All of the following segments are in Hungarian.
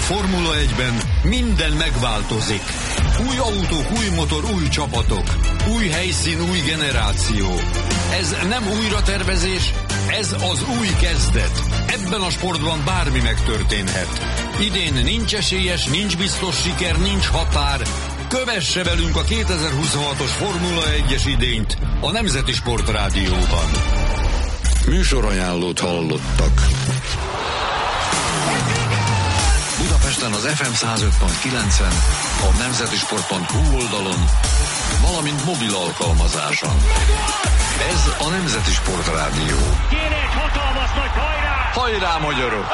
Formula 1-ben minden megváltozik. Új autók, új motor, új csapatok. Új helyszín, új generáció. Ez nem újratervezés, ez az új kezdet. Ebben a sportban bármi megtörténhet. Idén nincs esélyes, nincs biztos siker, nincs határ. Kövesse velünk a 2026-os Formula 1-es idényt a Nemzeti Sport Rádióban. Műsorajánlót hallottak. Budapesten az FM 105.9-en, a nemzetisport.hu oldalon, valamint mobil alkalmazáson. Ez a Nemzeti Sport Rádió. Kéne egy hatalmas nagy hajrá! Hajrá, magyarok!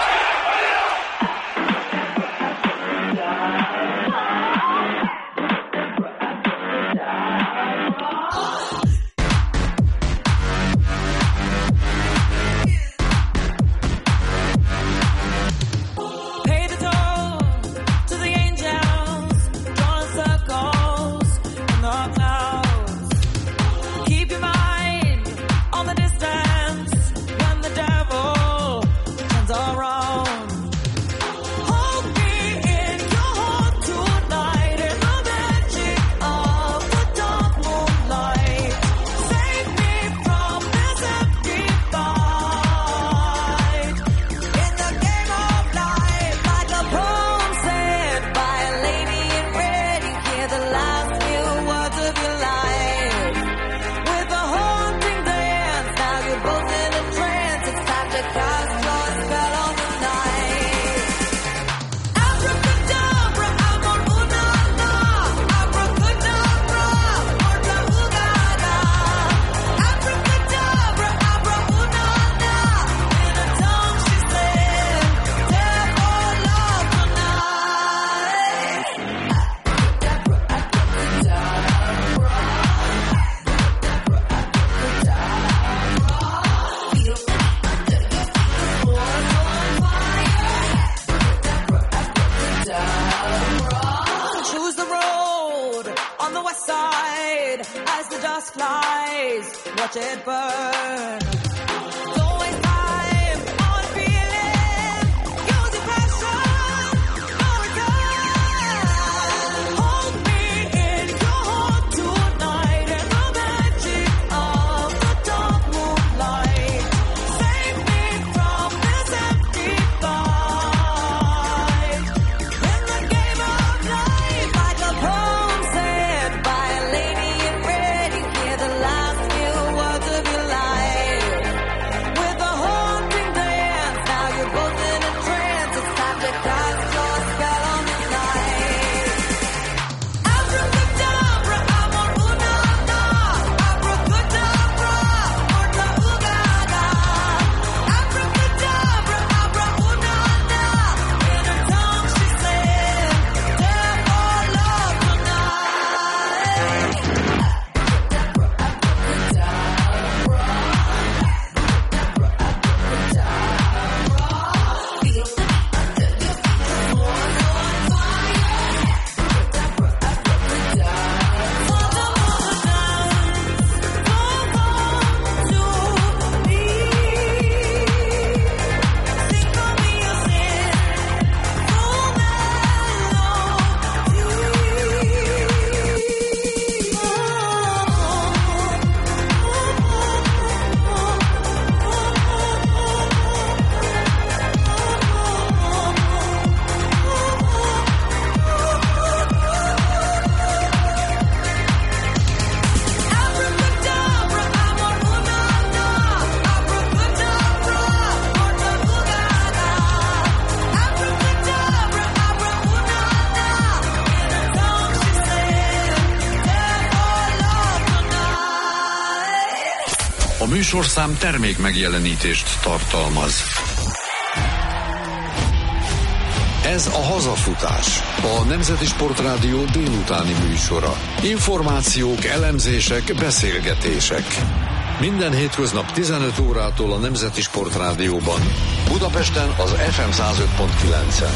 Műsorszám termék megjelenítést tartalmaz. Ez a Hazafutás, a Nemzeti Sport Rádió délutáni műsora. Információk, elemzések, beszélgetések. Minden hétköznap 15 órától a Nemzeti Sport Rádióban. Budapesten az FM 105.9-en.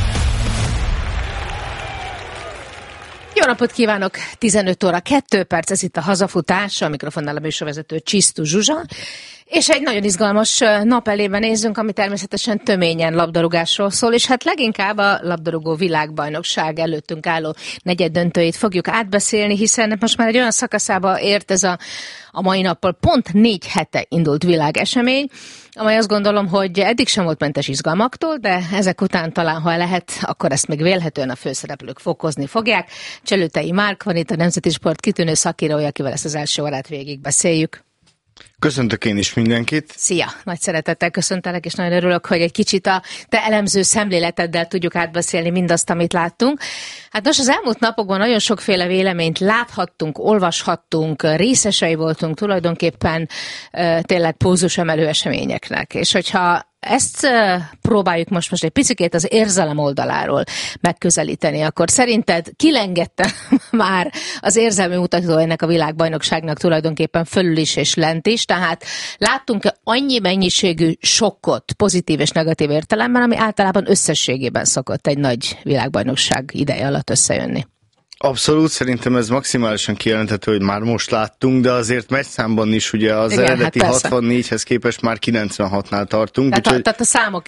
Jó napot kívánok! 15 óra 2 perc, ez itt a Hazafutás, a mikrofonnál a műsorvezető Csisztu Zsuzsa, És egy nagyon izgalmas nap elébe nézzünk, ami természetesen töményen labdarúgásról szól, és hát leginkább a labdarúgó világbajnokság előttünk álló negyeddöntőjét fogjuk átbeszélni, hiszen most már egy olyan szakaszába ért ez a mai nappal pont 4 hete indult világesemény, amely azt gondolom, hogy eddig sem volt mentes izgalmaktól, de ezek után talán, ha lehet, akkor ezt még vélhetően a főszereplők fokozni fogják. Cselőtei Márk van itt, a Nemzeti Sport kitűnő szakírója, akivel ezt az első órát végig beszéljük. Köszöntök én is mindenkit. Szia! Nagy szeretettel köszöntelek, és nagyon örülök, hogy egy kicsit a te elemző szemléleteddel tudjuk átbeszélni mindazt, amit láttunk. Hát most az elmúlt napokban nagyon sokféle véleményt láthattunk, olvashattunk, részesei voltunk tulajdonképpen tényleg pózusemelő eseményeknek. És hogyha ezt próbáljuk most egy picikét az érzelem oldaláról megközelíteni, akkor szerinted kilengette már az érzelmi mutató ennek a világbajnokságnak tulajdonképpen fölül is és lent is, tehát láttunk annyi mennyiségű sokkot, pozitív és negatív értelemben, ami általában összességében szokott egy nagy világbajnokság ideje alatt összejönni? Abszolút, szerintem ez maximálisan kijelenthető, hogy már most láttunk, de azért meccsszámban is ugye az igen, eredeti 64-hez képest már 96-nál tartunk. Tehát a számok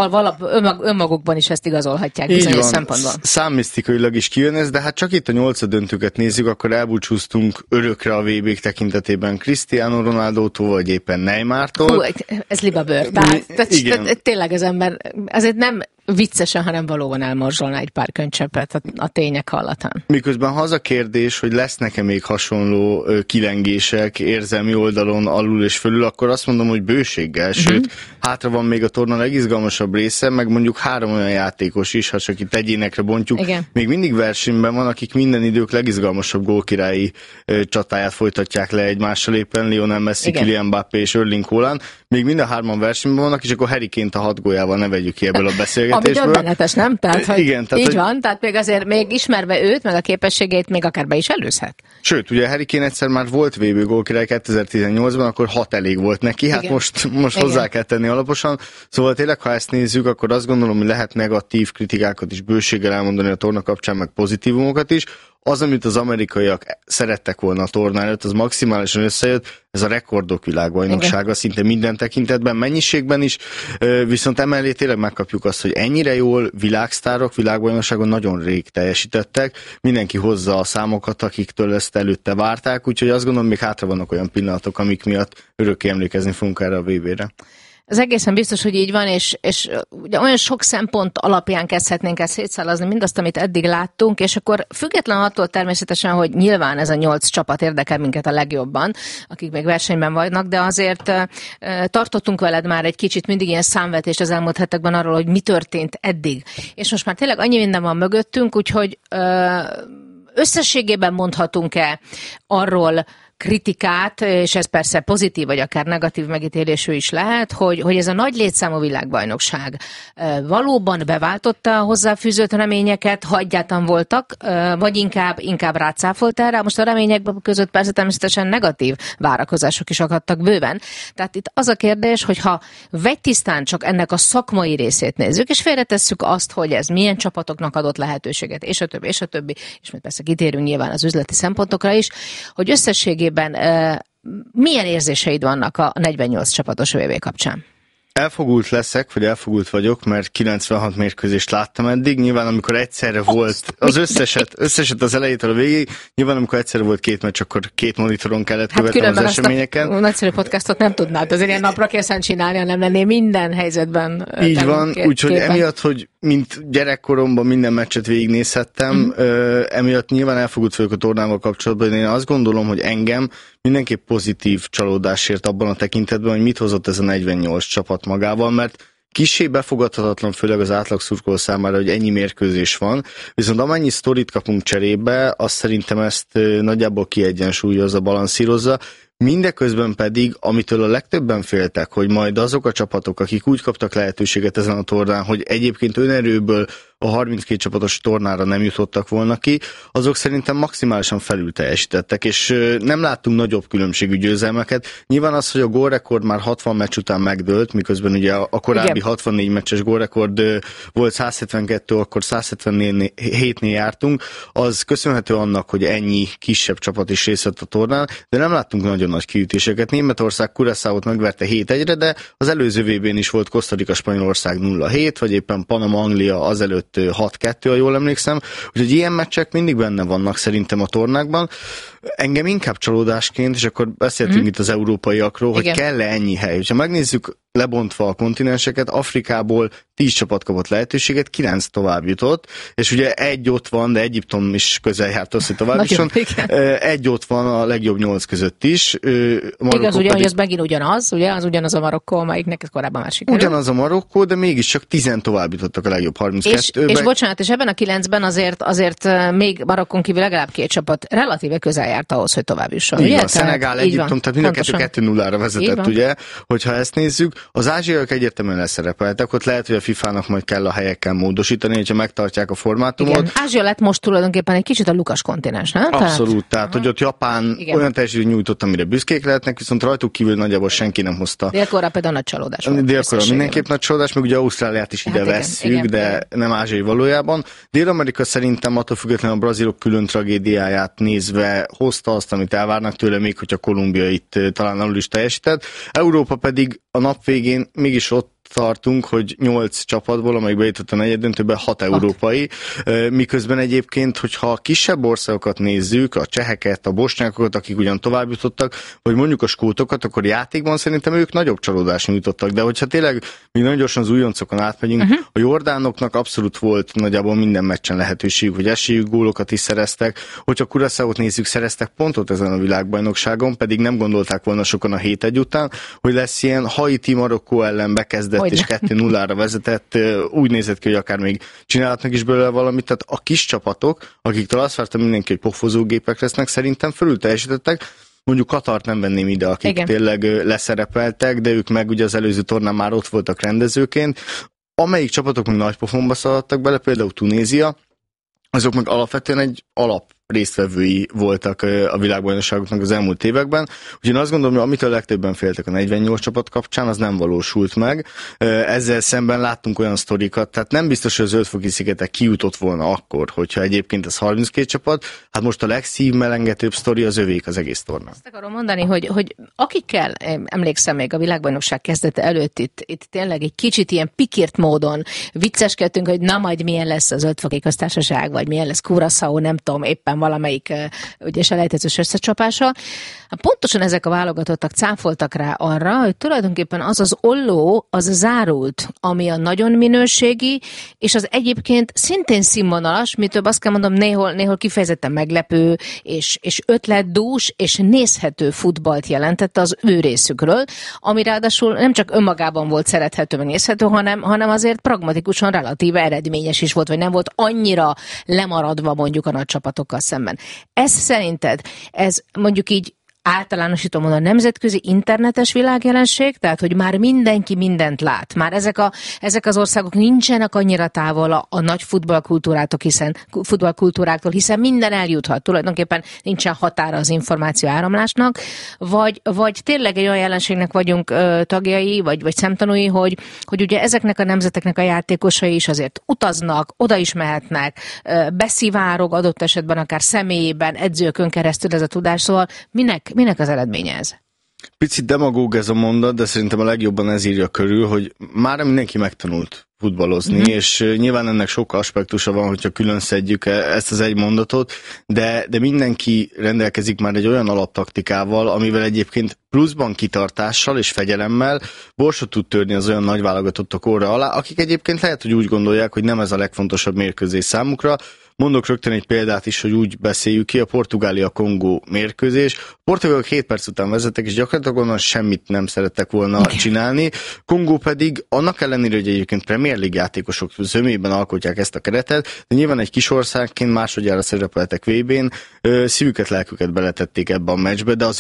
önmagukban is ezt igazolhatják bizonyos szempontból. Számmisztikailag is kijön ez, de hát csak itt a 8. döntőket nézzük, akkor elbúcsúztunk örökre a VB-k tekintetében Cristiano Ronaldótól, vagy éppen Neymartól. Hú, ez libabőr. Tehát tényleg az ember azért nem viccesen, hanem valóban elmorzsolna egy pár könycseppet a tények hallatán. Miközben ha az a kérdés, hogy lesznek-e még hasonló kilengések érzelmi oldalon alul és fölül, akkor azt mondom, hogy bőséggel, sőt, hátra van még a torna legizgalmasabb része, meg mondjuk 3 olyan játékos is, ha csak itt egyénekre bontjuk, igen. Még mindig versenyben van, akik minden idők legizgalmasabb gólkirályi csatáját folytatják le egymással, éppen Lionel Messi, Kylian Mbappé és Erling Haaland. Még mind a 3 versenyben vannak, és akkor Harry Kane-t a 6 góljával ne vegyük ki ebből a beszélgetésből. Ami döbbenetes, nem? Tehát, hogy igen, tehát, így van, tehát még azért még ismerve őt, meg a képességét még akár be is előzhet. Sőt, ugye Harry Kane egyszer már volt VB gólkirály 2018-ban, akkor 6 elég volt neki, hát igen. most hozzá kell tenni alaposan. Szóval tényleg, ha ezt nézzük, akkor azt gondolom, hogy lehet negatív kritikákat is bőséggel elmondani a torna kapcsán, meg pozitívumokat is. Az, amit az amerikaiak szerettek volna a torna előtt, az maximálisan összejött, ez a rekordok világbajnoksága, igen. Szinte minden tekintetben, mennyiségben is, viszont emellé tényleg megkapjuk azt, hogy ennyire jól világsztárok világbajnokságon nagyon rég teljesítettek, mindenki hozza a számokat, akiktől ezt előtte várták, úgyhogy azt gondolom, még hátra vannak olyan pillanatok, amik miatt örökké emlékezni fogunk erre a VB-re. Ez egészen biztos, hogy így van, és ugye olyan sok szempont alapján kezdhetnénk ezt szétszálazni mindazt, amit eddig láttunk, és akkor független attól természetesen, hogy nyilván ez a 8 csapat érdekel minket a legjobban, akik még versenyben vannak, de azért tartottunk veled már egy kicsit mindig ilyen számvetést az elmúlt hetekben arról, hogy mi történt eddig. És most már tényleg annyi minden van mögöttünk, úgyhogy összességében mondhatunk-e arról kritikát, és ez persze pozitív, vagy akár negatív megítélésű is lehet, hogy ez a nagy létszámú világbajnokság valóban beváltotta a hozzáfűzött reményeket, ha egyáltalán voltak, vagy inkább rácáfolt erre. Most a remények között persze természetesen negatív várakozások is akadtak bőven. Tehát itt az a kérdés, hogy ha vegytisztán csak ennek a szakmai részét nézzük, és félretesszük azt, hogy ez milyen csapatoknak adott lehetőséget, és a többi, és majd persze kitérünk nyilván az üzleti szempontokra is, hogy összességében milyen érzéseid vannak a 48 csapatos VB kapcsán? Elfogult leszek, vagy elfogult vagyok, mert 96 mérkőzést láttam eddig. Nyilván, amikor egyszerre volt az összeset az elejétől a végig, nyilván, amikor egyszerre volt 2 meccs, akkor 2 monitoron kellett követni az eseményeken. A nagyszerű podcastot nem tudnád, azért ilyen napra készen csinálni, hanem lennél minden helyzetben. Így van, úgyhogy emiatt, hogy mint gyerekkoromban minden meccset végignézhettem, emiatt nyilván elfogult vagyok a tornával kapcsolatban, de én azt gondolom, hogy engem mindenképp pozitív csalódásért abban a tekintetben, hogy mit hozott ez a 48 csapat magával, mert kissé befogadhatatlan, főleg az átlagszurkoló számára, hogy ennyi mérkőzés van, viszont amennyi sztorit kapunk cserébe, azt szerintem ezt nagyjából kiegyensúlyozza, balanszírozza, mindeközben pedig, amitől a legtöbben féltek, hogy majd azok a csapatok, akik úgy kaptak lehetőséget ezen a tornán, hogy egyébként önerőből a 32 csapatos tornára nem jutottak volna ki, azok szerintem maximálisan felül teljesítettek, és nem láttunk nagyobb különbségű győzelmeket. Nyilván az, hogy a gólrekord már 60 meccs után megdőlt, miközben ugye a korábbi 64 meccses gólrekord volt 172, akkor 177-nél jártunk, az köszönhető annak, hogy ennyi kisebb csapat is részt vett a tornán, de nem láttunk nagyon nagy kiütéseket. Németország Curaçaót megverte 7-1-re, de az előző VB-n is volt Costa Rica Spanyolország 0-7, vagy éppen Panama Anglia azelőtt 6-2, ha jól emlékszem. Úgyhogy ilyen meccsek mindig benne vannak szerintem a tornákban. Engem inkább csalódásként, és akkor beszéltünk itt az európaiakról, hogy kell-e ennyi hely. Ha megnézzük lebontva a kontinenseket, Afrikából 10 csapat kapott lehetőséget, 9 tovább jutott, és ugye egy ott van, de Egyiptom is közel járt az, hogy tovább jusson. Egy ott van a legjobb 8 között is. Igaz, ugye, hogy ez megint ugyanaz, ugye? Az ugyanaz a Marokkó, amelyiknek ez korábban már sikerült. Ugyanaz a Marokkó, de mégiscsak 10 tovább jutottak a legjobb 32-ben. És bocsánat, és ebben a 9-ben azért még Marokkon kívül legalább 2 csapat relatíve közel járt ahhoz, hogy tovább jusson. Így van, Szenegál, Egyiptom, tehát mind a kettő 2-0-ra vezetett, ugye, hogyha ezt nézzük. Az ázsiaiak egyértelműen leszerepeltek, ott lehet, hogy a FIFA-nak majd kell a helyekkel módosítani, hogyha megtartják a formátumot. Igen. Ázsia lett most tulajdonképpen egy kicsit a Lukas kontinens, nem? Abszolút, tehát hogy ott Japán olyan teljesítményt nyújtott, amire büszkék lehetnek, viszont rajtuk kívül nagyjából senki nem hozta. Dél-Korea például nagy csalódás. Dél-Korea mindenképp nagy csalódás, meg ugye Ausztráliát is ide vesszük, de nem ázsiai valójában. Dél-Amerika szerintem attól függetlenül a brazilok külön tragédiáját nézve hozta azt, amit elvárnak tőle, még hogyha Kolumbia itt talán alul is teljesített. Európa pedig a nap végén mégis ott tartunk, hogy 8 csapatból, amelyik bejutott a negyeddöntőbe, 6 európai, miközben egyébként, hogyha a kisebb országokat nézzük, a cseheket, a bosnyákokat, akik ugyan tovább jutottak, vagy mondjuk a skótokat, akkor játékban szerintem ők nagyobb csalódást nyújtottak, de hogyha tényleg még nagyon gyorsan az újoncokon átmegyünk, a jordánoknak abszolút volt nagyjából minden meccsen lehetőségük, hogy esélyük, gólokat is szereztek, hogyha Curaçaót nézzük, szereztek pontot ezen a világbajnokságon, pedig nem gondolták volna sokan a 7-1 után, hogy lesz ilyen Haiti Marokkó ellen bekezdett és 2-0-ra vezetett, úgy nézett ki, hogy akár még csinálhatnak is belőle valamit, tehát a kis csapatok, akiktől azt várta mindenki, hogy pofozógépek lesznek, szerintem fölül teljesítettek. Mondjuk Katart nem venném ide, akik tényleg leszerepeltek, de ők meg ugye az előző tornán már ott voltak rendezőként. Amelyik csapatok még nagy pofonba szaladtak bele, például Tunézia, azok meg alapvetően egy alap résztvevői voltak a világbajnokságoknak az elmúlt években. Úgyhogy azt gondolom, hogy amitől legtöbben féltek a 48 csapat kapcsán, az nem valósult meg. Ezzel szemben láttunk olyan sztorikat, tehát nem biztos, hogy a Zöld-foki-szigetek kijutott volna akkor, hogyha egyébként ez 32 csapat, hát most a legszívmelengetőbb sztori az övék az egész tornán. Azt akarom mondani, hogy akikkel emlékszem még a világbajnokság kezdete előtt itt tényleg egy kicsit ilyen pikírt módon vicceskedtünk, hogy na majd milyen lesz a Zöld-foki köztársaság, vagy milyen lesz Curaçao, nem tudom, éppen valamelyik ugye selejtezős összecsapása. Pontosan ezek a válogatottak cáfoltak rá arra, hogy tulajdonképpen az olló, az zárult, ami a nagyon minőségi, és az egyébként szintén színvonalas, mi több azt kell mondom, néhol kifejezetten meglepő, és ötletdús, és nézhető futballt jelentette az ő részükről, ami ráadásul nem csak önmagában volt szerethető, meg nézhető, hanem azért pragmatikusan relatíve eredményes is volt, vagy nem volt annyira lemaradva mondjuk a nagy csapatokkal szemben. Ez szerinted, ez mondjuk így általánosítom a nemzetközi internetes világjelenség, tehát hogy már mindenki mindent lát. Már ezek az országok nincsenek annyira távol a nagy futballkultúráktól, hiszen minden eljuthat. Tulajdonképpen nincsen határa az információ áramlásnak, vagy tényleg egy olyan jelenségnek vagyunk tagjai, vagy szemtanúi, hogy ugye ezeknek a nemzeteknek a játékosai is azért utaznak, oda is mehetnek, beszivárog adott esetben akár személyében, edzőkön keresztül ez a tudás, szóval minek az eredménye ez? Picit demagóg ez a mondat, de szerintem a legjobban ez írja körül, hogy már mindenki megtanult futballozni, és nyilván ennek sok aspektusa van, hogyha külön szedjük ezt az egy mondatot, de mindenki rendelkezik már egy olyan alaptaktikával, amivel egyébként pluszban kitartással és fegyelemmel borsot tud törni az olyan nagy válogatottak óra alá, akik egyébként lehet, hogy úgy gondolják, hogy nem ez a legfontosabb mérkőzés számukra. Mondok rögtön egy példát is, hogy úgy beszéljük ki, a Portugália-Kongó mérkőzés. A portugálok 7 perc után vezettek, és gyakorlatilag onnan semmit nem szerettek volna csinálni. Kongó pedig annak ellenére, hogy egyébként Premier League játékosok zömében alkotják ezt a keretet, de nyilván egy kis országként másodjára szerepeltek VB-n, szívüket, lelküket beletették ebbe a meccsbe, de a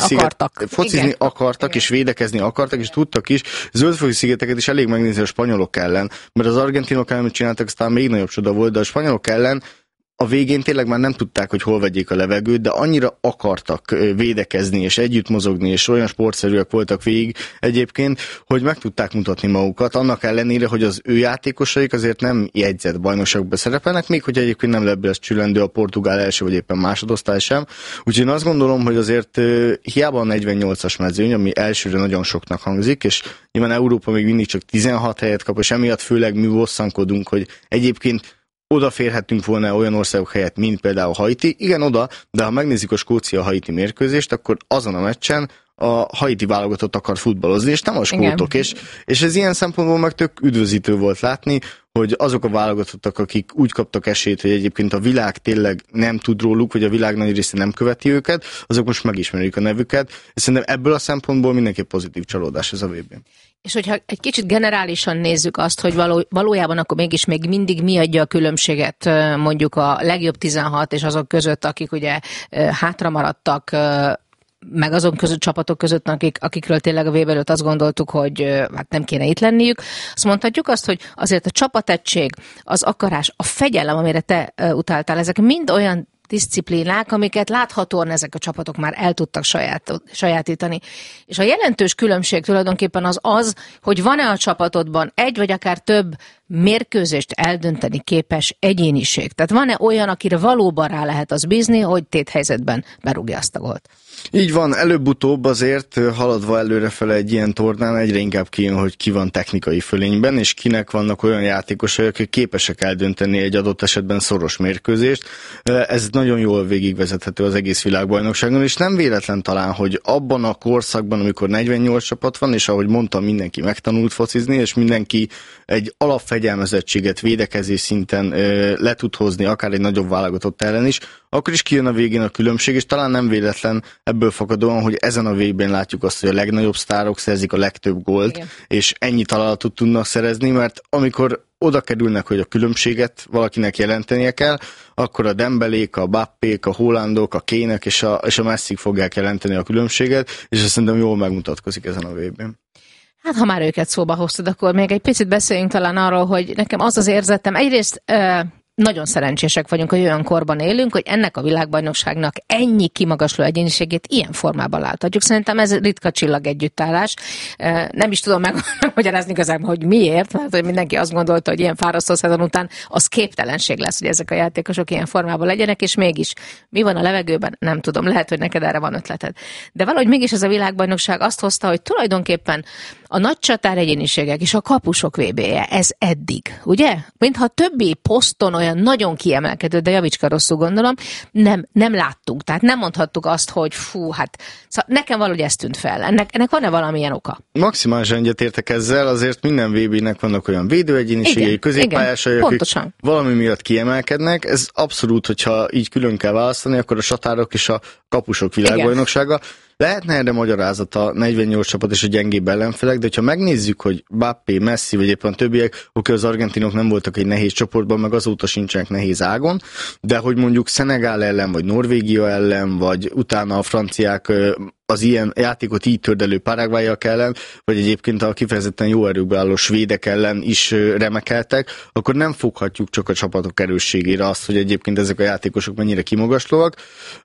focizni akartak és védekezni akartak, és tudtak is. Zöldfoki szigeteket is elég megnézni a spanyolok ellen, mert az argentinok ellen csináltak, aztán még nagyobb csoda volt, de a spanyolok ellen a végén tényleg már nem tudták, hogy hol vegyék a levegőt, de annyira akartak védekezni és együtt mozogni, és olyan sportszerűek voltak végig egyébként, hogy meg tudták mutatni magukat, annak ellenére, hogy az ő játékosaik azért nem jegyzett bajnokságban szerepelnek, még hogy egyébként nem lesz csülendő a portugál első vagy éppen másodosztály sem. Úgyhogy én azt gondolom, hogy azért hiába a 48-as mezőny, ami elsőre nagyon soknak hangzik, és nyilván Európa még mindig csak 16 helyet kap, és emiatt főleg mi bosszankodunk, hogy egyébként odaférhetünk volna olyan országok helyett, mint például Haiti. Igen, oda, de ha megnézzük a Skócia-Haiti mérkőzést, akkor azon a meccsen a haiti válogatott akar futballozni, és nem a skótok. És ez ilyen szempontból meg tök üdvözítő volt látni, hogy azok a válogatottak, akik úgy kaptak esélyt, hogy egyébként a világ tényleg nem tud róluk, vagy a világ nagy része nem követi őket, azok most megismerik a nevüket, és szerintem ebből a szempontból mindenképp pozitív csalódás ez a VB. És hogyha egy kicsit generálisan nézzük azt, hogy valójában akkor mégis még mindig mi adja a különbséget mondjuk a legjobb 16 és azok között, akik ugye hátra maradtak, meg azon csapatok között, akikről tényleg a VB előtt azt gondoltuk, hogy hát nem kéne itt lenniük. Azt mondhatjuk azt, hogy azért a csapategység, az akarás, a fegyelem, amire te utáltál, ezek mind olyan diszciplínák, amiket láthatóan ezek a csapatok már el tudtak sajátítani. És a jelentős különbség tulajdonképpen az, hogy van-e a csapatodban egy vagy akár több mérkőzést eldönteni képes egyéniség. Tehát van-e olyan, akire valóban rá lehet az bízni, hogy téthelyzetben berúgja azt a gólt? Így van, előbb-utóbb azért haladva előrefele egy ilyen tornán egyre inkább kijön, hogy ki van technikai fölényben, és kinek vannak olyan játékosai, akik képesek eldönteni egy adott esetben szoros mérkőzést. Ez nagyon jól végigvezethető az egész világbajnokságon, és nem véletlen talán, hogy abban a korszakban, amikor 48 csapat van, és ahogy mondtam, mindenki megtanult focizni, és mindenki egy alapfegyelmezettséget védekezés szinten le tud hozni, akár egy nagyobb válogatott ellen is, akkor is kijön a végén a különbség, és talán nem véletlen ebből fakadóan, hogy ezen a VB-n látjuk azt, hogy a legnagyobb sztárok szerzik a legtöbb gólt, igen, és ennyi találatot tudnak szerezni, mert amikor oda kerülnek, hogy a különbséget valakinek jelentenie kell, akkor a Dembelék, a Bappék, a Haalandok, a Kének és a Messik fogják jelenteni a különbséget, és ezt szerintem jól megmutatkozik ezen a VB-n. Hát, ha már őket szóba hoztad, akkor még egy picit beszéljünk talán arról, hogy nekem az az érzetem, egyrészt nagyon szerencsések vagyunk, hogy olyan korban élünk, hogy ennek a világbajnokságnak ennyi kimagasló egyéniségét ilyen formában láthatjuk. Szerintem ez ritka csillag együttállás. Nem is tudom megmagyarázni igazából, hogy miért, mert hogy mindenki azt gondolta, hogy ilyen fárasztó szezon után az képtelenség lesz, hogy ezek a játékosok ilyen formában legyenek, és mégis mi van a levegőben? Nem tudom, lehet, hogy neked erre van ötleted. De valahogy mégis ez a világbajnokság azt hozta, hogy tulajdonképpen a nagy csatár egyéniségek és a kapusok VB-je, ez eddig, ugye? Mintha többi poszton olyan nagyon kiemelkedő, de javicska rosszul gondolom, nem láttunk. Tehát nem mondhattuk azt, hogy fú, hát szóval nekem valahogy ez tűnt fel. Ennek van-e valamilyen oka? Maximálisan egyetértek ezzel, azért minden VB-nek vannak olyan védőegyéniségei, középpályásai, akik valami miatt kiemelkednek. Ez abszolút, hogyha így külön kell választani, akkor a csatárok és a kapusok világbajnoksága. Lehetne erre magyarázata 48 csapat és a gyengébb ellenfelek, de ha megnézzük, hogy Bappé, Messi vagy éppen a többiek, oké, az argentinok nem voltak egy nehéz csoportban, meg azóta sincsenek nehéz ágon, de hogy mondjuk Szenegál ellen, vagy Norvégia ellen, vagy utána a franciák az ilyen játékot így tördelő Paraguayak ellen, vagy egyébként a kifejezetten jó erőkbe álló svédek ellen is remekeltek, akkor nem foghatjuk csak a csapatok erősségére azt, hogy egyébként ezek a játékosok mennyire kimagaslóak.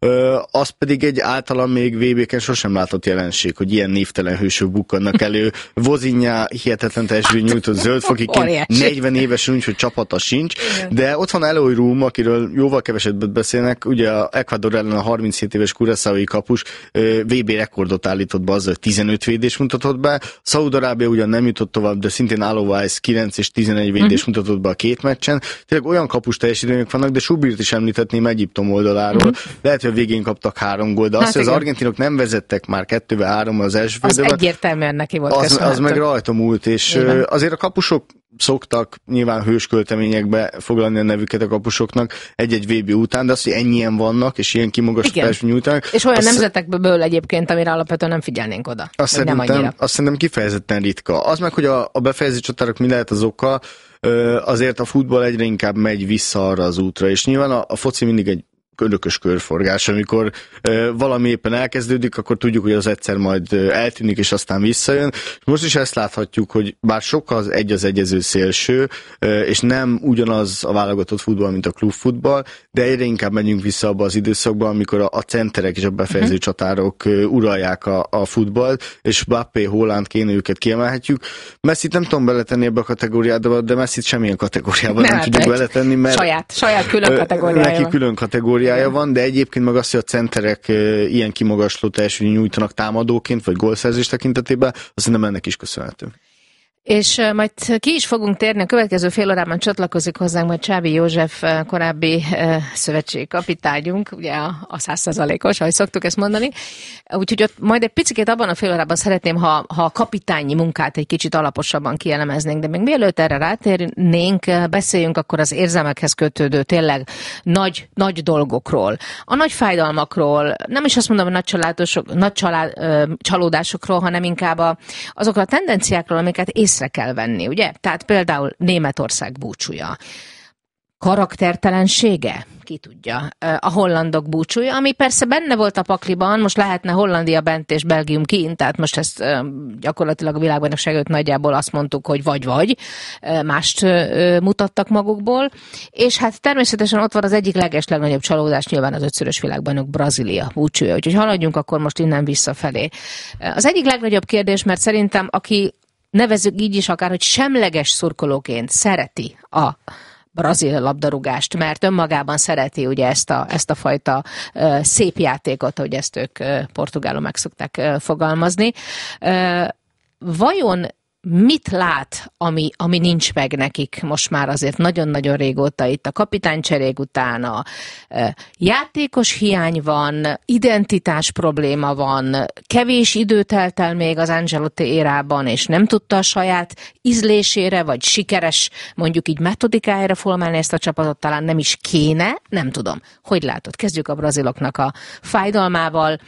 Az pedig egy általam még VB-ken sosem látott jelenség, hogy ilyen névtelen hősök bukkannak elő. Vozinha hihetetlen teljesítményt nyújtott zöldfokiként, 40 éves úgy, hogy csapata sincs, de ott van Eloy Room, akiről jóval kevesebbet beszélnek, ugye a Ecuador ellen a 37 éves Curaçaói kapus VB rekordot állított be azzal, hogy 15 védés mutatott be. Szaúd-Arábia ugyan nem jutott tovább, de szintén Alois 9 és 11 védés mutatott be a két meccsen. Tényleg olyan kapus teljesítmények vannak, de Subirt is említhetném Egyiptom oldaláról. Lehet, hogy a végén kaptak 3 gólt, de azt, hogy az argentinok nem vezettek már 2-3 az első félidőben. Az egyértelműen neki volt az meg rajta múlt, és azért a kapusok szoktak nyilván hőskölteményekbe foglalni a nevüket a kapusoknak egy-egy VB után, de az, hogy ennyien vannak, és ilyen kimagaslótású nyújtanak. És olyan nemzetekből egyébként, amire alapvetően nem figyelnénk oda. Azt szerintem kifejezetten ritka. Az meg, hogy a befejező csatárok mi lehet az oka, azért a futball egyre inkább megy vissza arra az útra, és nyilván a foci mindig egy örökös körforgás, amikor valami éppen elkezdődik, akkor tudjuk, hogy az egyszer majd eltűnik, és aztán visszajön. Most is ezt láthatjuk, hogy bár sok az egyező szélső, és nem ugyanaz a válogatott futball, mint a klubfutball, de egyre inkább megyünk vissza abba az időszakba, amikor a centerek és a befejező csatárok uralják a futballt, és Mbappé, Haaland, Kane, őket kiemelhetjük. Messit nem tudom beletenni ebbe a kategóriába, de Messit semmilyen kategóriában nem tudjuk beletenni, mert saját külön kategóriája neki külön kategóriája van, de egyébként meg azt, hogy a centerek ilyen kimagasló teljesítményt nyújtanak támadóként, vagy gólszerzés tekintetében, azt szerintem ennek is köszönhető. És majd ki is fogunk térni, a következő fél órában csatlakozik hozzánk majd Csábi József, korábbi szövetségi kapitányunk, ugye a 100%-os, ahogy szoktuk ezt mondani. Úgyhogy ott majd egy picit abban a fél órában szeretném, ha a kapitányi munkát egy kicsit alaposabban kielemeznénk, de még mielőtt erre rátérnénk, beszéljünk akkor az érzelmekhez kötődő tényleg nagy dolgokról, a nagy fájdalmakról, nem is azt mondom, hogy nagy csalódásokról, hanem inkább azokról a tendenciákról, amiket észre kell venni, ugye? Tehát például Németország búcsúja. Karaktertelensége? Ki tudja. A hollandok búcsúja, ami persze benne volt a pakliban, most lehetne Hollandia bent és Belgium kint, tehát most ezt gyakorlatilag a világbajnokság előtt nagyjából azt mondtuk, hogy vagy, mást mutattak magukból, és hát természetesen ott van az egyik legnagyobb csalódás, nyilván az 5-szörös világbajnok Brazília búcsúja, úgyhogy haladjunk akkor most innen visszafelé. Az egyik legnagyobb kérdés, mert szerintem aki nevezzük így is akár, hogy semleges szurkolóként szereti a brazil labdarúgást, mert önmagában szereti ugye ezt a fajta szép játékot, hogy ezt ők portugálul meg szokták fogalmazni. Vajon mit lát, ami nincs meg nekik most már azért nagyon-nagyon régóta itt a kapitánycserék után, a játékos hiány van, identitás probléma van, kevés idő telt el még az Ancelotti érában, és nem tudta a saját ízlésére, vagy sikeres, mondjuk így metodikájára formálni ezt a csapatot, talán nem is kéne, nem tudom. Hogy látod? Kezdjük a braziloknak a fájdalmával,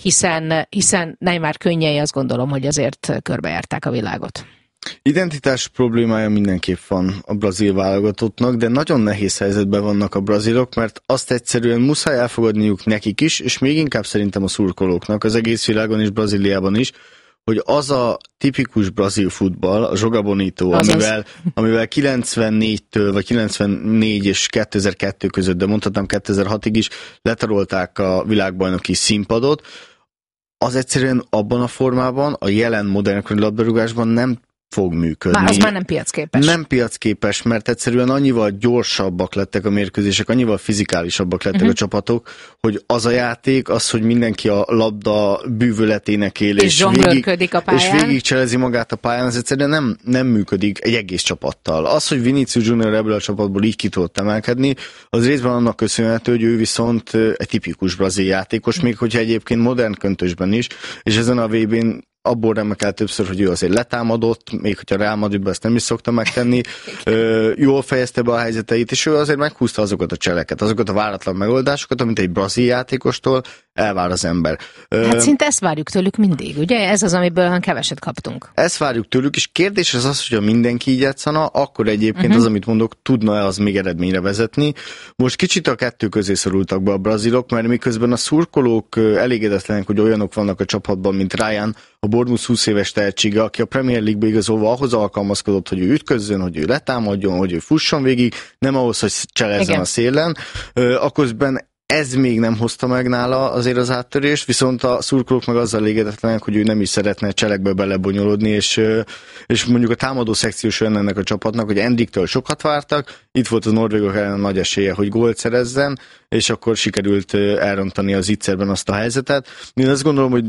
hiszen Neymar könnyei azt gondolom, hogy azért körbejárták a világot. Identitás problémája mindenképp van a brazil válogatottnak, de nagyon nehéz helyzetben vannak a brazilok, mert azt egyszerűen muszáj elfogadniuk nekik is, és még inkább szerintem a szurkolóknak, az egész világon és Brazíliában is, hogy az a tipikus brazil futball, a Joga Bonito, amivel 94-től, vagy 94 és 2002 között, de mondhatnám 2006-ig is letarolták a világbajnoki színpadot, az egyszerűen abban a formában, a jelen modern labdarúgásban nem fog működni. Az már nem piacképes. Nem piacképes, mert egyszerűen annyival gyorsabbak lettek a mérkőzések, annyival fizikálisabbak lettek a csapatok, hogy az a játék, az, hogy mindenki a labda bűvöletének él, és végig cselezi magát a pályán, az egyszerűen nem működik egy egész csapattal. Az, hogy Vinicius Junior ebből a csapatból így ki tudott emelkedni, az részben annak köszönhető, hogy ő viszont egy tipikus brazil játékos, még hogyha egyébként modern köntösben is, és ezen a VB-n abból remekelt többször, hogy ő azért letámadott, még hogyha Real Madridban ezt nem is szokta megtenni, jól fejezte be a helyzeteit, és ő azért meghúzta azokat a cseleket, azokat a váratlan megoldásokat, amit egy brazil játékostól elvár az ember. Hát szinte ezt várjuk tőlük mindig, ugye? Ez az, amiből keveset kaptunk. Ezt várjuk tőlük, és kérdés az, hogy ha mindenki így játszana, akkor egyébként az, amit mondok, tudna-e az még eredményre vezetni. Most kicsit a kettő közé szorultak be a brazilok, mert miközben a szurkolók elégedetlenek, hogy olyanok vannak a csapatban, mint Ryan, a Bournemouth 20 éves tehetsége, aki a Premier League-be igazolva ahhoz alkalmazkodott, hogy ő ütközzön, hogy ő letámadjon, hogy ő fusson végig, nem ahhoz, hogy cselezzen a szélen. Akközben ez még nem hozta meg nála azért az áttörést, viszont a szurkolók meg azzal elégedetlenek, hogy ő nem is szeretne cselekbe belebonyolódni, és mondjuk a támadó szekciós olyan ennek a csapatnak, hogy Endriktől sokat vártak, itt volt a norvégok ellen nagy esélye, hogy gólt szerezzen, és akkor sikerült elrontani az ígyszerben azt a helyzetet. Én azt gondolom, hogy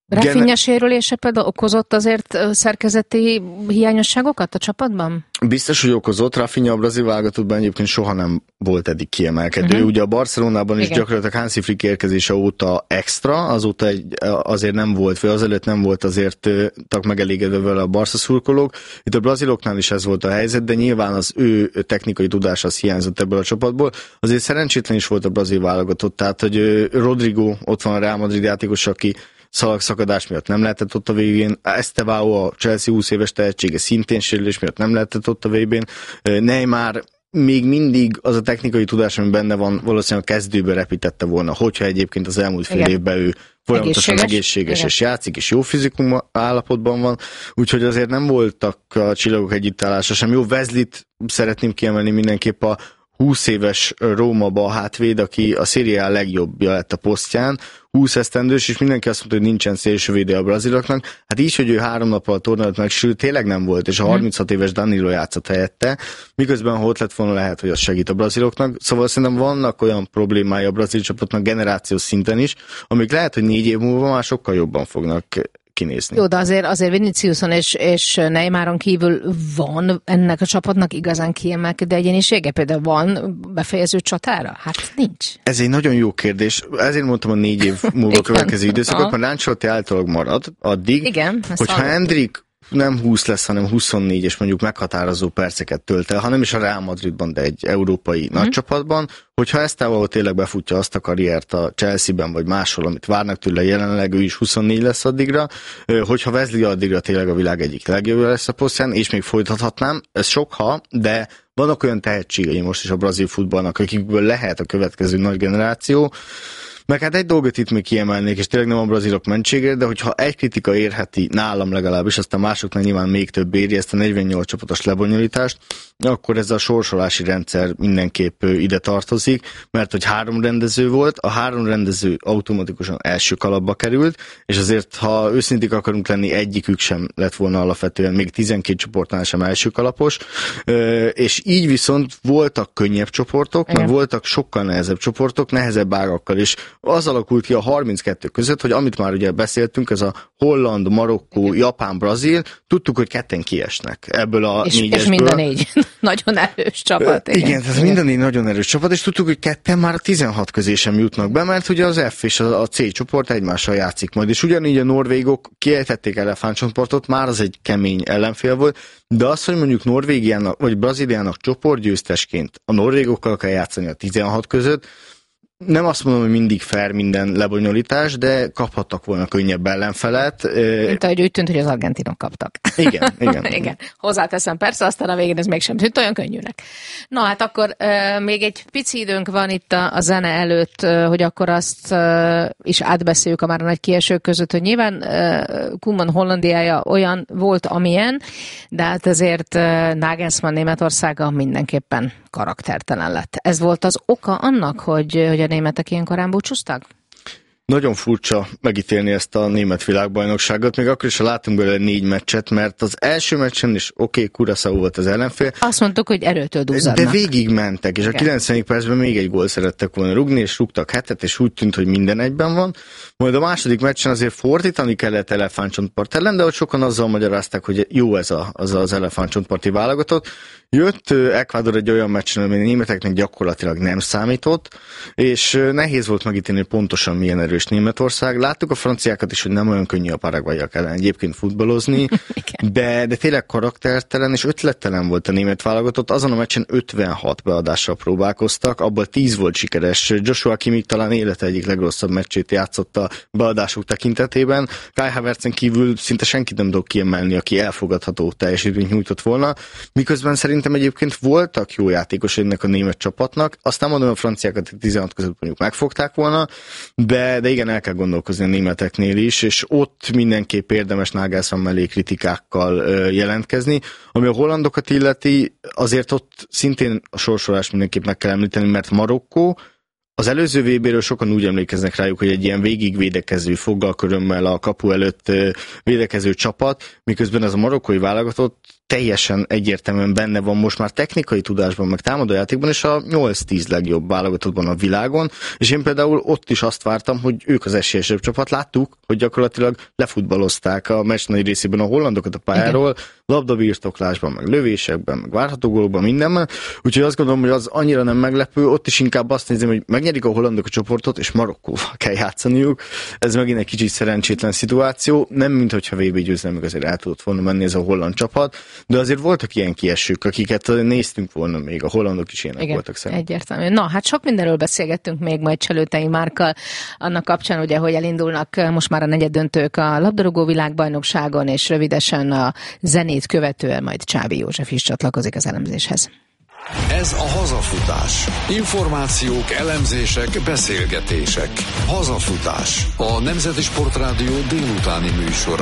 Rafinha sérülése például okozott azért szerkezeti hiányosságokat a csapatban? Biztos, hogy okozott. Rafinha a brazil válogatottban egyébként soha nem volt eddig kiemelkedő. Ugye a Barcelonában is gyakorlatilag Hansi Flick érkezése óta extra, azóta azért nem volt, vagy azelőtt nem volt azért megelégedve vele a Barca szurkolók. Itt a braziloknál is ez volt a helyzet, de nyilván az ő technikai tudás az hiányzott ebből a csapatból. Azért szerencsétlen is volt a brazil válogatott, tehát hogy Rodrigo ott van a Real Madrid játékos, aki szalagszakadás miatt nem lehetett ott a VB-n, Estevao, a Chelsea 20 éves tehetsége szintén sérülés miatt nem lehetett ott a VB-n, Neymar még mindig az a technikai tudás, ami benne van, valószínűleg a kezdőben repítette volna, hogyha egyébként az elmúlt fél évben ő folyamatosan egészséges és játszik, és jó fizikum állapotban van, úgyhogy azért nem voltak a csillagok együttállása sem. Jó, Wesleyt szeretném kiemelni mindenképp, a 20 éves Rómaba hátvéd, aki a Serie A legjobbja lett a posztján, 20 esztendős, és mindenki azt mondta, hogy nincsen szélsővédő a braziloknak. Hát így, hogy ő 3 nappal a tornát megsérült, tényleg nem volt, és a 36 éves Danilo játszott helyette, miközben ha ott lett volna, lehet, hogy az segít a braziloknak. Szóval szerintem vannak olyan problémái a brazil csapatnak generációs szinten is, amik lehet, hogy 4 év múlva már sokkal jobban fognak kinézni. Jó, de azért Viniciuson és Neymaron kívül van ennek a csapatnak igazán kiemelkedő egyénisége? Például van befejező csatára? Hát nincs. Ez egy nagyon jó kérdés. Ezért mondtam a 4 év múlva következő időszakot, mert Ancelotti általában marad addig, igen, hogyha Endrick nem 20 lesz, hanem 24, és mondjuk meghatározó perceket tölt el, hanem is a Real Madridban, de egy európai nagy csapatban, hogyha Estevao tényleg befutja azt a karriert a Chelsea-ben, vagy máshol, amit várnak tőle jelenleg, ő is 24 lesz addigra, hogyha Wesley addigra tényleg a világ egyik legjobbja lesz a posztján, és még folytathatnám, ez sok de vannak olyan tehetségei most is a brazil futballnak, akikből lehet a következő nagy generáció. Meg hát egy dolgot itt még kiemelnék, és tényleg nem a brazilok mentségére, de hogyha egy kritika érheti nálam legalábbis, aztán másoknál nyilván még több éri ezt a 48 csapatos lebonyolítást, akkor ez a sorsolási rendszer mindenképp ide tartozik, mert hogy 3 rendező volt, a 3 rendező automatikusan első kalapba került, és azért, ha őszinték akarunk lenni, egyikük sem lett volna alapvetően, még 12 csoportnál sem első kalapos, és így viszont voltak könnyebb csoportok, meg voltak sokkal nehezebb csoportok, nehezebb ágakkal is. Az alakult ki a 32 között, hogy amit már ugye beszéltünk, ez a Holland, Marokkó, Japán, Brazil, tudtuk, hogy ketten kiesnek ebből a 4-esből. És mind a 4 nagyon erős csapat. Igen, tehát mind a 4 nagyon erős csapat, és tudtuk, hogy ketten már a 16 közé sem jutnak be, mert ugye az F és a C csoport egymással játszik majd, és ugyanígy a norvégok kiejtették elefántcsoportot, már az egy kemény ellenfél volt, de az, hogy mondjuk Norvégiának vagy Brazíliának csoportgyőztesként a norvégokkal kell játszani a 16 között, nem azt mondom, hogy mindig fair minden lebonyolítás, de kaphattak volna könnyebb ellenfelet. Mint ahogy úgy tűnt, hogy az argentinok kaptak. Igen. Igen. Hozzáteszem persze, aztán a végén ez mégsem tűnt olyan könnyűnek. Na hát akkor még egy pici időnk van itt a zene előtt, hogy akkor azt is átbeszéljük a már a nagy kiesők között, hogy nyilván Koeman Hollandiája olyan volt, amilyen, de hát azért Nagelsmann Németországa mindenképpen karaktertelen lett. Ez volt az oka annak, hogy a németek ilyen korán búcsúztak? Nagyon furcsa megítélni ezt a német világbajnokságot, még akkor is, ha látunk belőle 4 meccset, mert az első meccsen is Curaçao volt az ellenfél. Azt mondtuk, hogy erőtől duzzadnak. De végig mentek, és a 90. percben még egy gól szerettek volna rugni, és rúgtak 7-et, és úgy tűnt, hogy minden egyben van. Majd a második meccsen azért fordítani kellett elefántcsontpart ellen, de ott sokan azzal magyarázták, hogy jó ez az elefántcsontparti válogatott. Jött Ecuador egy olyan meccsen, ami a németeknek gyakorlatilag nem számított, és nehéz volt megítélni pontosan milyen erős Németország. Láttuk a franciákat is, hogy nem olyan könnyű a paraguayak ellen egyébként futballozni, de tényleg karaktertelen és ötlettelen volt a német válogatott. Azon a meccsen 56 beadással próbálkoztak, abból 10 volt sikeres. Joshua Kimmich talán élete egyik legrosszabb meccsét játszott a beadások tekintetében. Kai Havertzen kívül szinte senkit nem tudok kiemelni, aki elfogadható teljesítményt nyújtott volna, miközben szerintem egyébként voltak jó játékosok ennek a német csapatnak. Azt nem mondom, a franciákat 16 között mondjuk megfogták volna, de igen, el kell gondolkozni a németeknél is, és ott mindenképp érdemes Nagelsmann mellé kritikákkal jelentkezni. Ami a hollandokat illeti, azért ott szintén a sorsolást mindenképp meg kell említeni, mert Marokkó, az előző VB-ről sokan úgy emlékeznek rájuk, hogy egy ilyen végigvédekező, foggal körömmel a kapu előtt védekező csapat, miközben ez a marokkói válogatott teljesen egyértelműen benne van most már technikai tudásban, meg támadójátékban, és a 8-10 legjobb válogatottban a világon, és én például ott is azt vártam, hogy ők az esélyesebb csapat. Láttuk, hogy gyakorlatilag lefutballozták a meccs nagy részében a hollandokat a pályáról, labdabirtoklásban, meg lövésekben, meg várható gólokban, mindenben. Úgyhogy azt gondolom, hogy az annyira nem meglepő, ott is inkább azt nézem, hogy megnyerik a hollandok a csoportot, és Marokkóval kell játszaniuk. Ez megint egy kicsit szerencsétlen szituáció. Nem, minthogyha VB győzelmük azért el tudott volna menni ez a holland csapat, de azért voltak ilyen kiesők, akiket néztünk volna még, a hollandok is ilyenek voltak szerintem. Egyértelmű. Na, hát sok mindenről beszélgettünk még majd Cselőtei Márkkal, annak kapcsán ugye, hogy elindulnak most már a negyeddöntők a labdarúgó világbajnokságon, és rövidesen a zenét követően majd Csábi József is csatlakozik az elemzéshez. Ez a Hazafutás. Információk, elemzések, beszélgetések. Hazafutás. A Nemzeti Sportrádió délutáni műsora.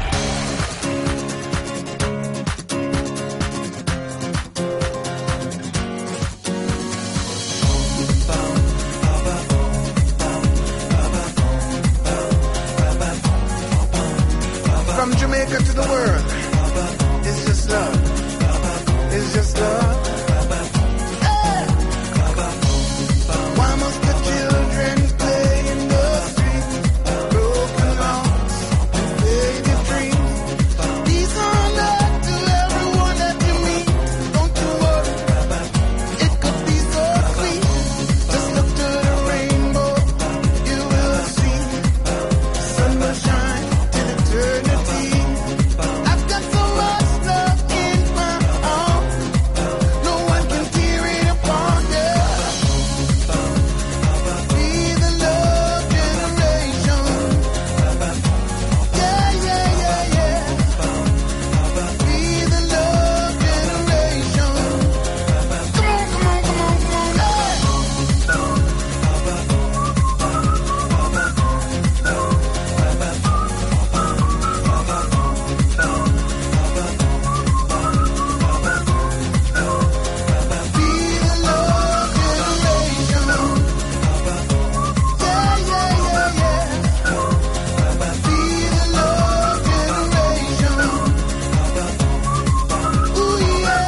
From Jamaica to the world, it's just love, it's just love. Hey. Why must the children play in the street? Broken hearts, baby dreams. These are not to everyone that you meet. Don't you worry, it could be so sweet. Just look to the rainbow, you will see. Sun will shine till eternity. I've got so much love in my arms, no one can tear it apart, yeah. Be the love generation. Yeah, yeah, yeah, yeah. Be the love generation. Come on, come on, come on, come on, hey. Be the love generation. Yeah, yeah, yeah, yeah. Be the love generation. Ooh, yeah.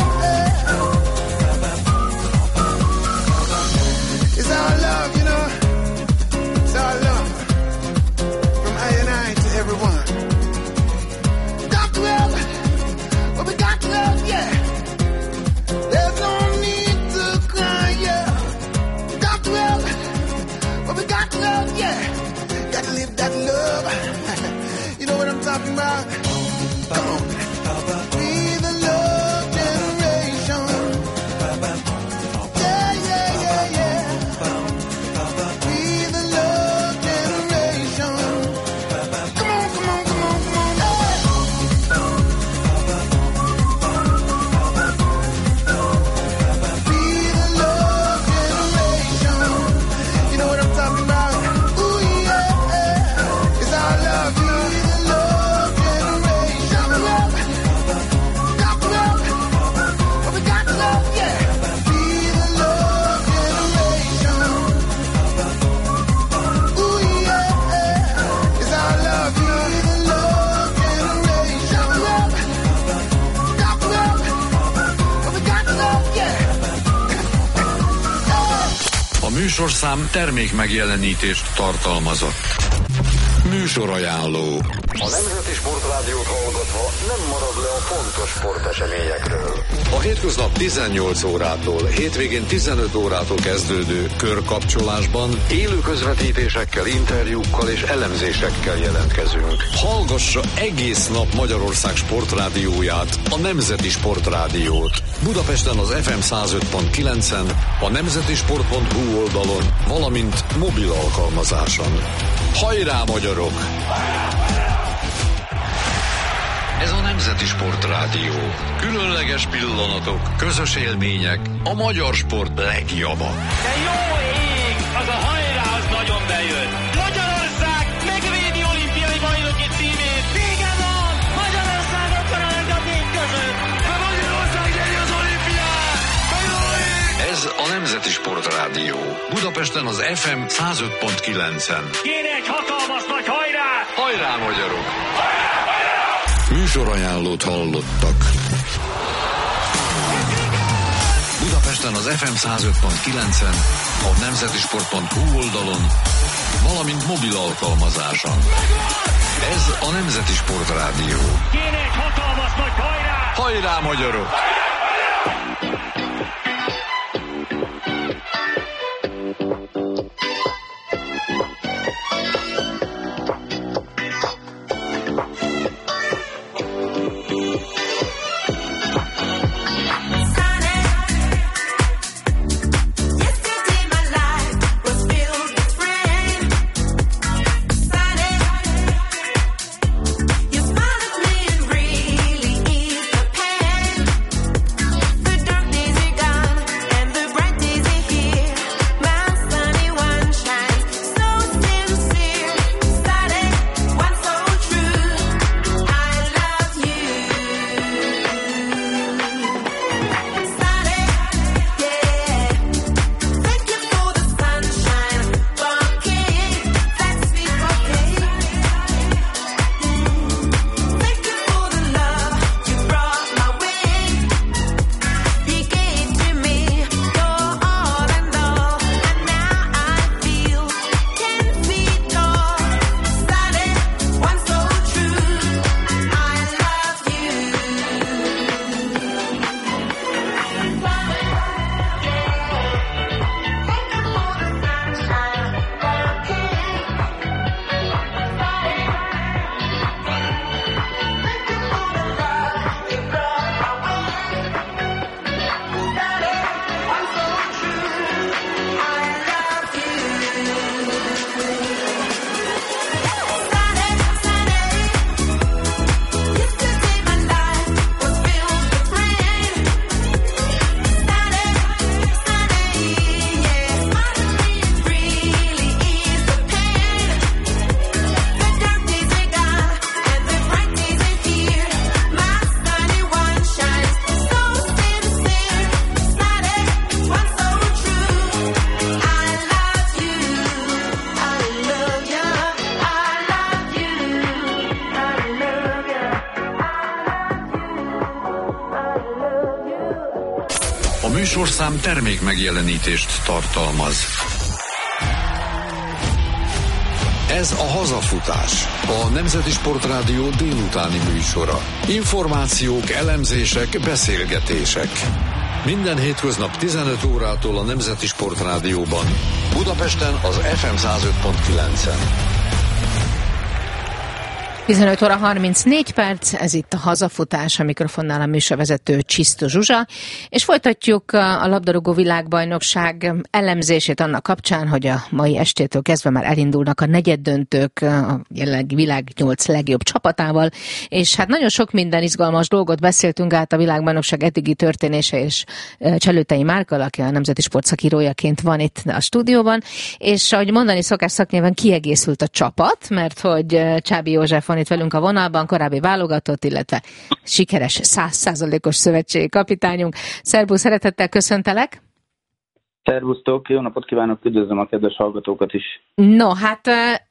It's our love, you know. It's our love. From I and I to everyone. Got to love. Well, we got to love, yeah. There's no need to cry, yeah. Got to love. Well, we got to love, yeah. Gotta live that love. You know what I'm talking about? Come on. Be the love generation. Yeah, yeah, yeah, yeah. Be the love generation. Come on, come on, come on, come on. Hey. Be the love generation. You know what I'm talking about? Ooh, yeah. It's our love. Be the love generation. Got to love. Well, we got to love, yeah. Be the love generation. Ooh, yeah. It's our love. Be the love generation. Got to love. Well, we got to love, yeah. A műsorszám termékmegjelenítést tartalmazott. Műsorajánló. A Nemzeti Sportrádiót hallgatva nem marad le a fontos sporteseményekről. A hétköznap 18 órától, hétvégén 15 órától kezdődő körkapcsolásban Élő közvetítésekkel, interjúkkal és elemzésekkel jelentkezünk. hallgassa egész nap Magyarország sportrádióját, a Nemzeti Sportrádiót. Budapesten az FM 105.9-en, a nemzetisport.hu oldalon, valamint mobil alkalmazáson. Hajrá, magyarok! Ez a Nemzeti Sportrádió. Különleges pillanatok, közös élmények, a magyar sport legjava. De jó ég! Az a hajrá, az nagyon bejön! Magyarország megvédi olimpiai bajnoki címét! Vége van! Magyarország akkor a legjobb között! De Magyarország nyeri az olimpiát! Jó ég! Ez a Nemzeti Sportrádió. Budapesten az FM 105.9-en. Kéne egy hatalmas nagy hajrá! Hajrá, magyarok! Műsorajánlót hallottak. Budapesten az FM 105.9-en, a nemzetisport.hu oldalon, valamint mobil alkalmazáson. Ez a Nemzeti Sport Rádió. Kéne egy hatalmas nagy hajrá! Hajrá, magyarok! Műsorszám termék megjelenítést tartalmaz. Ez a Hazafutás, a Nemzeti Sport Rádió délutáni műsora. Információk, elemzések, beszélgetések. Minden hétköznap 15 órától a Nemzeti Sport Rádióban. Budapesten az FM 105.9-en. 15 óra 34 perc, ez itt a Hazafutás, a mikrofonnál a műsorvezető Csisztus Zsuzsa, és folytatjuk a labdarúgó világbajnokság elemzését annak kapcsán, hogy a mai estétől kezdve már elindulnak a negyeddöntők a jelenlegi világ 8 legjobb csapatával, és hát nagyon sok minden izgalmas dolgot beszéltünk át a világbajnokság eddigi történése, és Cselőtei Márkkal, aki a Nemzeti Sport szakírójaként van itt a stúdióban, és ahogy mondani szokás szaknyelven kiegészült a csapat, mert hogy Csábi József van itt velünk a vonalban, korábbi válogatott, illetve sikeres 100%-os szövetségi kapitányunk. Szerbusz, szeretettel köszöntelek! Szervusztok, jó napot kívánok, üdvözlöm a kedves hallgatókat is! No, hát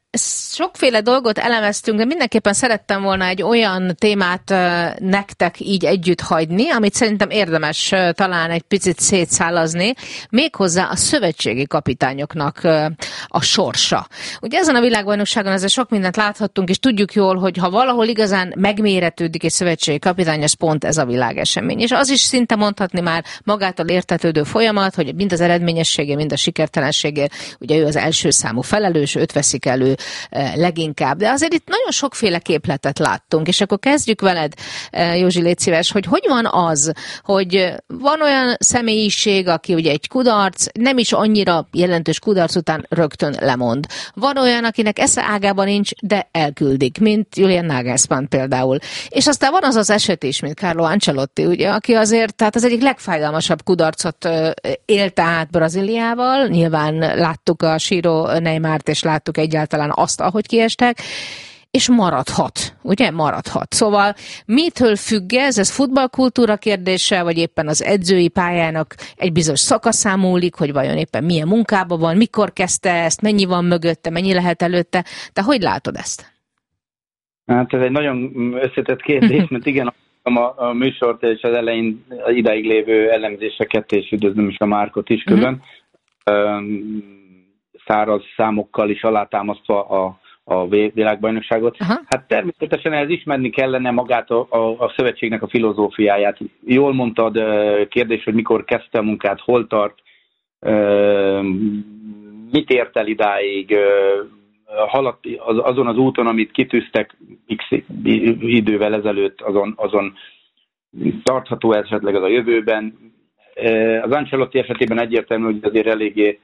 sokféle dolgot elemeztünk, de mindenképpen szerettem volna egy olyan témát nektek így együtt hagyni, amit szerintem érdemes talán egy picit szétszálazni, méghozzá a szövetségi kapitányoknak a sorsa. Ugye ezen a világbajnokságon ezzel sok mindent láthattunk, és tudjuk jól, hogy ha valahol igazán megméretődik egy szövetségi kapitány, ez pont ez a világesemény. És az is szinte mondhatni már magától értetődő folyamat, hogy mind az eredményessége, mind a sikertelensége, ugye ő az első számú felelős, őt veszik elő leginkább. De azért itt nagyon sokféle képletet láttunk, és akkor kezdjük veled, Józsi, légy szíves, hogy van az, hogy van olyan személyiség, aki ugye egy kudarc, nem is annyira jelentős kudarc után rögtön lemond. Van olyan, akinek esze ágában nincs, de elküldik, mint Julian Nagelsmann például. És aztán van az az eset is, mint Carlo Ancelotti, ugye, aki azért, tehát az egyik legfájdalmasabb kudarcot élte át Brazíliával. Nyilván láttuk a Ciro Neymart, és láttuk egyáltalán azt, ahogy kiestek, és maradhat, ugye? Maradhat. Szóval mitől függ ez? Ez futballkultúra kérdése, vagy éppen az edzői pályának egy bizonyos szakaszán múlik, hogy vajon éppen milyen munkában van, mikor kezdte ezt, mennyi van mögötte, mennyi lehet előtte? Te hogy látod ezt? Hát ez egy nagyon összetett kérdés, mert igen, a műsort és az elején idáig lévő elemzéseket, és üdvözlöm is a Márkot is külön. Száraz számokkal is alátámasztva a világbajnokságot. Aha. Hát természetesen ehhez ismerni kellene magát a szövetségnek a filozófiáját. Jól mondtad, kérdés, hogy mikor kezdte a munkát, hol tart, mit ért el idáig, haladt azon az úton, amit kitűztek x idővel ezelőtt, azon tartható esetleg az a jövőben. Az Ancelotti esetében egyértelmű, hogy azért eléggé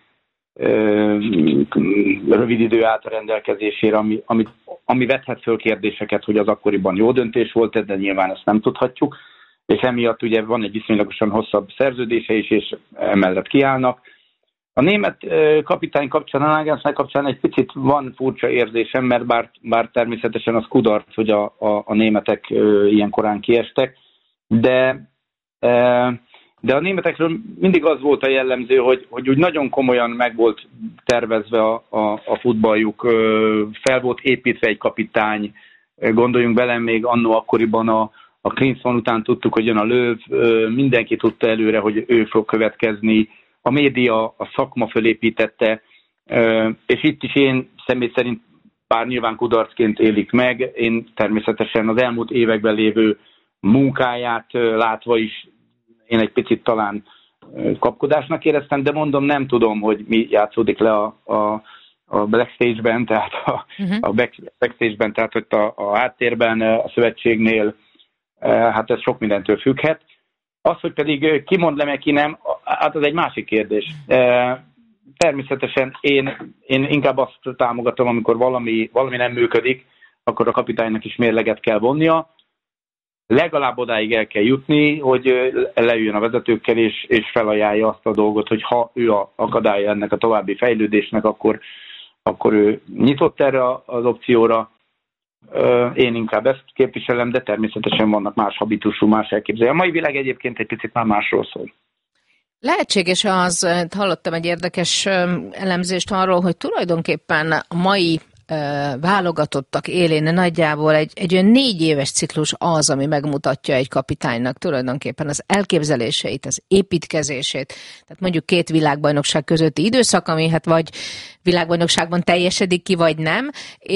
rövid idő állt a rendelkezésére, ami vethet föl kérdéseket, hogy az akkoriban jó döntés volt, de nyilván ezt nem tudhatjuk, és emiatt ugye van egy viszonylagosan hosszabb szerződése is, és emellett kiállnak. A német kapitány kapcsán, a Nagelsmann kapcsán egy picit van furcsa érzésem, mert bár természetesen az kudarc, hogy a németek ilyen korán kiestek, de a németekről mindig az volt a jellemző, hogy úgy nagyon komolyan meg volt tervezve a futballjuk, fel volt építve egy kapitány, gondoljunk bele, még annó akkoriban a Klinsmann után tudtuk, hogy jön a Löw, mindenki tudta előre, hogy ő fog következni, a média, a szakma fölépítette, és itt is én személy szerint, bár nyilván kudarcként élik meg, én természetesen az elmúlt években lévő munkáját látva is én egy picit talán kapkodásnak éreztem, de mondom, nem tudom, hogy mi játszódik le a backstage-ben, tehát a backstage-ben, tehát ott a háttérben, a szövetségnél, hát ez sok mindentől függhet. Az, hogy pedig ki mond le, meg ki nem, hát az egy másik kérdés. Természetesen én inkább azt támogatom, amikor valami nem működik, akkor a kapitánynak is mérleget kell vonnia. Legalább odáig el kell jutni, hogy leüljön a vezetőkkel, és felajánlja azt a dolgot, hogy ha ő a akadálya ennek a további fejlődésnek, akkor ő nyitott erre az opcióra. Én inkább ezt képviselem, de természetesen vannak más habitusú, más elképzelés. A mai világ egyébként egy picit már másról szól. Lehetséges az, hallottam egy érdekes elemzést arról, hogy tulajdonképpen a mai válogatottak élén nagyjából egy olyan 4 éves ciklus az, ami megmutatja egy kapitánynak tulajdonképpen az elképzeléseit, az építkezését. Tehát mondjuk 2 világbajnokság közötti időszak, ami hát vagy világbajnokságban teljesedik ki, vagy nem,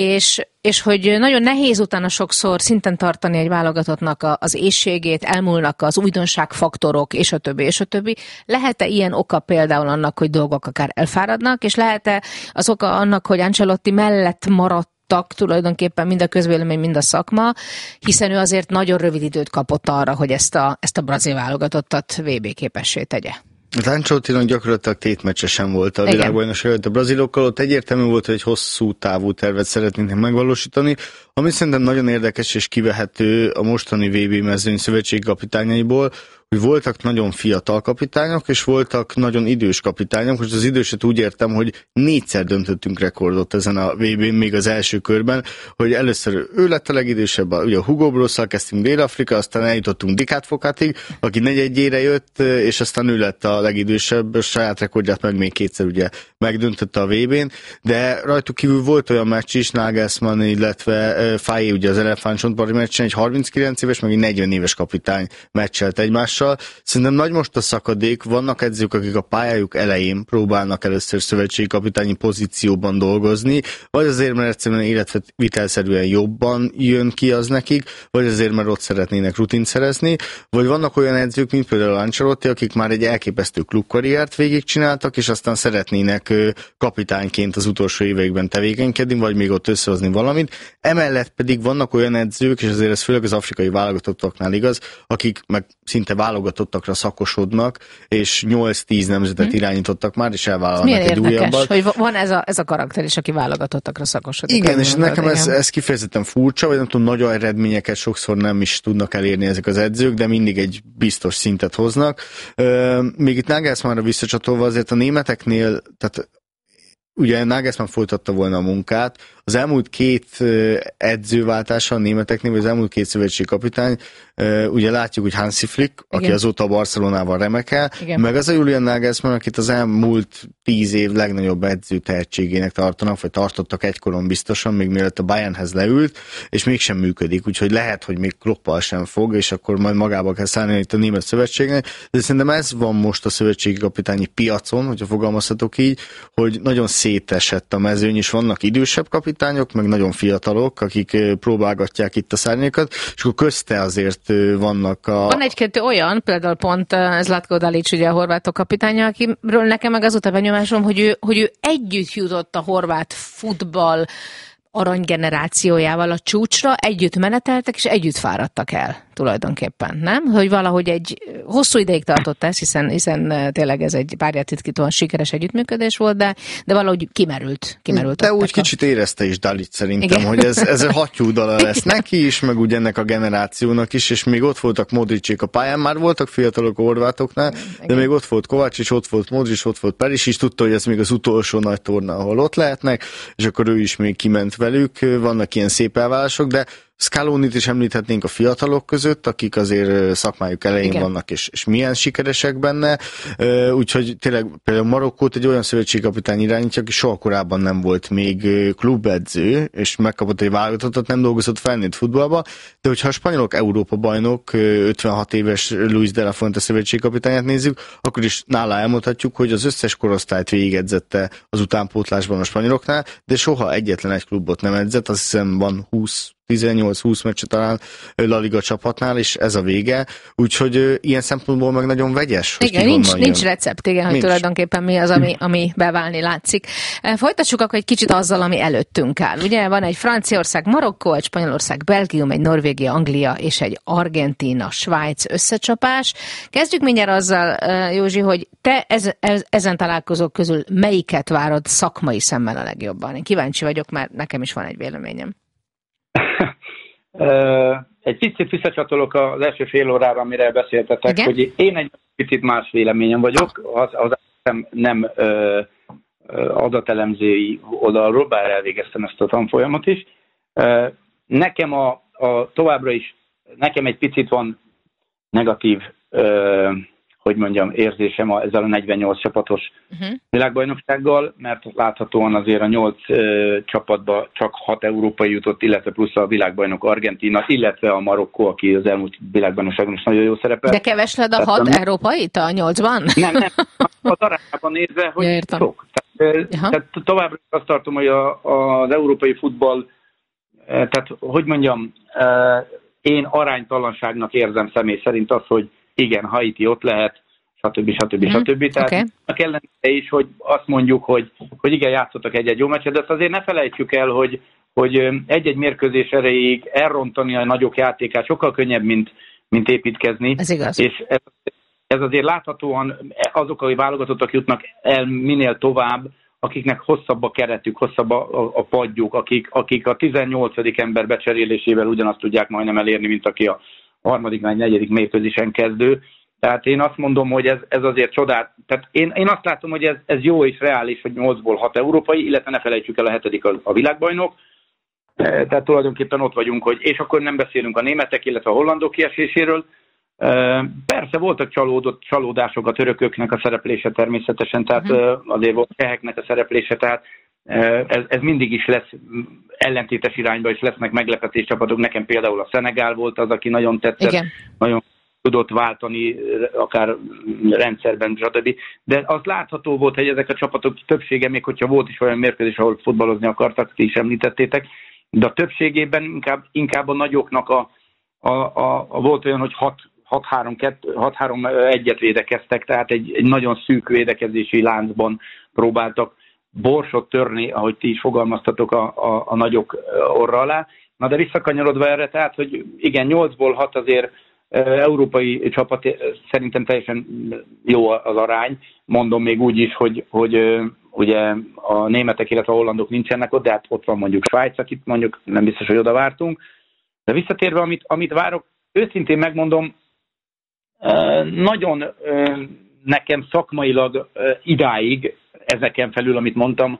és hogy nagyon nehéz utána sokszor szinten tartani egy válogatottnak az éhségét, elmúlnak az újdonságfaktorok, és a többi. Lehet-e ilyen oka például annak, hogy dolgok akár elfáradnak, és lehet-e az oka annak, hogy Ancelotti mellett maradtak tulajdonképpen mind a közvélemény, mind a szakma, hiszen ő azért nagyon rövid időt kapott arra, hogy ezt a brazil válogatottat VB képessé tegye? Az Ancelottinak gyakorlatilag tétmeccse sem volt a világbajnokság előtt. A brazilokkal ott egyértelmű volt, hogy egy hosszú távú tervet szeretnének megvalósítani, ami szerintem nagyon érdekes és kivehető a mostani VB mezőny szövetségkapitányaiból, hogy voltak nagyon fiatal kapitányok, és voltak nagyon idős kapitányok. Most az időset úgy értem, hogy 4-szer döntöttünk rekordot ezen a VB-n, még az első körben, hogy először ő lett a legidősebb, ugye Hugo Brosszal kezdtünk Dél-Afrika, aztán eljutottunk Dikát Fokátig, aki negyedjére jött, és aztán ő lett a legidősebb, a saját rekordját meg még 2-szer ugye megdöntötte a VB-n, de rajtuk kívül volt olyan meccs is, Nagelsmann, illetve Fájé ugye az elefántcsontparti meccsen, egy 39 éves, meg egy 40 éves kapitány meccselt egymással. Szerintem nagy most a szakadék, vannak edzők, akik a pályájuk elején próbálnak először szövetségkapitányi pozícióban dolgozni, vagy azért, mert egyszerűen életvitelszerűen jobban jön ki az nekik, vagy azért, mert ott szeretnének rutint szerezni, vagy vannak olyan edzők, mint például Ancelotti, akik már egy elképesztő klubkarriert végigcsináltak, és aztán szeretnének kapitányként az utolsó években tevékenykedni, vagy még ott összehozni valamit. Emellett pedig vannak olyan edzők, és azért ez főleg az afrikai válogatottaknál igaz, akik meg szinte válogatottakra szakosodnak, és 8-10 nemzetet irányítottak már, és elvállalnak egy újabbat. Hogy van ez a karakter is, aki válogatottakra szakosodik. Igen, és nekem ez kifejezetten furcsa, vagy nem tudom, nagy eredményeket sokszor nem is tudnak elérni ezek az edzők, de mindig egy biztos szintet hoznak. Még itt Nagelsmannra visszacsatolva azért a németeknél, tehát ugye Nagelsmann folytatta volna a munkát, az elmúlt 2 edzőváltása a németeknél, vagy az elmúlt 2 szövetségkapitány, ugye látjuk, hogy Hansi Flick, aki azóta a Barcelonával remekel, meg az a Julian Nagelsmann, akit az elmúlt 10 év legnagyobb edző tehetségének tartanak, vagy tartottak egykoron biztosan, még mielőtt a Bayernhez leült, és mégsem működik, úgyhogy lehet, hogy még Kloppal sem fog, és akkor majd magába kell szállni itt a német szövetségnek, de szerintem ez van most a szövetségi kapitányi piacon, hogyha fogalmazhatok így, hogy nagyon szétesett a mezőny, és vannak idősebb kapitányok, meg nagyon fiatalok, akik próbálgatják itt a szárnyékat, és akkor közte azért vannak Van egy-kettő olyan, például pont Zlatko Dalic, ugye a horvátok kapitánya, akiről nekem meg azóta benyomásom, hogy ő együtt jutott a horvát futball aranygenerációjával a csúcsra, együtt meneteltek, és együtt fáradtak el tulajdonképpen, nem? Hogy valahogy egy hosszú ideig tartott ez, hiszen tényleg ez egy párját titkítóan sikeres együttműködés volt, de valahogy kimerült. De úgy kicsit érezte is Dalic szerintem, igen, hogy ez a hattyúdala lesz neki is, meg úgy ennek a generációnak is, és még ott voltak Modricsék a pályán, már voltak fiatalok a horvátoknál, de még ott volt Kovács is, ott volt Modric, ott volt Peris is, tudta, hogy ez még az utolsó nagy torna, ahol ott lehetnek, és akkor ő is még kiment velük, vannak ilyen szép elválások, de Scalonit is említhetnénk a fiatalok között, akik azért szakmájuk elején igen, vannak, és milyen sikeresek benne. Úgyhogy tényleg például Marokkót egy olyan szövetségkapitány irányítja, aki soha korábban nem volt még klubedző, és megkapott egy válogatottat, nem dolgozott felnőtt futballba, de hogyha a spanyolok Európa bajnok, 56 éves Luis de la Fuente szövetségkapitányát nézzük, akkor is nála elmondhatjuk, hogy az összes korosztályt végigedzette az utánpótlásban a spanyoloknál, de soha egyetlen egy klubot nem edzett, azt hiszem van 18-20 meccse talán La Liga csapatnál, és ez a vége. Úgyhogy ilyen szempontból meg nagyon vegyes. Igen, nincs recept, igen, hogy tulajdonképpen mi az, ami beválni látszik. Folytassuk akkor egy kicsit azzal, ami előttünk áll. Ugye van egy Franciaország, Marokkó, egy Spanyolország, Belgium, egy Norvégia, Anglia és egy Argentína, Svájc összecsapás. Kezdjük mindjárt azzal, Józsi, hogy te ezen találkozók közül melyiket várod szakmai szemmel a legjobban? Én kíváncsi vagyok, mert nekem is van egy véleményem. Egy picit visszacsatolok az első fél órára, amire beszéltetek, igen, hogy én egy picit más véleményem vagyok, az nem adatelemzői oldalról, bár elvégeztem ezt a tanfolyamot is. Nekem továbbra is, nekem egy picit van negatív, érzésem ezzel a 48 csapatos világbajnoksággal, mert láthatóan azért a 8 csapatba csak 6 európai jutott, illetve plusz a világbajnok Argentína, illetve a Marokkó, aki az elmúlt világbajnokságon is nagyon jó szerepel. De kevesled a 6 európait a 8-ban? Nem. Az arányában nézve, hogy sok. Tehát továbbra azt tartom, hogy az európai futball, tehát én aránytalanságnak érzem személy szerint azt, hogy igen, Haiti ott lehet, stb. Tehát annak ellenére is, hogy azt mondjuk, hogy igen, játszottak egy-egy jó meccset, de azt azért ne felejtsük el, hogy egy-egy mérkőzés erejéig elrontani a nagyok játékát sokkal könnyebb, mint építkezni. Ez igaz. És ez azért láthatóan azok, akik válogatottak jutnak el minél tovább, akiknek hosszabb a keretük, hosszabb a padjuk, akik a 18. ember becserélésével ugyanazt tudják majdnem elérni, mint aki a 3. vagy 4. mérkőzésen kezdő. Tehát én azt mondom, hogy ez azért csodát. Tehát én azt látom, hogy ez jó és reális, hogy 8-ból 6 európai, illetve ne felejtsük el a 7. a világbajnok. Tehát tulajdonképpen ott vagyunk, és akkor nem beszélünk a németek, illetve a hollandok kieséséről. Persze voltak csalódások a törököknek a szereplése természetesen, tehát azért volt cseheknek a szereplése, tehát ez mindig is lesz ellentétes irányba, és lesznek meglepetés csapatok. Nekem például a Szenegál volt az, aki nagyon tetszett, igen, nagyon tudott váltani, akár rendszerben, stb. De az látható volt, hogy ezek a csapatok többsége, még hogyha volt is olyan mérkőzés, ahol futballozni akartak, ti is említettétek, de a többségében inkább a nagyoknak volt olyan, hogy 6-3-1-et védekeztek, tehát egy nagyon szűk védekezési láncban próbáltak borsot törni, ahogy ti is fogalmaztatok a nagyok orra alá. Na de visszakanyarodva erre, tehát, hogy igen, 8-ból 6 azért európai csapat, szerintem teljesen jó az arány. Mondom még úgy is, hogy ugye a németek, illetve a hollandok nincsenek ott, de hát ott van mondjuk Svájc, akit mondjuk nem biztos, hogy oda vártunk. De visszatérve, amit várok, őszintén megmondom, nagyon nekem szakmailag idáig, ezeken felül, amit mondtam,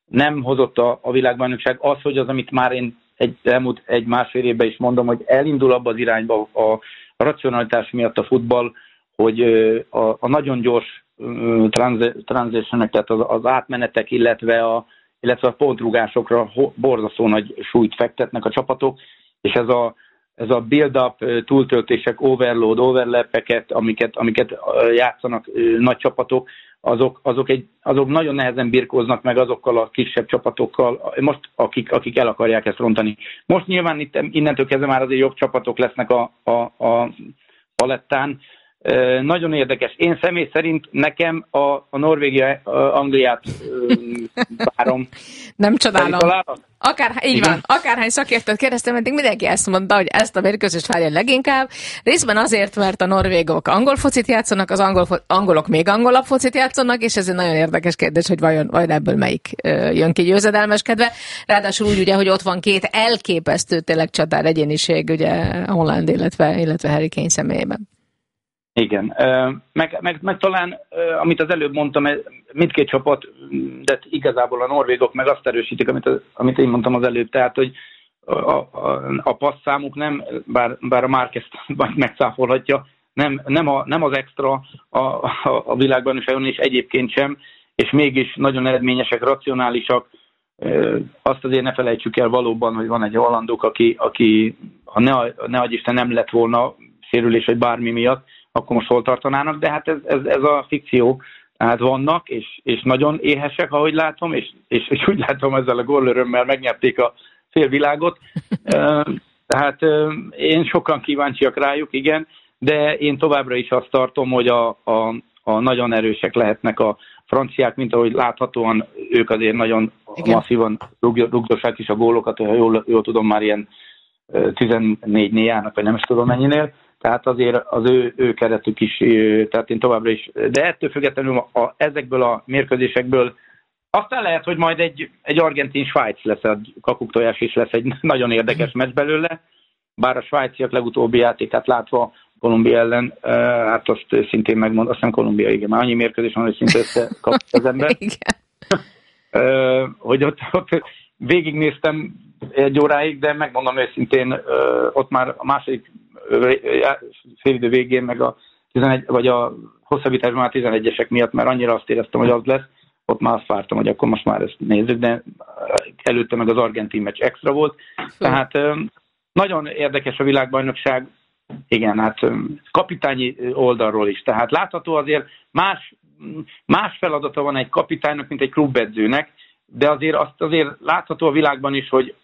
nem hozott a világbajnokság. Az, hogy az, amit már én elmúlt egy-másfél évben is mondom, hogy elindul abba az irányba a racionalitás miatt a futball, hogy a nagyon gyors transitionek, tehát az átmenetek, illetve a pontrugásokra borzasztó nagy súlyt fektetnek a csapatok, és ez a build-up, túltöltések, overload, overlap-eket, amiket játszanak nagy csapatok, azok nagyon nehezen birkóznak meg azokkal a kisebb csapatokkal, most akik el akarják ezt rontani. Most nyilván innentől kezdve már azért jobb csapatok lesznek a palettán. Nagyon érdekes. Én személy szerint nekem a Norvégia Angliát várom. Nem csodálom. Így van, akárhány szakértőt kérdeztem, eddig mindenki ezt mondta, hogy ezt a mérkőzést várja leginkább. Részben azért, mert a norvégok angol focit játszanak, az angolok még angolabb focit játszanak, és ez egy nagyon érdekes kérdés, hogy vajon ebből melyik jön ki győzedelmeskedve. Ráadásul úgy ugye, hogy ott van két elképesztő tényleg csatár egyéniség, ugye Holland, illetve Harry Kane személyében. Igen, meg talán, amit az előbb mondtam, mindkét csapat, de igazából a norvégok meg azt erősítik, amit én mondtam az előbb, tehát, hogy a passzámuk nem, bár a Márk ezt megcáfolhatja, nem az extra a világbajnokságon, és egyébként sem, és mégis nagyon eredményesek, racionálisak. Azt azért ne felejtsük el valóban, hogy van egy hollandok, aki ha ne adj Isten nem lett volna sérülés vagy bármi miatt, akkor most hol tartanának, de hát ez a fikció. Tehát vannak, és nagyon éhesek, ahogy látom, és úgy látom, ezzel a gólörömmel megnyerték a félvilágot. Tehát én sokan kíváncsiak rájuk, igen, de én továbbra is azt tartom, hogy a nagyon erősek lehetnek a franciák, mint ahogy láthatóan ők azért nagyon masszívan rugdossák is a gólokat, ha jól tudom, már ilyen 14-nél járnak, vagy nem is tudom mennyinél. Tehát azért az ő keretük is, tehát én továbbra is, de ettől függetlenül ezekből a mérkőzésekből aztán lehet, hogy majd egy argentin-Svájc lesz, a kakuktojás is lesz egy nagyon érdekes meccs belőle, bár a svájciak legutóbbi játékát látva Kolumbia ellen, hát azt szintén megmond, azt hiszem Kolumbia, igen, már annyi mérkőzés van, hogy szinte összekap az ember. Hogy ott végignéztem egy óráig, de megmondom őszintén, ott már a második félidő végén, meg a 11, vagy a hosszabbításban már 11-esek miatt, mert annyira azt éreztem, hogy az lesz, ott már azt vártam, hogy akkor most már ezt nézzük, de előtte meg az argentin meccs extra volt. Tehát nagyon érdekes a világbajnokság, igen, hát kapitányi oldalról is. Tehát látható azért más feladata van egy kapitánynak, mint egy klubedzőnek, de azt azért látható a világban is, hogy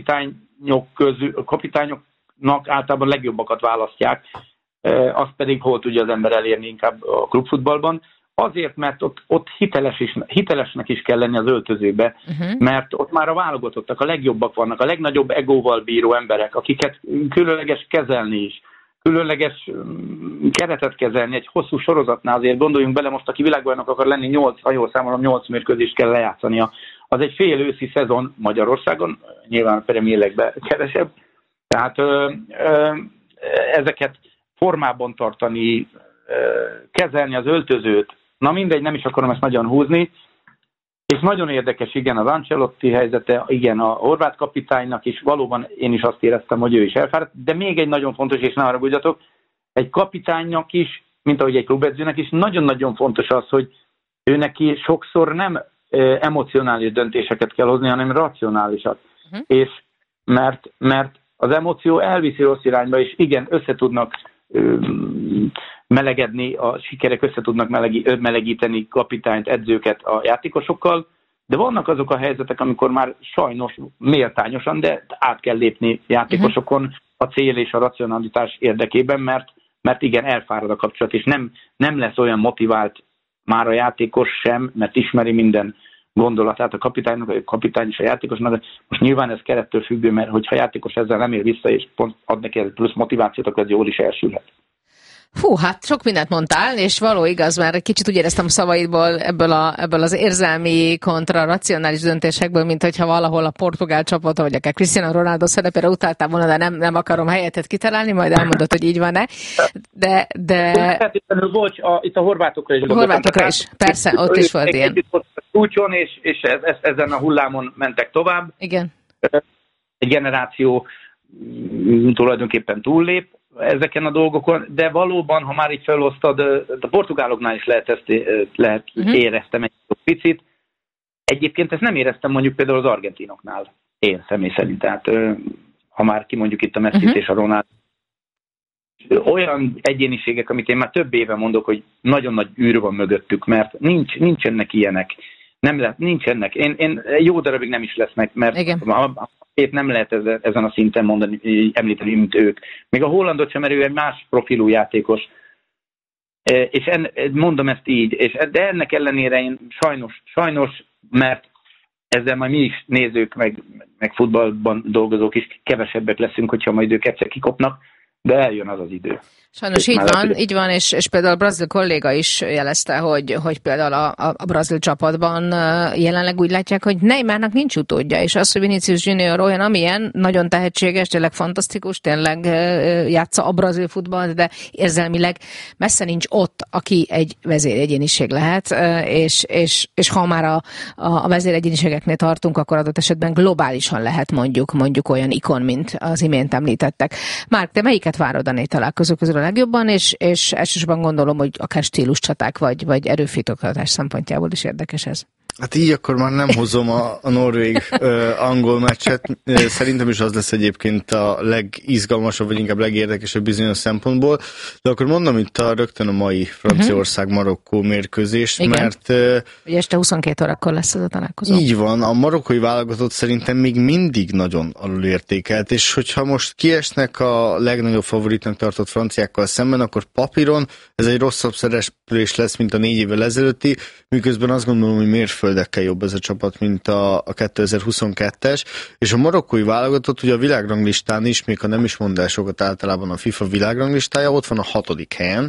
kapitányoknak általában legjobbakat választják, azt pedig hol tudja az ember elérni inkább a klubfutballban. Azért, mert ott hitelesnek is kell lenni az öltözőbe, mert ott már a válogatottak, a legjobbak vannak, a legnagyobb egóval bíró emberek, akiket különleges kezelni is, különleges keretet kezelni egy hosszú sorozatnál, azért gondoljunk bele, most aki világbajnok akar lenni, 8 mérkőzést kell lejátszania. Az egy fél őszi szezon Magyarországon, nyilván a Premier League-ben kevesebb. Tehát ezeket formában tartani, kezelni az öltözőt, na mindegy, nem is akarom ezt nagyon húzni, és nagyon érdekes, igen, az Ancelotti helyzete, igen, a horvát kapitánynak is, valóban én is azt éreztem, hogy ő is elfáradt, de még egy nagyon fontos, és ne haragudjatok, egy kapitánynak is, mint ahogy egy klubedzőnek is, nagyon-nagyon fontos az, hogy ő neki sokszor nem emocionális döntéseket kell hozni, hanem racionálisat. És mert az emóció elviszi rossz irányba, és igen, összetudnak melegedni, a sikerek összetudnak melegíteni kapitányt, edzőket a játékosokkal, de vannak azok a helyzetek, amikor már sajnos méltányosan, de át kell lépni játékosokon a cél és a racionalitás érdekében, mert igen, elfárad a kapcsolat, és nem lesz olyan motivált már a játékos sem, mert ismeri minden gondolatát a kapitánynak, a kapitány és a játékosnak. Most nyilván ez kerettől függő, mert hogyha a játékos ezzel nem ér vissza, és pont ad neki plusz motivációt, akkor ez jól is elsülhet. Hú, hát sok mindent mondtál, és való igaz, mert kicsit úgy éreztem a szavaidból ebből az érzelmi kontra racionális döntésekből, mint hogyha valahol a portugál csapat, vagy akár Cristiano Ronaldo szerepére utáltál volna, de nem akarom helyettet kitalálni, majd elmondod, hogy így van-e. De... Bocs, itt a horvátokra is. Horvátokra is, persze, ott is volt ilyen. Csúcson, és ezen a hullámon mentek tovább. Igen. Egy generáció tulajdonképpen túllép ezeken a dolgokon, de valóban, ha már így felosztad, a portugáloknál is lehet éreztem egy picit. Egyébként ezt nem éreztem mondjuk például az argentinoknál, én személy szerint. Tehát ha már kimondjuk itt a Messit és a Ronaldo, olyan egyéniségek, amit én már több éve mondok, hogy nagyon nagy űr van mögöttük, mert nincsenek ilyenek. Nincsenek. Én jó darabig nem is lesznek, mert nem lehet ezen a szinten említeni, mint ők. Még a hollandot sem, mert ő egy más profilú játékos. És mondom ezt így, de ennek ellenére én sajnos, mert ezzel majd mi is nézők, meg futballban dolgozók is kevesebbek leszünk, hogyha majd ők egyszer kikopnak, de eljön az idő. Sajnos így van, és például a brazil kolléga is jelezte, hogy például a brazil csapatban jelenleg úgy látják, hogy Neymarnak nincs utódja, és az, hogy Vinicius Junior olyan, amilyen, nagyon tehetséges, tényleg fantasztikus, tényleg játsza a brazil futballt, de érzelmileg messze nincs ott, aki egy vezéregyéniség lehet, és ha már a vezéregyéniségeknél tartunk, akkor adott esetben globálisan lehet mondjuk olyan ikon, mint az imént említettek. Márk, te melyiket várod a 4 találkozó közül a legjobban, és elsősorban gondolom, hogy akár stíluscsaták vagy erőfitoktatás szempontjából is érdekes ez. Hát így akkor már nem hozom a norvég-angol meccset. Szerintem is az lesz egyébként a legizgalmasabb, vagy inkább legérdekesebb bizonyos szempontból. De akkor mondom itt rögtön a mai Franciaország-Marokkó mérkőzést, igen. Mert... Ugye este 22 órakor lesz ez a találkozó. Így van, a marokkói válogatott szerintem még mindig nagyon alulértékelt, és hogyha most kiesnek a legnagyobb favoritnak tartott franciákkal szemben, akkor papíron ez egy rosszabb szereplés lesz, mint a 4 évvel ezelőtti, miközben azt gondolom, hogy mérföldekkel jobb ez a csapat, mint a 2022-es, és a marokkói válogatott ugye a világranglistán is, még ha nem is mond el sokat általában a FIFA világranglistája, ott van a 6. helyen,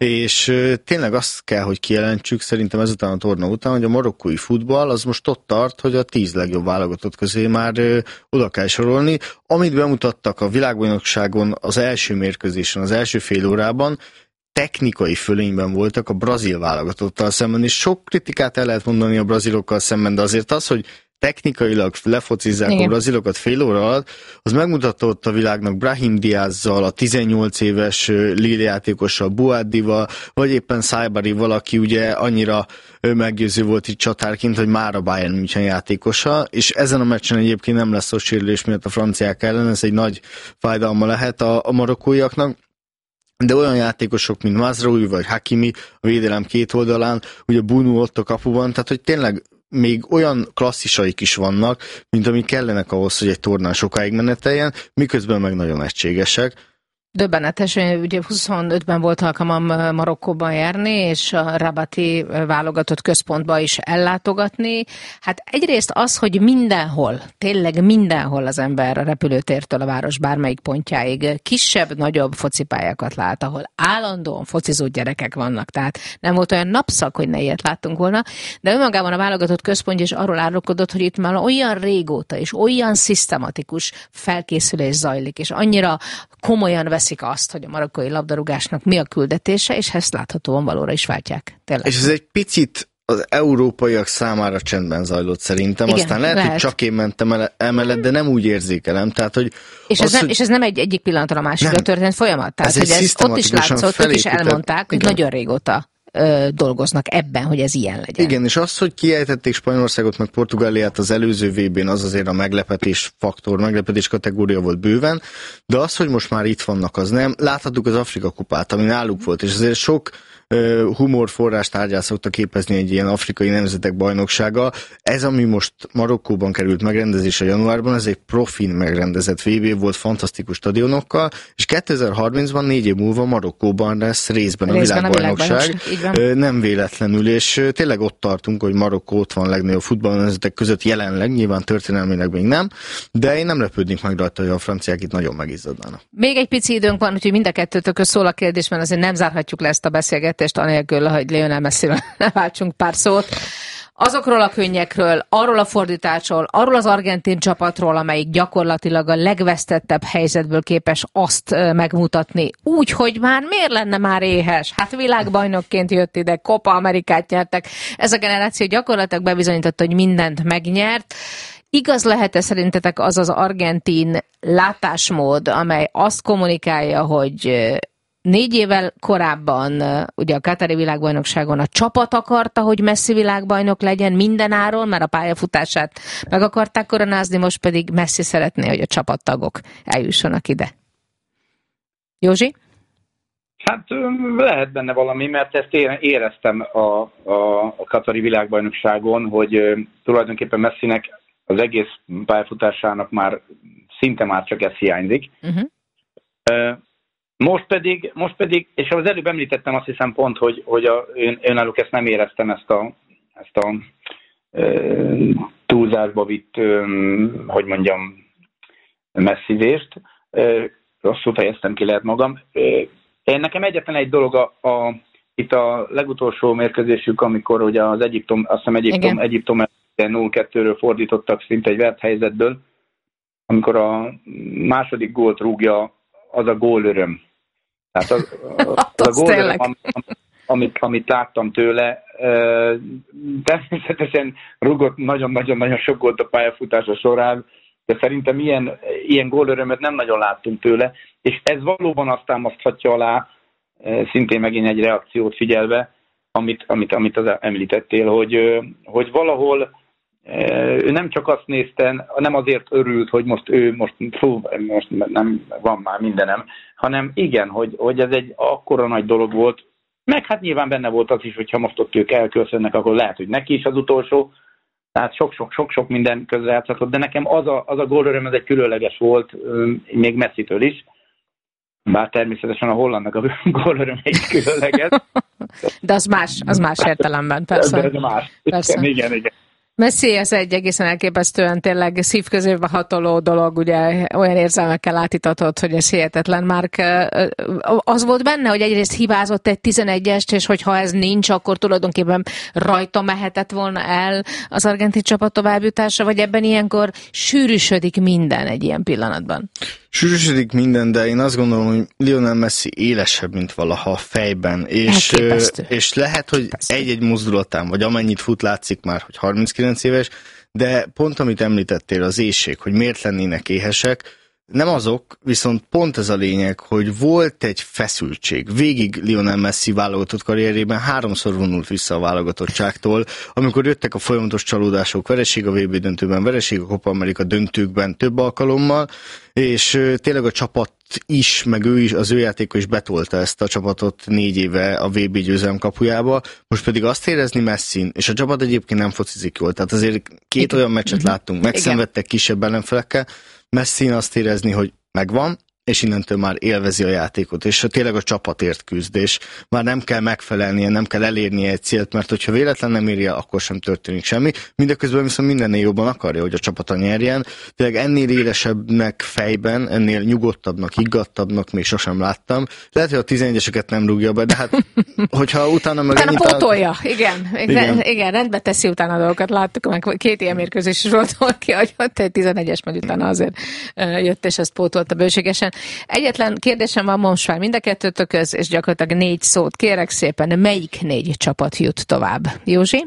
és tényleg azt kell, hogy kijelentsük szerintem ezután a torna után, hogy a marokkói futball az most ott tart, hogy a 10 legjobb válogatott közé már oda kell sorolni. Amit bemutattak a világbajnokságon az első mérkőzésen, az első fél órában, technikai fölényben voltak a brazil válogatottal szemben, és sok kritikát el lehet mondani a brazilokkal szemben, de azért az, hogy technikailag lefocizzák a brazilokat fél óra alatt, az megmutatta ott a világnak Brahim Diazzal, a 18 éves Lille játékossal, Boadival, vagy éppen Saibarival, aki ugye annyira meggyőző volt itt csatárként, hogy már a Bayern München játékosa, és ezen a meccsen egyébként nem lesz a sérülés miatt a franciák ellen, ez egy nagy fájdalma lehet a marokkóiaknak. De olyan játékosok, mint Mazraoui vagy Hakimi a védelem két oldalán, ugye Bunu ott a kapuban, tehát hogy tényleg még olyan klasszisaik is vannak, mint amik kellenek ahhoz, hogy egy tornán sokáig meneteljen, miközben meg nagyon egységesek. Döbbenetes, ugye 25-ben volt alkalmam Marokkóban járni, és a rabati válogatott központba is ellátogatni. Hát egyrészt az, hogy mindenhol, tényleg mindenhol az ember a repülőtértől a város bármelyik pontjáig kisebb-nagyobb focipályákat lát, ahol állandóan focizó gyerekek vannak. Tehát nem volt olyan napszak, hogy ne ilyet láttunk volna, de önmagában a válogatott központja is arról árulkodott, hogy itt már olyan régóta és olyan szisztematikus felkészülés zajlik, és annyira komolyan veszik azt, hogy a marokkói labdarúgásnak mi a küldetése, és ezt láthatóan valóra is váltják. Tényleg. És ez egy picit az európaiak számára csendben zajlott szerintem. Igen, aztán lehet, hogy csak én mentem emellett, de nem úgy érzékelem. Tehát, hogy és ez nem egyik pillanatra a másikra történt folyamat. Tehát, hogy ez ott is látszott, ők is elmondták, hogy nagyon régóta dolgoznak ebben, hogy ez ilyen legyen. Igen, és az, hogy kiejtették Spanyolországot meg Portugáliát az előző VB-n, az azért a meglepetés faktor, meglepetés kategória volt bőven, de az, hogy most már itt vannak, az nem. Láthattuk az Afrika kupát, ami náluk volt, és azért sok humorforrás tárgyát szokta képezni egy ilyen afrikai nemzetek bajnoksága. Ez, ami most Marokkóban került megrendezésre januárban, ez egy profin megrendezett VB volt, fantasztikus stadionokkal, és 2030-ban 4 év múlva Marokkóban lesz részben a világbajnokság. Nem véletlenül, és tényleg ott tartunk, hogy Marokkó ott van a legnagyobb futballnemzetek között jelenleg, nyilván történelmileg még nem, de én nem lepődnék meg rajta, hogy a franciák itt nagyon megizzadnának. Még egy pici időnk van, úgyhogy mind a kettőtök szól a kérdés, mert azért nem zárhatjuk le ezt a beszélgetést anélkül, hogy Lionel Messiről ne váltsunk pár szót. Azokról a könnyekről, arról a fordításról, arról az argentin csapatról, amelyik gyakorlatilag a legvesztettebb helyzetből képes azt megmutatni. Úgy, hogy már miért lenne már éhes? Hát világbajnokként jött ide, Copa Amerikát nyertek. Ez a generáció gyakorlatilag bebizonyította, hogy mindent megnyert. Igaz lehet-e szerintetek az az argentin látásmód, amely azt kommunikálja, hogy 4 évvel korábban, ugye a katari világbajnokságon a csapat akarta, hogy Messi világbajnok legyen mindenáron, mert a pályafutását meg akarták koronázni, most pedig Messi szeretné, hogy a csapattagok eljussanak ide. Józsi? Hát lehet benne valami, mert ezt éreztem a katari világbajnokságon, hogy tulajdonképpen Messinek az egész pályafutásának szinte már csak ez hiányzik. Most pedig, és az előbb említettem azt hiszem pont, hogy önállók ezt nem éreztem, ezt a túlzásba vitt, hogy mondjam, messzizést. Rosszul fejeztem ki, lehet magam. Nekem egyetlen egy dolog itt a legutolsó mérkőzésük, amikor ugye az Egyiptom 0-2-ről fordítottak szinte egy vert helyzetből, amikor a második gólt rúgja, az a gólöröm. Tehát az a gólöröm, amit láttam tőle, természetesen rúgott nagyon-nagyon-nagyon sok gólt a pályafutása során, de szerintem ilyen gólörömöt nem nagyon láttunk tőle, és ez valóban azt támaszthatja alá, szintén megint egy reakciót figyelve, amit az említettél, hogy valahol ő nem csak azt nézte, nem azért örült, hogy most nem van már mindenem, hanem igen, hogy ez egy akkora nagy dolog volt, meg hát nyilván benne volt az is, hogyha most ott ők elköszönnek, akkor lehet, hogy neki is az utolsó, tehát sok-sok minden közrejátszhatott, de nekem az a gólöröm, ez egy különleges volt, még Messitől is, bár természetesen a hollandnak a gólöröm egy különleges. De az más értelemben, persze. De más. Persze. Igen. Messi, ez egy egészen elképesztően tényleg szívközébe hatoló dolog, ugye olyan érzelmekkel átítatott, hogy ez hihetetlen. Márk, az volt benne, hogy egyrészt hibázott egy 11-est, és hogyha ez nincs, akkor tulajdonképpen rajta mehetett volna el az argentin csapat továbbjutása, vagy ebben ilyenkor sűrűsödik minden egy ilyen pillanatban? Sűrűsödik minden, de én azt gondolom, hogy Lionel Messi élesebb, mint valaha fejben, és lehet, hogy egy-egy mozdulatán, vagy amennyit fut, látszik már, hogy 39 éves, de pont amit említettél, az éhség, hogy miért lennének éhesek, nem azok, viszont pont ez a lényeg, hogy volt egy feszültség. Végig Lionel Messi válogatott karrierében 3-szor vonult vissza a válogatottságtól, amikor jöttek a folyamatos csalódások, vereség a VB döntőben, vereség a Copa America döntőkben több alkalommal, és tényleg a csapat is, meg ő is, az ő játéka is betolta ezt a csapatot 4 éve a VB győzelem kapujába, most pedig azt érezni Messin, és a csapat egyébként nem focizik jól, tehát azért 2 olyan meccset láttunk, megszenvedtek kisebb ellenfelekkel, Messin azt érezni, hogy megvan, és innentől már élvezi a játékot, és tényleg a csapatért küzd, és már nem kell megfelelnie, nem kell elérnie egy célt, mert hogyha véletlen nem éri el, akkor sem történik semmi. Mindeközben viszont mindennél jobban akarja, hogy a csapata nyerjen. Tényleg ennél élesebbnek fejben, ennél nyugodtabbnak, higgadtabbnak még sosem láttam. Lehet, hogy a 11-eseket nem rúgja be, de hát hogyha utána meg... Utána pótolja, igen, rendbe teszi utána a dolgokat. Láttuk, meg 2 ilyen mérkőzés is volt, ki, hogy ott egy 11-es, majd utána azért jött, és ezt pótolta bőségesen. Egyetlen kérdésem van most már mind a kettőtökhöz, és gyakorlatilag 4 szót. Kérek szépen, melyik 4 csapat jut tovább? Józsi?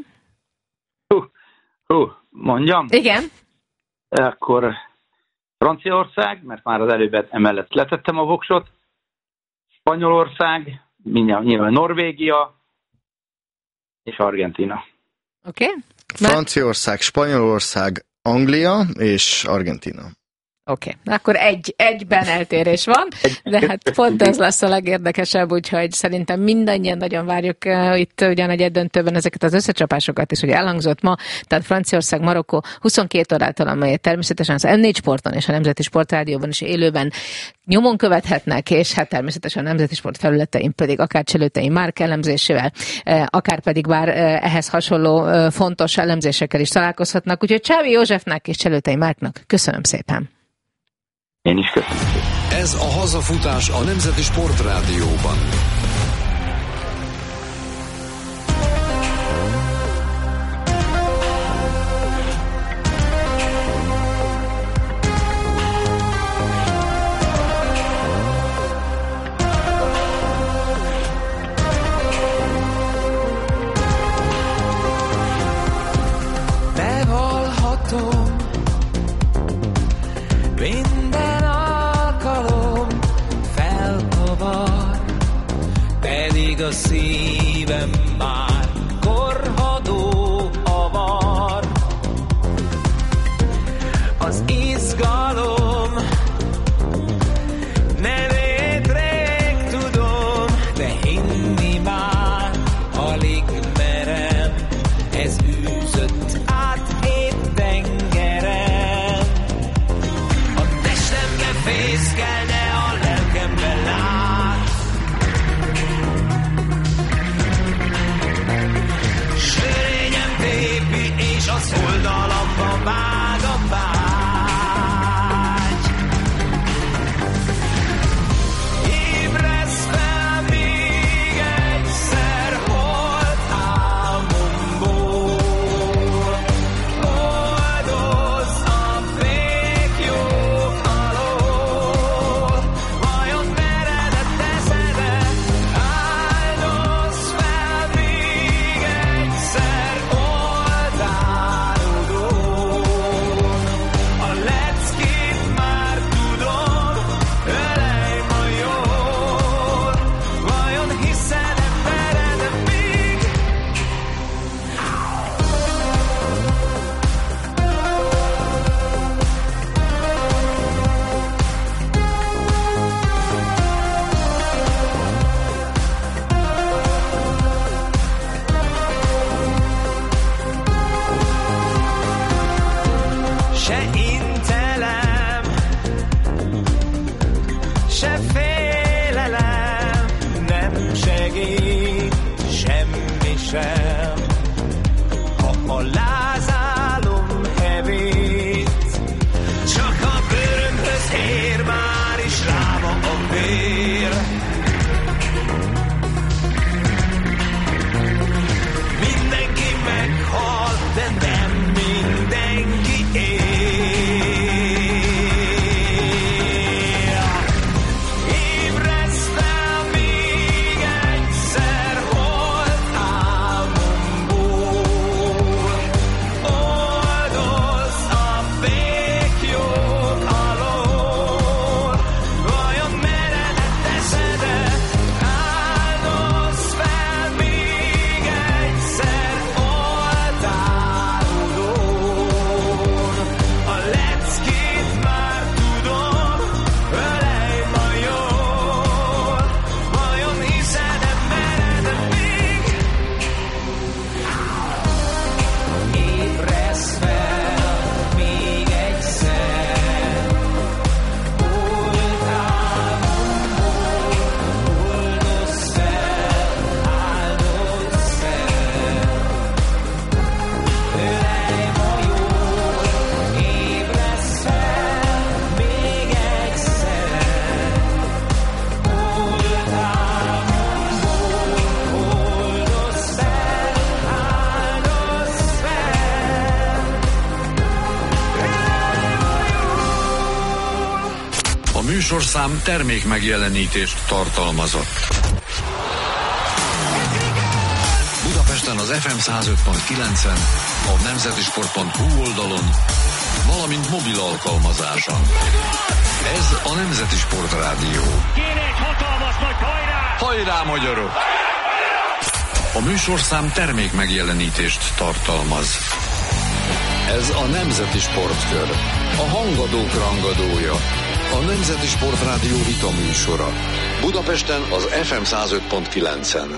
Mondjam? Igen. Akkor Franciaország, mert már az előbb emellett letettem a voksot, Spanyolország, nyilván Norvégia és Argentína. Oké. Franciaország, Spanyolország, Anglia és Argentína. Oké, akkor egyben eltérés van, de hát pont ez lesz a legérdekesebb, úgyhogy szerintem mindannyian nagyon várjuk itt ugyan egy döntőben ezeket az összecsapásokat is, hogy elhangzott ma, tehát Franciaország, Marokkó 22 órától, amelyet természetesen az N4 Sporton és a Nemzeti Sportrádióban is élőben nyomon követhetnek, és hát természetesen a Nemzeti Sport felületein pedig akár Cselőtei Márk elemzésével, akár pedig bár ehhez hasonló fontos elemzésekkel is találkozhatnak, úgyhogy Csávi Józsefnek és Cselőtei Márknak köszönöm szépen. Én is köszönöm. Ez a hazafutás a Nemzeti Sportrádióban. Bevallhatom, minden alkalom felkavar, pedig a szívem már korhadó avar. Az izgalom nevét rég tudom, de hinni már alig merem, ez űzött át 7 tengeren. A testembe fészkelne, a lelkembe lát, sörényem tépi, és az oldalamba vág a vágy. Ébresz fel még egyszer holt álmomból, oldozz a féklyók alól, vajon meredett eszede, áldozz fel még egyszer oldálodón. A leckét már tudom, ölej ma jól, vajon hiszed-e, mered-e még? Se intelem, se félelem nem segít, semmi sem. Ha a lázálom hevít, csak a bőrömhöz ér már is ráma a vér. Mindenki meghal, de nem mindenki él. Ébresz fel még egyszer holt álmomból, oldozz a féklyók alól, vajon meredett eszede, áldozz fel még egyszer oldálodón. A leckét már tudom, ölej ma jól, vajon hiszed-e, mered-e még? Ébresz fel még egyszer, old álmomból, oldozz fel, áldozz fel, ölej ma jól. Ébresz fel még egyszer, old álmomból, oldozz fel, áldozz fel, ölej ma jól. A műsorszám termék megjelenítést tartalmazott. Budapesten az FM 105.9-en, a nemzetisport.hu oldalon, valamint mobil alkalmazáson. Ez a Nemzeti Sportrádió. Kéne egy hatalmas nagy hajrá! Hajrá, magyarok! A műsorszám termék megjelenítést tartalmaz. Ez a Nemzeti Sportkör. A hangadók rangadója. A Nemzeti Sportrádió vitaműsora. Budapesten az FM 105.9-en.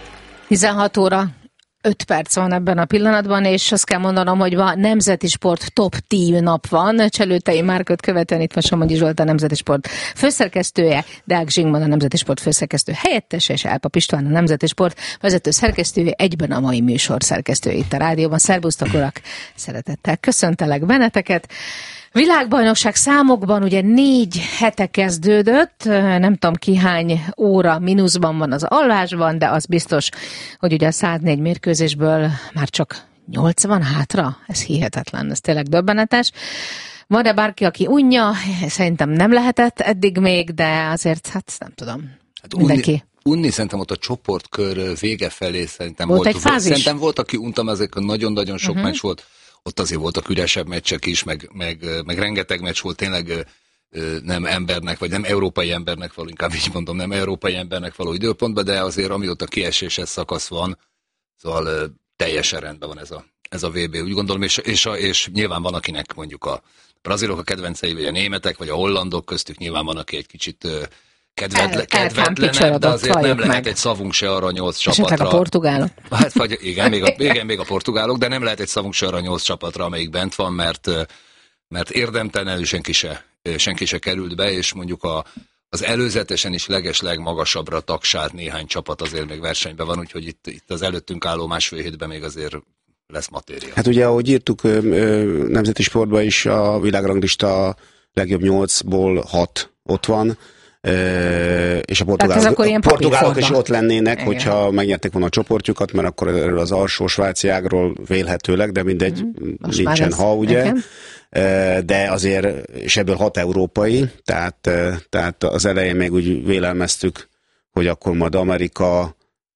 16 óra 5 perc van ebben a pillanatban, és azt kell mondanom, hogy ma Nemzeti Sport Top 10 nap van. Cselőtei Márkot követően itt van Somogyi Zsolt, a Nemzeti Sport főszerkesztője, Deák Zsigmond, a Nemzeti Sport főszerkesztő helyettese, és Elpap István, a Nemzeti Sport vezető szerkesztője, egyben a mai műsor szerkesztője itt a rádióban. Szerbusztok, urak! Szeretettel köszöntelek benneteket. Világbajnokság számokban ugye 4 hete kezdődött, nem tudom ki hány óra mínuszban van az alvásban, de az biztos, hogy ugye a 104 mérkőzésből már csak 80 hátra, ez hihetetlen, ez tényleg döbbenetes. Van-e bárki, aki unja? Szerintem nem lehetett eddig még, de azért, hát nem tudom, mindenki. Unni szerintem ott a csoportkör vége felé szerintem volt egy fázis? Szerintem volt, aki untam, ezek nagyon-nagyon sok meccs volt. Ott azért voltak üresebb meccsek is, meg rengeteg meccs volt tényleg nem embernek, vagy nem európai embernek való, inkább így mondom, nem európai embernek való időpontban, de azért amióta kieséses szakasz van, szóval teljesen rendben van ez a VB, úgy gondolom, és nyilván van, akinek mondjuk a brazilok a kedvencei, vagy a németek, vagy a hollandok köztük nyilván van, aki egy kicsit kedvetlenebb, de azért nem lehet egy szavunk se arra 8 csapatra. Esetleg a portugálok. Hát, vagy igen, még a portugálok, de nem lehet egy szavunk se arra 8 csapatra, amelyik bent van, mert érdemtelenül senki se került be, és mondjuk az előzetesen is legmagasabbra tagsált néhány csapat azért még versenyben van, úgyhogy itt az előttünk álló másfél hétben még azért lesz matéria. Hát ugye, ahogy írtuk Nemzeti Sportban is, a világranglista legjobb 8-ból 6 ott van, és a portugálok is ott lennének, igen, hogyha megnyerték volna a csoportjukat, mert akkor erről az alsó svájci ágról vélhetőleg, de mindegy, nincsen ugye. Igen. De azért, és ebből 6 európai, tehát az elején még úgy vélelmeztük, hogy akkor majd Amerika,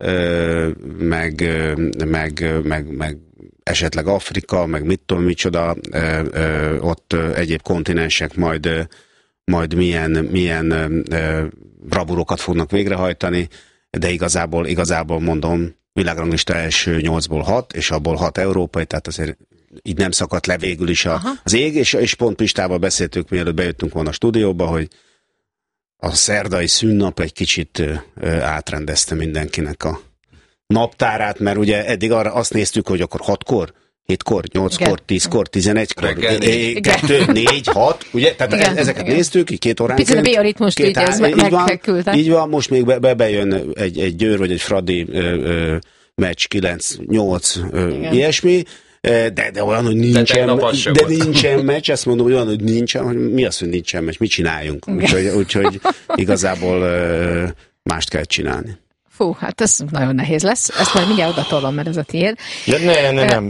meg esetleg Afrika, meg mit tudom micsoda, ott egyéb kontinensek majd milyen bravúrokat fognak végrehajtani, de igazából mondom, világranglista első 8-ból 6, és abból 6 európai, tehát azért így nem szakadt le végül is az ég, és pont Pistával beszéltük, mielőtt bejöttünk volna a stúdióba, hogy a szerdai szünnap egy kicsit átrendezte mindenkinek a naptárát, mert ugye eddig arra azt néztük, hogy akkor 6-kor, 7-kor, 8-kor, 10-kor, 11-kor, 2, 4, 6, ugye? Tehát igen, ezeket igen, néztük, így 2 óránként. Picit a bioritmust így ez megküldte. Így van, most még bejön egy Győr vagy egy Fradi meccs, 9-8, ilyesmi, de olyan, hogy nincsen meccs, ezt mondom, hogy olyan, hogy nincsen, hogy mi az, hogy nincsen meccs, mit csináljunk? Úgyhogy igazából mást kell csinálni. Fú, hát ez nagyon nehéz lesz. Ezt majd mindjárt odatolom, mert ez a tiéd. Nem.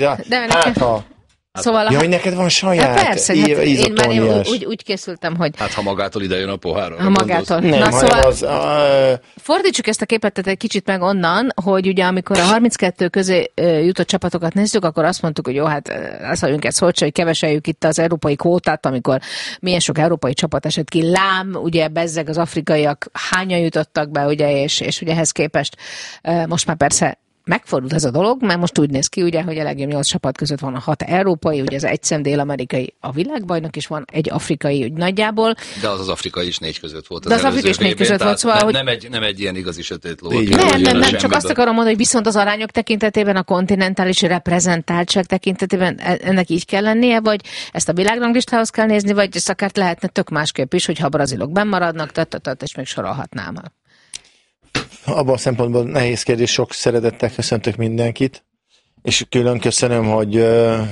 Szóval hogy neked van saját én úgy készültem, hogy... Hát ha magától ide jön a pohárra. Ha magától. Nem, szóval fordítsuk ezt a képet egy kicsit meg onnan, hogy ugye amikor a 32 közé jutott csapatokat néztük, akkor azt mondtuk, hogy jó, hát azt vagyunk ezt Szolcsa, hogy keveseljük itt az európai kvótát, amikor milyen sok európai csapat esett ki. Lám, ugye bezzeg az afrikaiak hányan jutottak be, ugye, és ugye ehhez képest most már persze megfordult ez a dolog, mert most úgy néz ki, ugye, hogy a legjobb 8 csapat között van a 6 európai, ugye ez egyszem dél-amerikai a világbajnok, és van egy afrikai úgy nagyjából. De az afrikai is 4 között volt. De az afrikai is 4 között volt, szóval, hogy... Nem egy ilyen igazi sötét ló. Nem, csak azt akarom mondani, hogy viszont az arányok tekintetében, a kontinentális reprezentáltság tekintetében ennek így kell lennie, vagy ezt a világranglistához kell nézni, vagy ezt akár lehetne tök másképp is, hogyha a brazilok bennmaradnak, és még sorolhatnám. Abban a szempontból nehéz kérdés, sok szeretettel köszöntök mindenkit, és külön köszönöm, hogy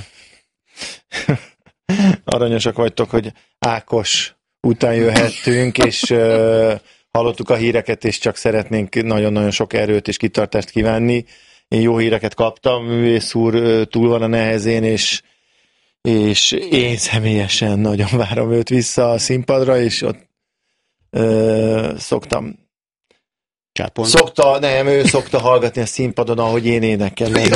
aranyosak vagytok, hogy Ákos után jöhettünk, és hallottuk a híreket, és csak szeretnénk nagyon-nagyon sok erőt és kitartást kívánni. Én jó híreket kaptam, művész úr túl van a nehezén, és én személyesen nagyon várom őt vissza a színpadra, és ott szoktam Csápon? Ő szokta hallgatni a színpadon, ahogy én énekelem.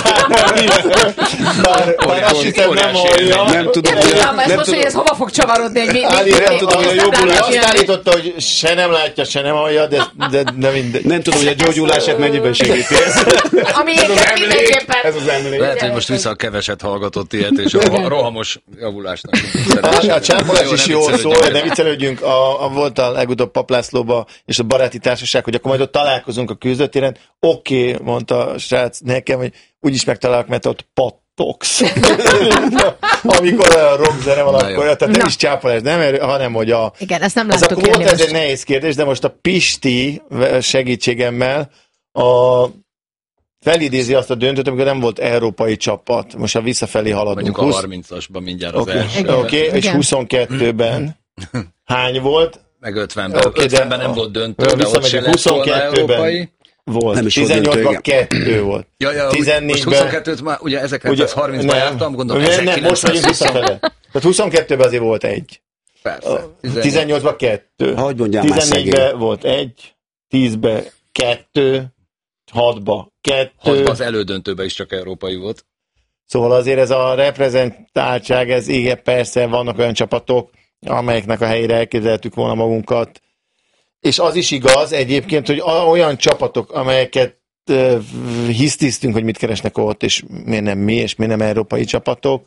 Bár azt hiszem nem hallja. Nem tudom, hogy ez hova fog csavarodni egy nem tudom, hogy a jobbulás azt állította, hogy se nem látja, se nem hallja, de mindegy. Nem tudom, hogy a gyógyulását mennyiben segíti ez. Ami mindenképpen. Ez az emlék. Lehet, hogy most vissza a keveset hallgatott ilyet, és a rohamos javulásnak. A csápolás is jól szól, ne viccelődjünk. Volt a legutóbb Paplászlóba és a baráti társaság, hogy akkor majd ott találkozunk a küzdőtéren. Oké, mondta a srác nekem, hogy úgyis megtalálok, mert ott pattogsz. Amikor a rockzene van, akkor, tehát nem is csápolás, hanem hogy a... Igen, ezt nem az láttuk akkor volt ez most. egy nehéz kérdés, de most a Pisti segítségemmel felidézi azt a döntőt, amikor nem volt európai csapat. Most a visszafelé haladunk. Mondjuk a 30-asban mindjárt az első. Oké, és 22-ben hány volt? Meg 50-ben. 50-ben nem volt döntő, de ott se lett volna európai. Volt. Nem is 18-ban 2 volt. Ja, 14-ben... most 22-t már, ugye 1930-ban jártam, gondolom, nem, most vagyunk visszafele. Tehát 22-ben azért volt egy. Persze. 18-ban 2. Hogy mondjam már 14-ben volt egy, 10-ben 2, 6-ban 2. 6-ban az elődöntőben is csak európai volt. Szóval azért ez a reprezentáltság, ez igen, persze vannak olyan csapatok, amelyeknek a helyére elképzeltük volna magunkat. És az is igaz egyébként, hogy olyan csapatok, amelyeket hisztisztünk, hogy mit keresnek ott, és miért nem mi, és miért nem európai csapatok,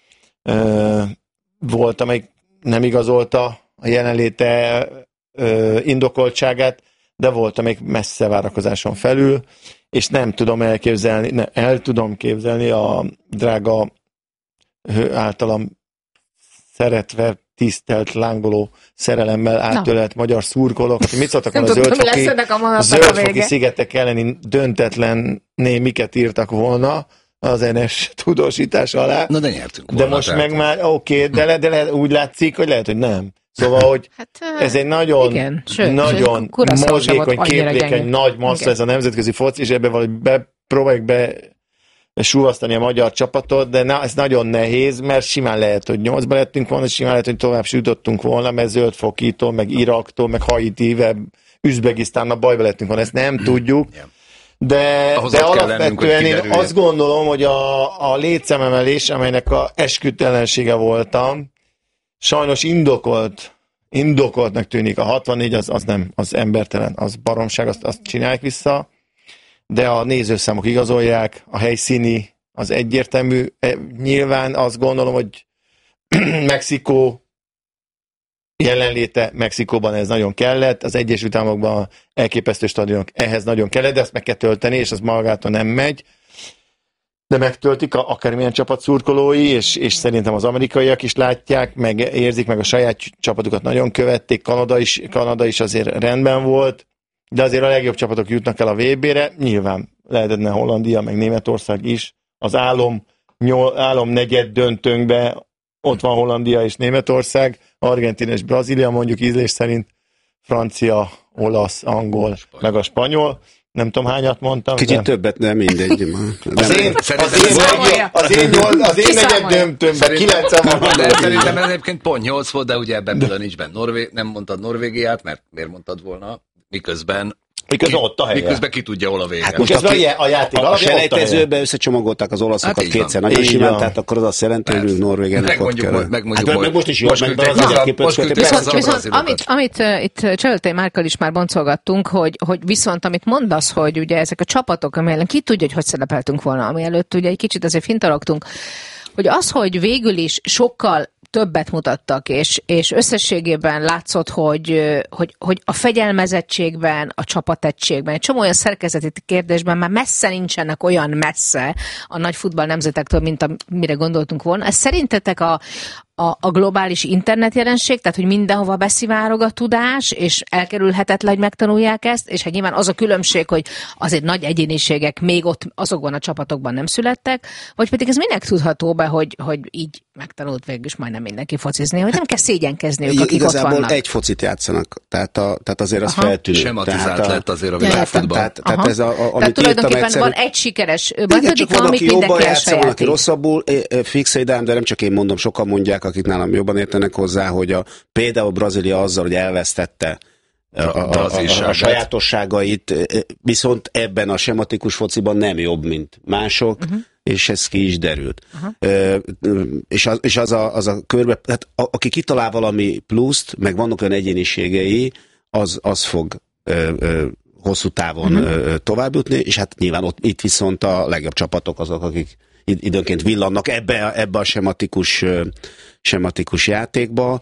volt, amelyik nem igazolta a jelenléte indokoltságát, de volt, amelyik messze várakozáson felül, és nem tudom elképzelni, el tudom képzelni a drága általam szeretve, tisztelt, lángoló szerelemmel átölelt magyar szurkolók. Mit szóltak volna a Zöldfoki szigetek elleni döntetlenné miket írtak volna az NS tudósítás alá. Na de nyertünk volna. De most meg már oké, de úgy látszik, hogy lehet, hogy nem. Szóval, hogy ez egy nagyon, igen, nagyon mozgékony, képlékeny, nagy massza ez a nemzetközi foci, és ebben valahogy próbáljuk súvasztani a magyar csapatot, de ez nagyon nehéz, mert simán lehet, hogy 8-ba lettünk volna, és simán lehet, hogy tovább jutottunk volna, mert Zöldfokitól, meg Iraktól, meg Haitivel, Üzbegisztánnal bajba lettünk volna, ezt nem tudjuk. De alapvetően én azt gondolom, hogy a létszámemelés, amelynek a esküdtelensége voltam, sajnos indokoltnak tűnik. A 64 az nem, az embertelen, az baromság, azt csinálják vissza, de a nézőszámok igazolják, a helyszíni az egyértelmű. Nyilván azt gondolom, hogy Mexikó jelenléte Mexikóban ez nagyon kellett, az Egyesült Államokban elképesztő stadionok ehhez nagyon kellett, de ezt meg kell tölteni, és az magától nem megy. De megtöltik akármilyen csapat szurkolói, és szerintem az amerikaiak is látják, meg érzik, meg a saját csapatukat nagyon követték, Kanada is azért rendben volt, de azért a legjobb csapatok jutnak el a VB-re, nyilván lehetne Hollandia, meg Németország is. Az álom negyed döntőnkbe ott van Hollandia és Németország, Argentina és Brazília, mondjuk ízlés szerint, francia, olasz, angol, meg a spanyol. Nem tudom, hányat mondtam. Kicsit többet, nem mindegy. Az én negyed döntőmben 9 van. Szerintem ez egyébként pont 8 volt, de ugye ebben nincs benne nem mondtad Norvégiát, mert miért mondtad volna, miközben ott a helye. Miközben ki tudja, hol a vége. Hát most a játék a selejtezőben összecsomagolták az olaszokat kétszer nagyon simán, tehát akkor az azt jelenti, hogy Norvégiának ott kell. Meg most is jó, meg Viszont amit itt Cselőtei Márkkal is már boncolgattunk, hogy viszont amit mondasz, hogy ugye ezek a csapatok, amelyek ki tudja, hogy szerepeltünk volna, ami előtt ugye egy kicsit azért fintarogtunk, hogy az, hogy végül is sokkal többet mutattak, és összességében látszott, hogy a fegyelmezettségben, a csapategységben, egy csomó olyan szerkezeti kérdésben már messze nincsenek olyan messze a nagy futball nemzetektől, mint amire gondoltunk volna. Ez szerintetek a globális internet jelenség, tehát hogy mindenhova beszivárog a tudás, és elkerülhetetlen, hogy megtanulják ezt, és hát nyilván az a különbség, hogy azért nagy egyéniségek még ott azokban a csapatokban nem születtek, vagy pedig ez minek tudható be, hogy így megtanult végül is majdnem mindenki focizni, hogy nem kell szégyenkezniük, akik ott vannak. Igazából egy focit játszanak, tehát azért az feltűnő. Sematizált lett azért a világfutball. Tehát tulajdonképpen van egy sikeres metodika, amit mindenki elsajátít. Valaki rosszabbul, fixei, de nem csak én mondom, sokan mondják, akik nálam jobban értenek hozzá, hogy például Brazília azzal, hogy elvesztette a sajátosságait, viszont ebben a sematikus fociban nem jobb, mint mások, és ez ki is derült. És az a körbe, hát aki kitalál valami pluszt, meg vannak olyan egyéniségei, az fog hosszú távon tovább jutni, és hát nyilván itt viszont a legjobb csapatok azok, akik időnként villannak ebbe a sematikus játékba.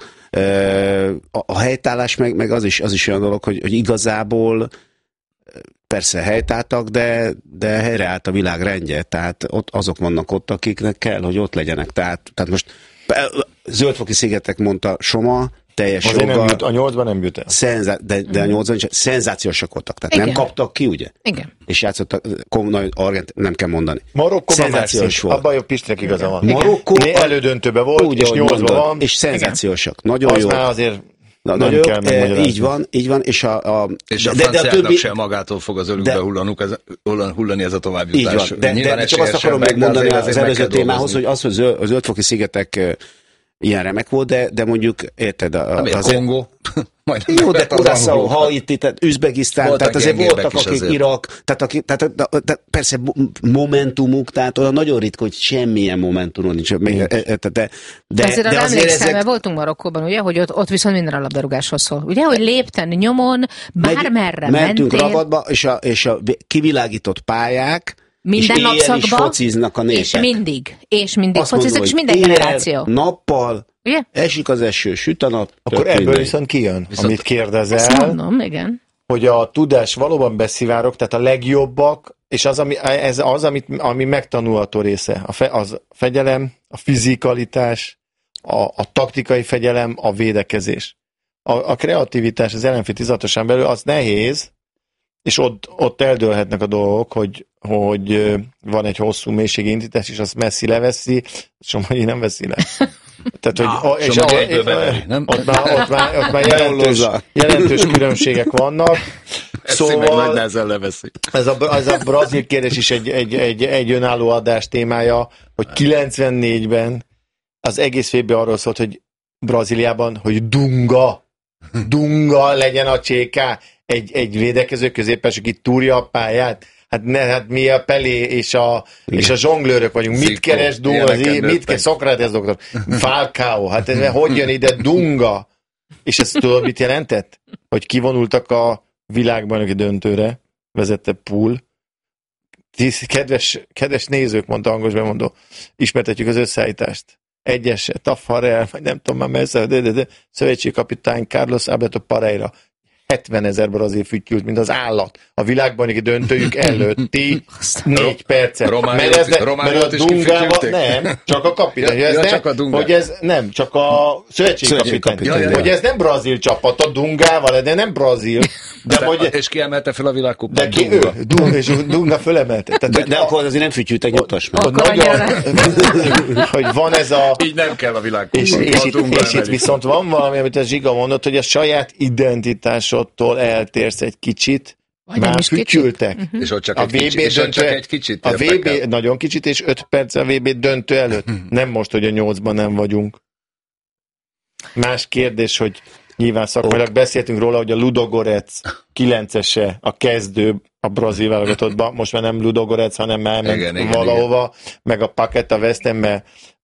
A helytállás meg az is olyan dolog, hogy igazából persze helytáltak, de helyreállt a világ rendje, tehát azok vannak ott, akiknek kell, hogy ott legyenek. Tehát most Zöldfoki szigetek mondta Soma, teljes joggal. A 8-ban nem jut el. De a 8-ban is szenzációsak voltak. Tehát nem kaptak ki, ugye? Igen. És játszottak, nem kell mondani. Marokkóban szenzációs volt. Abban jobb Pistrek igaza van. Marokkó elődöntőben volt, úgy, és 8-ban van. És szenzációsak. Nagyon az jó. Már azért nagyon kell megmagyarázni. Így van. És a franciáknak sem magától fog az ölükbe hullani ez a továbbjutás. Így van. De csak azt akarom megmondani az előző témához, hogy az, hogy a Zöldfoki szigetek ilyen remek volt, de mondjuk, érted? Az Kongó. Jó, de Curaçao, Haiti, tehát Üzbegisztán, tehát azért voltak, akik Irak, tehát persze momentumuk, tehát olyan nagyon ritka, hogy semmilyen momentumon nincs. De azért emlékszem, mert voltunk Marokkóban, ugye, hogy ott viszont minden a labdarúgáshoz szól. Ugye, hogy lépten, nyomon, bármerre mentünk mentél. Rabatba, és a kivilágított pályák, minden napszakban, fociznak a népek. És mindig fociznak, és minden generáció. Nappal, ugye? Esik az eső, süt a nap. Akkor ebből viszont kijön, amit kérdezel. Ezt mondom, igen. Hogy a tudás valóban beszivárog, tehát a legjobbak, és ami megtanulható része. A fegyelem, a fizikalitás, a taktikai fegyelem, a védekezés. A kreativitás az ellenfél 16-osan belül az nehéz, és ott eldőlhetnek a dolgok, hogy van egy hosszú mélységi indítás, és azt Messi leveszi, Somogyi nem veszi le. Tehát, hogy ott már jelentős különbségek vannak. Szóval ez a brazil kérdés is egy önálló adás témája, hogy 94-ben az egész VB arról szólt, hogy Brazíliában, hogy Dunga legyen a CK, egy védekező középpes, aki túrja a pályát. Hát mi a Pelé és a zsonglőrök vagyunk. Mit keres Dunga? Mit keres Szokrates doktor? Falcao. Hát ez hogy jön ide Dunga? És ezt tudod, mit jelentett? Hogy kivonultak a világbajnoki döntőre, vezette Pool. Kedves nézők, mondta hangos bemondó, ismertetjük az összeállítást. Egyeset, Tafarel, vagy nem tudom már messze, de szövetségkapitány Carlos Alberto Parreira. 70 000 brazil fütyült, mint az állat. A világbajnoki döntőjük előtti 4 percet. Mert a Dungával nem, csak a kapitány. Csak a szövetségkapitány. Hogy ez nem brazil csapat, a Dungával, de nem brazil. És kiemelte fel a világkupát. És Dunga fölemelte. De akkor azért nem fütyültek, nyugtass meg. Hogy van ez a... Így nem kell a világkupa. És itt viszont van valami, amit a Zsiga mondott, hogy a saját identitásottól eltérsz egy kicsit, már fütyültek. És ott csak egy kicsit. A VB nagyon kicsit, és 5 perc a VB döntő előtt. Nem most, hogy a 8-ban nem vagyunk. Más kérdés, hogy nyilván szakmailag beszéltünk róla, hogy a Ludogorets 9-ese a kezdő a brazil válogatottban, most már nem Ludogorets, hanem már elment valahova, meg a Paqueta West Ham,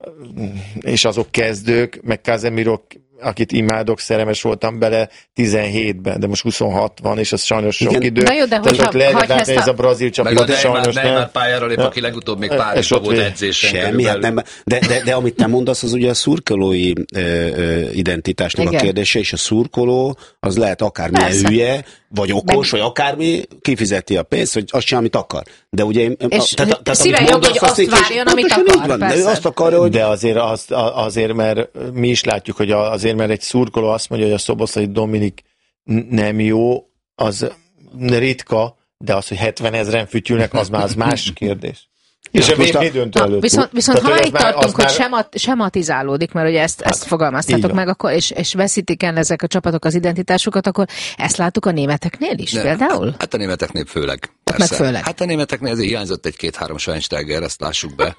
és azok kezdők, meg Casemiro, akit imádok, szerelmes voltam bele 17-ben, de most 26 van, és az sajnos sok idő. Na jó, de tehát ez a brazil csapat, sajnos nem. Neymar pályára lép, aki legutóbb még Párizsban volt edzésen. Semmi, hát nem. De amit te mondasz, az ugye a szurkolói identitásnak a kérdése, és a szurkoló az lehet akármilyen hülye, vagy okos, vagy akármi, kifizeti a pénzt, hogy azt csinál, amit akar. De ugye szíven jog, hogy azt várjon, amit akar. De azt akarja, hogy... De azért, mert mi is látjuk, hogy azért, mert egy szurkoló azt mondja, hogy a Szoboszlai Dominik nem jó, az ritka, de az, hogy 70 000 fütyülnek, az már az más kérdés. És a VB döntő előtt. Viszont ha itt tartunk, hogy sematizálódik, mert ugye ezt fogalmaztátok meg, akkor, és veszítik el ezek a csapatok az identitásukat, akkor ezt láttuk a németeknél is például? Hát a németeknél főleg. Meg főleg. Hát a németeknél azért hiányzott egy 2-3 Schweinsteiger, ezt lássuk be.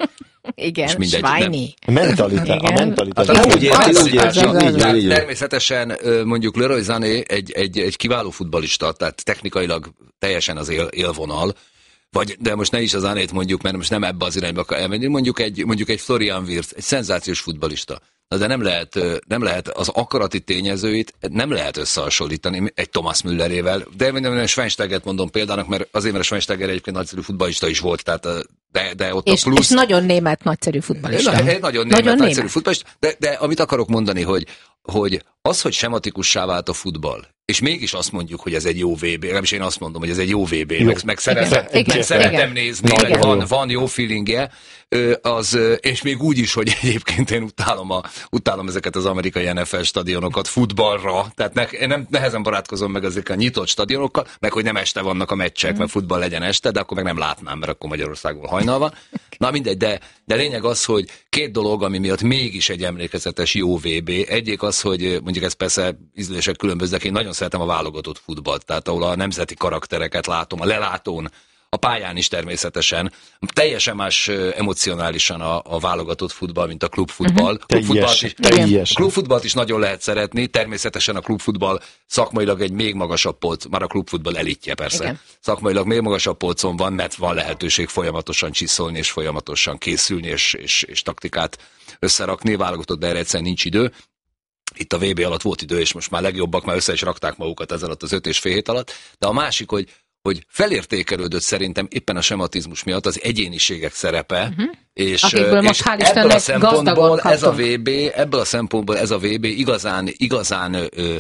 Igen, És mindegy, Schweini. A mentalitás. Természetesen mondjuk Leroy Sané egy kiváló futballista, tehát technikailag teljesen az élvonal, de most ne is az Sanét mondjuk, mert most nem ebbe az irányba kell elmenni, mondjuk egy Florian Wirtz, egy szenzációs futballista. De nem lehet az akarati tényezőit nem lehet összehasonlítani egy Thomas Müllerével. De én Schweinsteigert mondom példának, mert azért, mert a Schweinsteiger egyébként nagyszerű futballista is volt, tehát de ott a plusz... És nagyon német nagyszerű futballista. Nagyon német nagyszerű futballista, de amit akarok mondani, hogy az, hogy sematikussá vált a futball, és mégis azt mondjuk, hogy ez egy jó VB, legalábbis én azt mondom, hogy ez egy jó VB, meg szeretem nézni, meg van jó feelingje, és még úgy is, hogy egyébként én utálom ezeket az amerikai NFL stadionokat futballra, tehát én nehezen barátkozom meg azért a nyitott stadionokkal, meg hogy nem este vannak a meccsek, mert futball legyen este, de akkor meg nem látnám, mert akkor Magyarországon hajnal van. Na mindegy, de lényeg az, hogy két dolog, ami miatt mégis egy emlékezetes jó VB. Egyik az, hogy mondjuk ez persze ízlések különböznek, én nagyon szeretem a válogatott futballt, tehát ahol a nemzeti karaktereket látom, a lelátón, a pályán is természetesen. Teljesen más emocionálisan a válogatott futball, mint a klubfutball. Klubfutballt is nagyon lehet szeretni, természetesen a klubfutball szakmailag egy még magasabb polc, már a klubfutball elitje persze. Igen. Szakmailag még magasabb polcon van, mert van lehetőség folyamatosan csiszolni, és folyamatosan készülni, és taktikát összerakni, válogatott, de erre egyszerűen nincs idő. Itt a VB alatt volt idő, és most már legjobbak, már össze is rakták magukat ez alatt az 5,5 hét alatt. De a másik, hogy felértékelődött szerintem éppen a sematizmus miatt az egyéniségek szerepe, és ebből a szempontból ez a VB igazán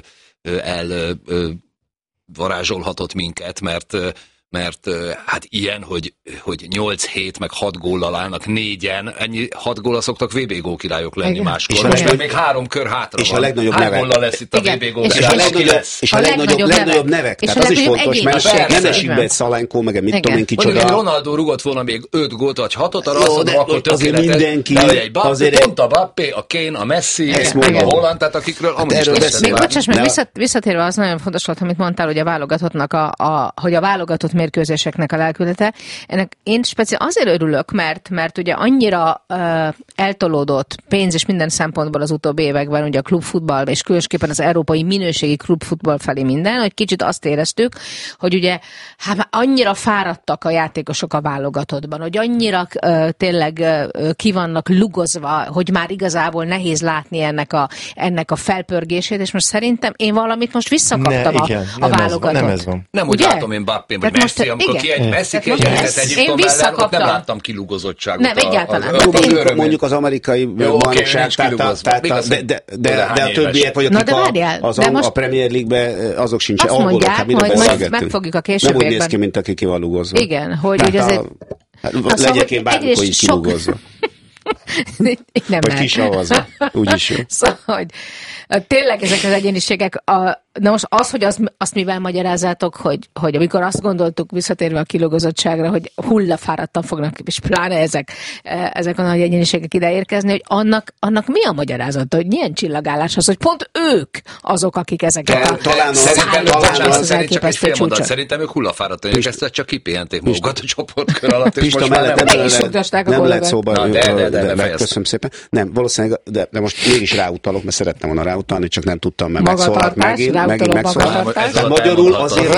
elvarázsolhatott minket, mert hát ilyen, hogy 8 hét meg 6 góllal állnak 4-en, 6 góllal szoktak VB gólkirályok lenni máskor. Most még 3 kör hátra és van. A legnagyobb nevek. Góllal lesz itt a VB gólkirály. És a legnagyobb nevek. Tehát az is fontos, mert nem esik be egy Szalenko, meg mit tudom én kicsoda. Mondjuk, Ronaldo rugott volna még 5 gólt vagy 6-ot, arra azt mondom, akkor tökéletes. De pont a Mbappé, a Kane, a Messi, a Holland, tehát akikről amúgy is lesz. Még bocsáss meg, visszatérve az nagyon fontos volt, amit mondtál, hogy a válogatottnak hogy a válogatott mérkőzéseknek a lelkülete. Ennek én speciál azért örülök, mert ugye annyira eltolódott pénz és minden szempontból az utóbbi években ugye a klubfutball, és különösképpen az európai minőségi klubfutball felé minden, hogy kicsit azt éreztük, hogy ugye hát annyira fáradtak a játékosok a válogatottban, hogy annyira tényleg ki vannak lugozva, hogy már igazából nehéz látni ennek a felpörgését, és most szerintem én valamit most visszakaptam a válogatott. Nem ez van. Nem úgy látom én Mbappén, vagy Messi, amikor Messi kiegyenlített Egyiptom ellen, ott nem láttam kilugozottságot. Nem, egyáltalán. Mondjuk az amerikai bajnokság, de a többiek, vagy akik a Premier League-ben, azok sincsen. Azt mondják, majd megfogjuk a későbbiekben. Nem úgy néz ki, mint aki ki van lugozva. Igen, hogy ez egy... Legyek én bármikor így kilugozva. Vagy kisavazva. Úgyis jó. Szóval, hogy tényleg ezek az egyéniségek, na most az, hogy azt mivel magyarázzátok, hogy amikor azt gondoltuk, visszatérve a kilogozottságra, hogy hullafáradtan fognak, és pláne ezek a nagy egyéniségek ide érkezni, hogy annak mi a magyarázata, hogy milyen csillagállás az, hogy pont ők azok, akik ezeket Szerintem ők hullafáradtan, és ezt csak kipihenték magukat a csoportkör alatt, és most már nem lehet szóba. Köszönöm szépen. Nem, valószínűleg, de most mégis ráutalok, mert szerettem volna ráutalni, csak nem tudtam, mert megszólalt megint megszólalt. Magyarul azért,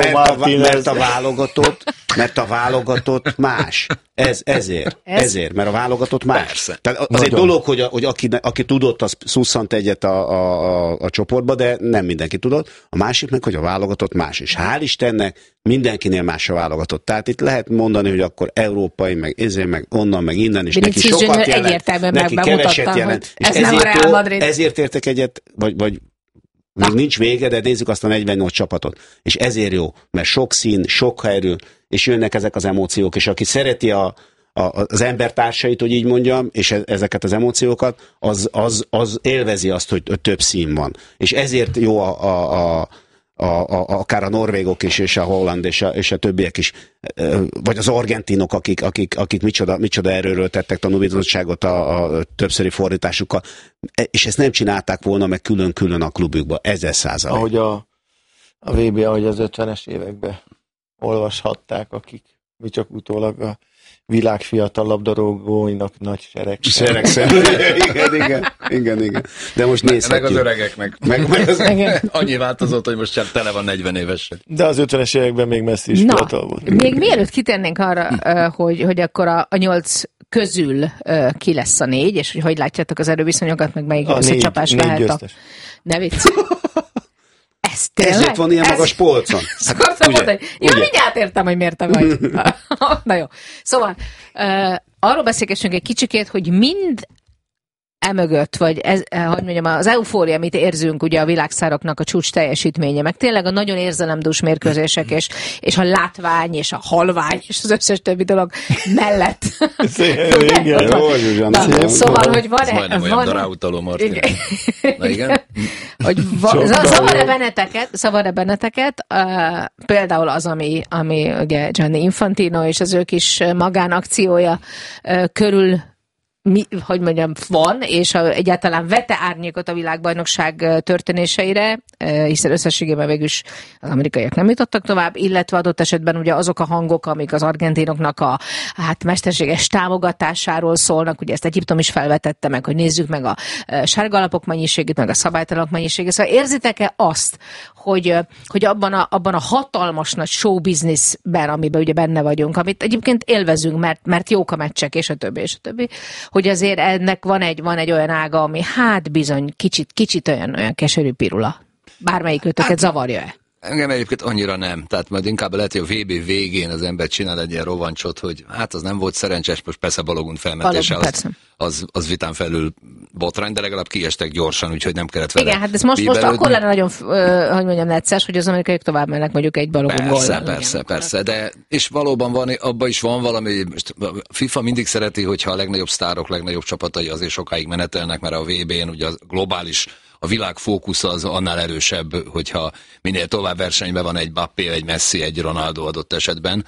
mert a válogatott más. Ezért, mert a válogatott más. Persze. Tehát az egy dolog, hogy aki tudott, az szusszant egyet a csoportba, de nem mindenki tudott. A másik meg, hogy a válogatott más. És hál' Istennek mindenkinél más a válogatott. Tehát itt lehet mondani, hogy akkor európai, meg onnan, meg innen, és neki sokat jelent, neki keveset jelent. És ezért értek egyet, vagy még nincs vége, de nézzük azt a 48 csapatot. És ezért jó, mert sok szín, sok erő, és jönnek ezek az emóciók, és aki szereti az embertársait, hogy így mondjam, és ezeket az emóciókat, az élvezi azt, hogy több szín van. És ezért jó akár a norvégok is, és a holland, és a többiek is, vagy az argentinok, akik micsoda erőről tettek tanúbizonyságot a többszöri fordításukkal, és ezt nem csinálták volna meg külön-külön a klubjukba, 1000%. Ahogy a VB, ahogy az 50-es években olvashatták, akik mi csak utólag világfiatal labdarúgóinak nagy Seregszem. Igen. De most nézhetjük. Meg az öregeknek. Annyi változott, hogy most csak tele van 40 évesen. De az 50-es években még Messi is fiatal volt. Még mielőtt kitérnénk arra, hogy akkor a 8 közül ki lesz a 4, és hogy látjátok az erőviszonyokat, meg melyik összecsapás lehet a... Ne vicc. Ez tényleg? Ezért van ilyen magas polcon. Akartam mondani, hogy mindjárt értem, hogy miért te vagy. Na jó. Szóval arról beszélgessünk egy kicsikét, hogy mind emögött, vagy hogy mondjam, az eufória, amit érzünk ugye a világszároknak a csúcs teljesítménye, meg tényleg a nagyon érzelemdús mérkőzések, és a látvány, és a halvány, és az összes többi dolog mellett. Szóval, hogy van-e... Majdnem olyan daráltaló, Martin. Na igen? Hogy szabad-e benneteket, például az, ami ugye Gianni Infantino és az ő kis magánakciója körül hogy mondjam, van, és egyáltalán vette árnyékot a világbajnokság történéseire, hiszen összességében végül is az amerikaiak nem jutottak tovább, illetve adott esetben ugye azok a hangok, amik az argentinoknak a mesterséges támogatásáról szólnak, ugye ezt Egyiptom is felvetette meg, hogy nézzük meg a sárgalapok mennyiségét, meg a szabálytalanok mennyiségét. Szóval érzitek-e azt, hogy abban a hatalmas nagy showbizniszben, amiben ugye benne vagyunk, amit egyébként élvezünk, mert jók a meccsek, és a többi, hogy azért ennek van egy olyan ága, ami hát bizony kicsit olyan keserű pirula. Bármelyik őtöket zavarja-e? Engem egyébként annyira nem. Tehát majd inkább lehet, hogy a VB végén az ember csinál egy ilyen rovancsot, hogy hát az nem volt szerencsés, most persze Balogun felmentése, az vitán felül botrány, de legalább kiestek gyorsan, úgyhogy nem kellett vele. Igen, hát ez most akkor lenne nagyon, hogy mondjam, necces, hogy az amerikaiak tovább mennek mondjuk egy Balogun góllal. Persze, de és valóban van, abban is van valami, most FIFA mindig szereti, hogyha a legnagyobb sztárok, legnagyobb csapatai azért sokáig menetelnek, mert a VB-n ugye a globális, a világ fókusz az annál erősebb, hogyha minél tovább versenyben van egy Mbappé, egy Messi, egy Ronaldo adott esetben,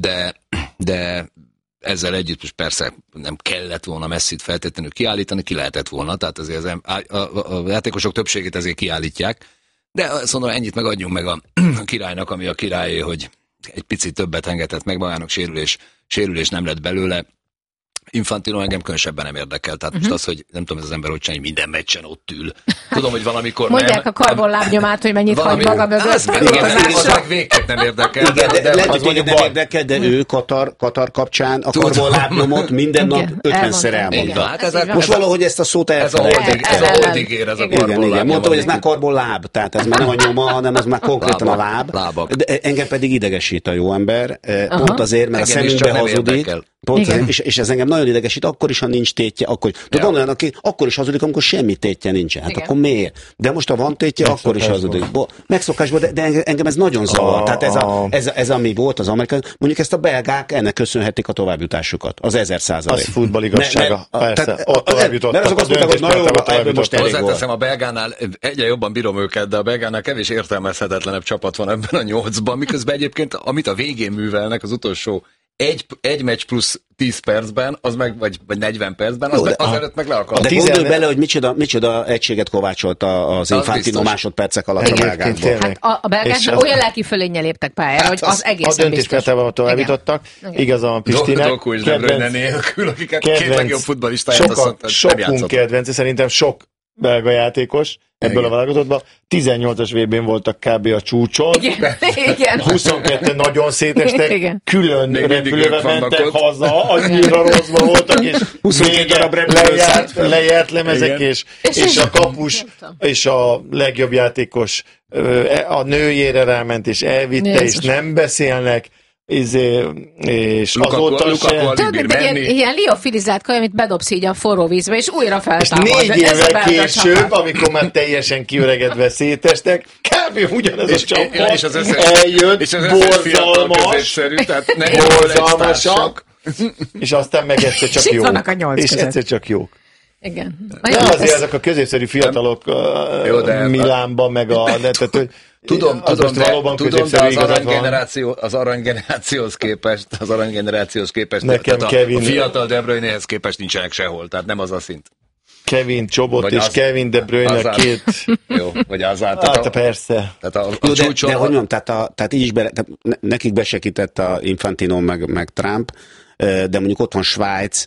de ezzel együtt most persze nem kellett volna Messit feltétlenül kiállítani, ki lehetett volna, tehát azért a játékosok többségét ezért kiállítják, de azt mondom, ennyit megadjunk meg a királynak, ami a királyé, hogy egy picit többet engedett meg magának, sérülés nem lett belőle. Infantino engem különösebben nem érdekel. Tehát most az, hogy nem tudom, ez az ember hogy csinálja, minden meccsen ott ül. Tudom, hogy valamikor mondják a karbonlábnyomát, hogy mennyit hagy maga mögött. Az meg végképp nem érdekel. Lehet, hogy téged nem érdekel, de ő Katar kapcsán a karbonlábnyomot minden nap 50-szer elmondta. Most valahogy ezt a szót elfelejtettem. Ez a holdigér, ez a karbonlábnyom. Igen, mondta, hogy ez már karbonláb, tehát ez már nem a nyoma, hanem ez már konkrétan a láb. De engem pedig idegesít a jó ember, pont azért, mert a szemünkbe hazudik. És ez engem nagyon idegesít, akkor is, ha nincs tétje, akkor van olyan, aki akkor is hazudik, amikor semmi tétje nincsen. Hát akkor miért? De most, ha van tétje, akkor is hazudik. Megszokásból, de engem ez nagyon zavar. Tehát ez ami volt az amerikai, mondjuk ezt a belgák ennek köszönhetik a továbbjutásukat. Az 1000%. Az futballigazsága. Persze, ott továbbjutottak. Mert azok azt mondták, hogy na jó, ebből most elég volt. Hozzáteszem, a belgánál egyre jobban bírom őket, de a belgánál kevés értelmezhetetlenebb csapat van ebben a 8-ban, miközben egyébként, amit a végén művelnek, az utolsó egy meccs plusz 10 percben, az meg, vagy 40 percben, az előtt meg le akar. De gondolj bele, hogy micsoda egységet kovácsolt az Infantino másodpercek alatt a belgákból. Hát a belgák olyan lelki fölénnyel léptek pályára, hogy az egészen biztos. A döntéspercben továbbítottak. Igazán a Pistinek. Dolgok is De Bruyne nélkül, akiket két legjobb futballistáját azt mondta, nem játszott. Sokunk kedvence, szerintem sok belga játékos ebből a válogatottban. 18-as VB-n voltak kb. A csúcson. Igen. 22 nagyon szétestek, külön repülővel mentek haza, annyira rosszban voltak, és 22 darab lejárt lemezek, és a kapus, és a legjobb játékos a nőjére ráment, és elvitte, és nem beszélnek, és azóta se... Tudod, mint egy ilyen liofilizált kaj, amit bedobsz így a forró vízbe, és újra feltámad. És 4 évvel később, amikor már teljesen kiöregedve szétestek, kb. Ugyanez a csapat eljött, borzalmasak, és aztán meg egyszer csak jók. És egyszer csak jók. Igen. De azért ezek a középszerű fiatalok Milánban, meg Tudom, de az aranygenerációhoz képest, nekem Kevin, a fiatal De Bruynehez képest nincsenek sehol, tehát nem az a szint. Kevin Csobot és Kevin De Bruyne két... Jó, vagy Hazard. Hát persze. De hogy mondjam, tehát így is nekik besegített a Infantino meg Trump, de mondjuk ott van Svájc,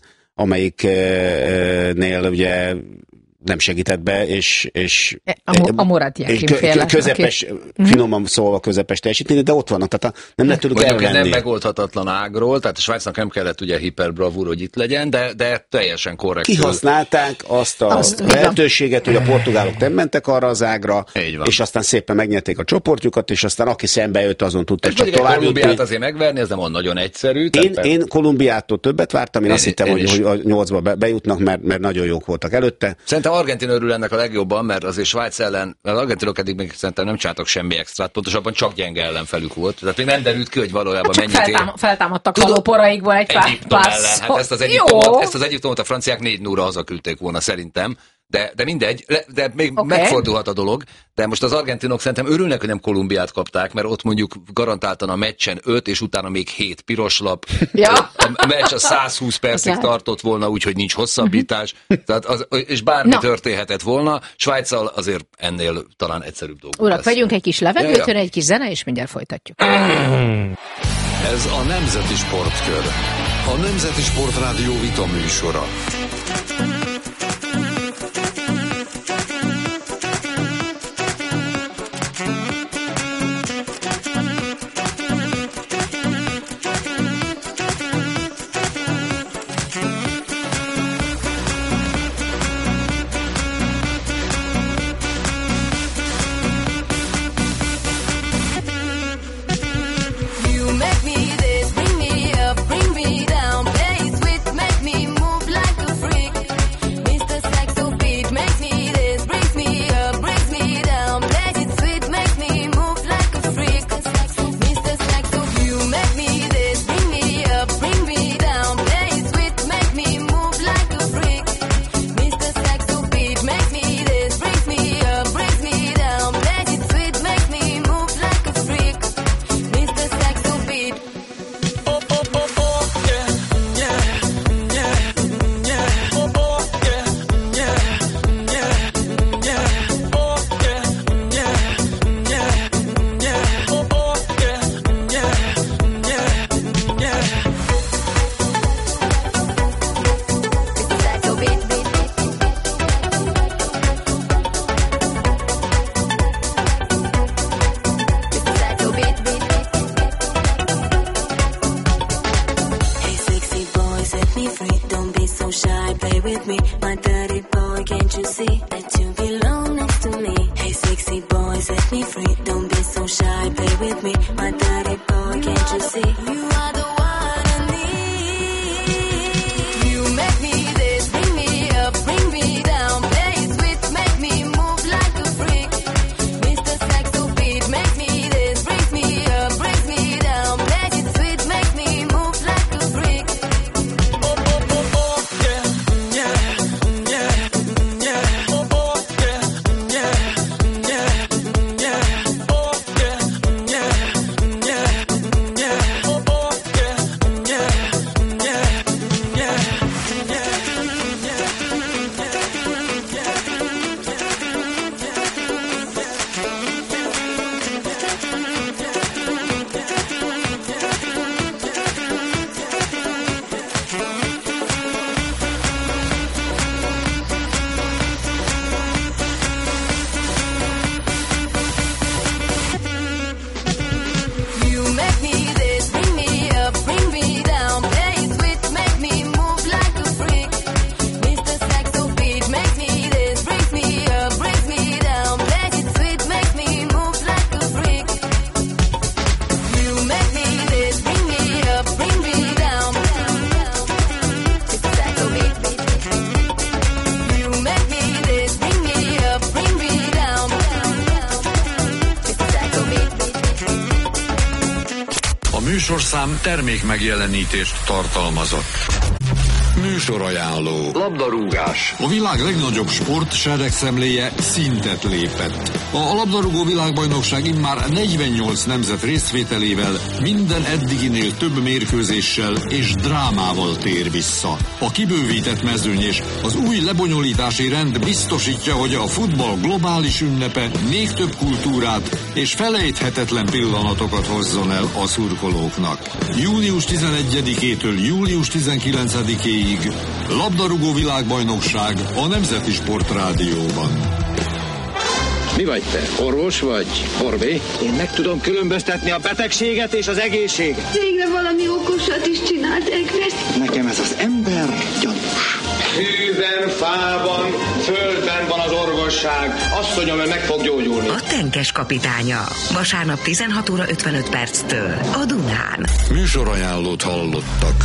amelyiknél ugye nem segített be, és a Murat Jákin közepes, finoman szólva közepes teljesítmény, de ott vannak, tehát nem lehet tőlük elvenni. Nem megoldhatatlan ágról, tehát a Svájcnak nem kellett ugye hiperbravúr, hogy itt legyen, de teljesen korrekt. Kihasználták azt a lehetőséget, hogy a portugálok nem mentek arra az ágra, és aztán szépen megnyerték a csoportjukat, és aztán aki szembe jött, azon tudtak csak tovább jutni. Kolumbiát azért megverni, ez nem olyan nagyon egyszerű. Én Kolumbiától többet vártam, én azt hittem, hogy a 8-ba bejutnak, mert nagyon jók voltak előtte. Szerintem Argentina örül ennek a legjobban, mert azért Svájc ellen, mert az argentinok eddig még szerintem nem csináltak semmi extrát, pontosabban csak gyenge ellenfelük volt. Tehát még nem derült ki, hogy valójában mennyit feltámadtak valóporaikból egy pár Hát ezt az Egyiptomot a franciák 4-0-ra hazaküldték volna szerintem. De mindegy, de még megfordulhat a dolog, de most az argentinok szerintem örülnek, hogy nem Kolumbiát kapták, mert ott mondjuk garantáltan a meccsen 5, és utána még 7 piros lap. Ja. A meccs a 120 percig tartott volna, úgyhogy nincs hosszabbítás, tehát és bármi történhetett volna. Svájccal azért ennél talán egyszerűbb dolgok. Urak, vegyünk egy kis levegőt, jön egy kis zene, és mindjárt folytatjuk. Ez a Nemzeti Sportkör. A Nemzeti Sportrádió vita műsora. Műsorszám termék megjelenítést tartalmazott. Műsorajánló. Labdarúgás. A világ legnagyobb sport seregszemléje szintet lépett. A labdarúgó világbajnokság immár 48 nemzet részvételével, minden eddiginél több mérkőzéssel és drámával tér vissza. A kibővített mezőny és az új lebonyolítási rend biztosítja, hogy a futball globális ünnepe még több kultúrát és felejthetetlen pillanatokat hozzon el a szurkolóknak. Június 11-től július 19-ig labdarúgó világbajnokság a Nemzeti Sportrádióban. Mi vagy te? Orvos vagy? Orbé? Én meg tudom különböztetni a betegséget és az egészséget. Végre valami okosat is csinált Egresz. Nekem ez az ember gyanús. Hűben, fában, földben van az orvosság. Asszonyom, ő meg fog gyógyulni. A Tenkes kapitánya. Vasárnap 16 óra 55 perctől a Dunán. Műsorajánlót hallottak.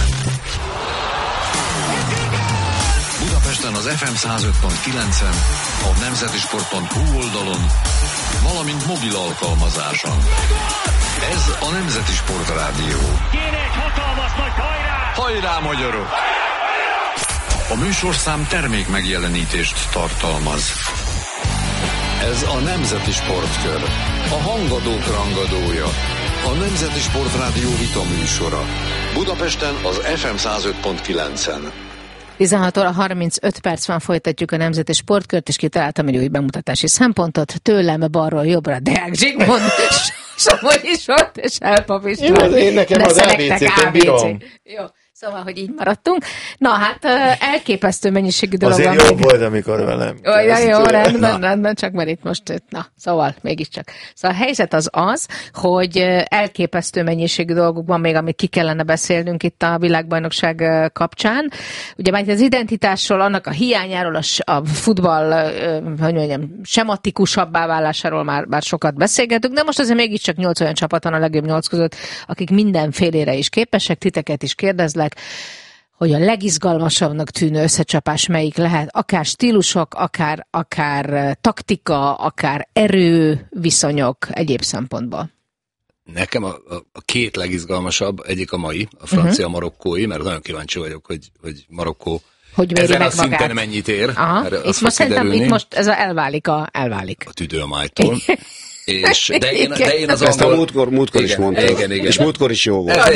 Budapesten az FM 105.9-en, a nemzetisport.hu oldalon, valamint mobil alkalmazáson. Ez a Nemzeti Sportrádió. Kéne egy hatalmas nagy hajrá! Hajrá, magyarok! A műsorszám termék megjelenítést tartalmaz. Ez a Nemzeti Sportkör. A hangadók rangadója. A Nemzeti Sportrádió vita műsora. Budapesten az FM 105.9-en. 16 óra 35 perc van, folytatjuk a Nemzeti Sportkört, és kitaláltam egy új bemutatási szempontot. Tőlem balról jobbra Deák Zsigmond, Somogyi Zsolt és Elpap István. Jó, én nekem az ABC-t bírom. Jó. Szóval, hogy így maradtunk. Na hát, elképesztő mennyiségű dolog azért van. Azért jó volt, amikor velem. Jó, rendben, csak mert itt most, na, szóval, mégiscsak. Szóval a helyzet az, hogy elképesztő mennyiségű dolgok van még, amit ki kellene beszélnünk itt a világbajnokság kapcsán. Ugye már az identitásról, annak a hiányáról, a futball, hogy mondjam, sematikusabbá válásáról már sokat beszélgetünk, de most azért mégiscsak 8 olyan csapat van a legjobb 8 között, akik mindenfélére is képesek, titeket is kérdezlek, hogy a legizgalmasabbnak tűnő összecsapás melyik lehet, akár stílusok, akár taktika, akár erő, viszonyok, egyéb szempontból. Nekem a két legizgalmasabb, egyik a mai, a francia-marokkói, mert nagyon kíváncsi vagyok, hogy Marokkó ezen a szinten mennyit ér. És most szerintem itt most ez elválik. A tüdő a májtól. De én az ezt a múltkor is mondtam. Igen. És múltkor is jó volt.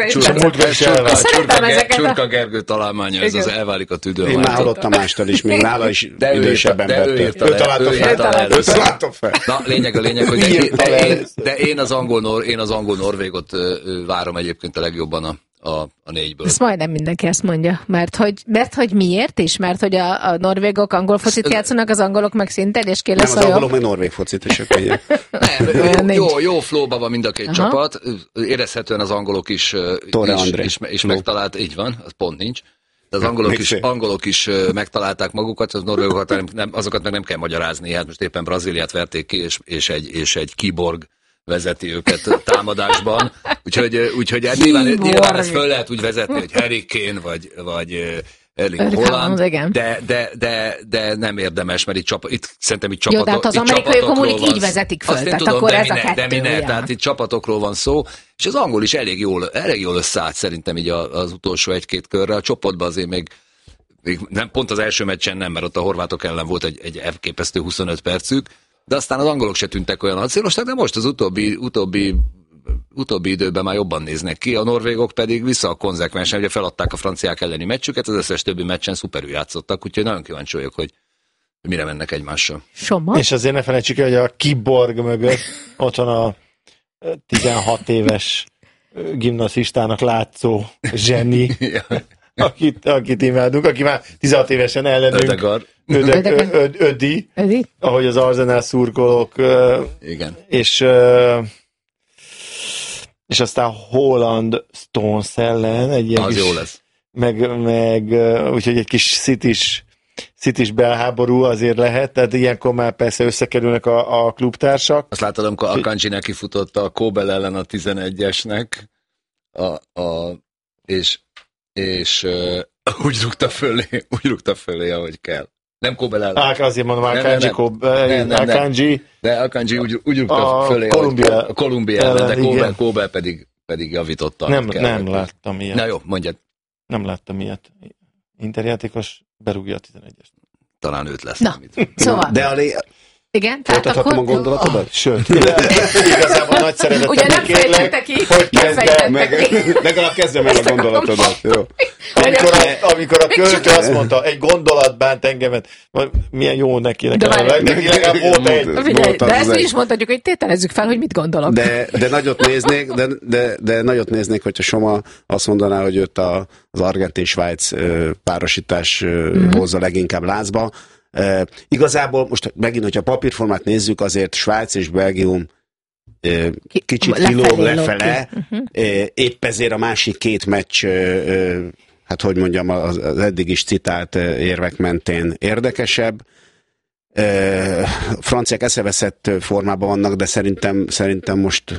Csurka Gergő találmánya, ez az elválik a tüdő a májtól. Én már hallottam mástól is, még nála is idősebben bettem. Őt találtam fel. Na, lényeg, hogy én az angol norvégot várom egyébként a legjobban a négyből. Ezt majdnem mindenki ezt mondja. Mert hogy miért is? Mert hogy a norvégok angol focit játszanak, az angolok meg szinten, és kéne az angolok meg norvég focit, és akkor jó flowban van mind a két csapat. Érezhetően az angolok is megtalált, így van, az pont nincs. De az angolok is megtalálták magukat, az norvégokat azokat meg nem kell magyarázni. Hát most éppen Brazíliát verték ki, és egy kiborg vezeti őket támadásban. Úgyhogy nyilván ezt föl lehet úgy vezetni, hogy Harry Kane vagy Erling Haaland, de nem érdemes, mert itt szerintem itt csapatokról van. Jó, de hát az amerikaiak amúgy így vezetik föl, tehát tudom, akkor ez a kettő. Tehát itt csapatokról van szó, és az angol is elég jól összeállt szerintem így az utolsó egy-két körre. A csoportban azért még nem, pont az első meccsen nem, mert ott a horvátok ellen volt egy elképesztő 25 percük, de aztán az angolok se tűntek olyan acélosnak, de most az utóbbi időben már jobban néznek ki, a norvégok pedig vissza a konzekvensen, ugye feladták a franciák elleni meccsüket, az összes többi meccsen szuperül játszottak, úgyhogy nagyon kíváncsi vagyok, hogy mire mennek egymással. Soma? És azért ne felejtsük el, hogy a kiborg mögött ott van a 16 éves gimnaszistának látszó zseni, akit imádunk, aki már 16 évesen ellenünk Ödi, ahogy az Arsenal szurkolók, igen. És aztán Holland Stones ellen egy ilyen az jó lesz. Meg úgyhogy egy kis citis belháború azért lehet, tehát ilyenkor már persze összekerülnek a klubtársak. Azt látod, amikor Akanji nekifutott a Kobel ellen a 11-esnek, és úgy rúgta fölé, ahogy kell. Nem Kobel ellen. Azért mondom, Akanji. De Akanji úgy rúgta fölé, a Kolumbia ellen, de Kobel pedig javította. Nem láttam ilyet. Na jó, mondjad. Nem láttam ilyet. Interjátékos berúgja a 11-est. Talán őt lesz. Na, szóval. De igen, tehát akkor... a gondolatodat? Sőt, igazából nagy szeretettel ugye nem fejtette ki, legalább kezdem meg a gondolatodat. Jó. Amikor a költő azt mondta, egy gondolat bánt engemet, milyen jó neki legalább volt egy. De ezt mi is mondhatjuk, hogy tételezzük fel, hogy mit gondolok. De nagyot néznék, hogyha Soma azt mondaná, hogy őt az Argentin-Svájc párosítás hozza leginkább lázba. Igazából most megint, hogyha papírformát nézzük, azért Svájc és Belgium kicsit kilóg lefele, épp ezért a másik két meccs, hát hogy mondjam, az eddig is citált érvek mentén érdekesebb. Franciák eszeveszett formában vannak, de szerintem most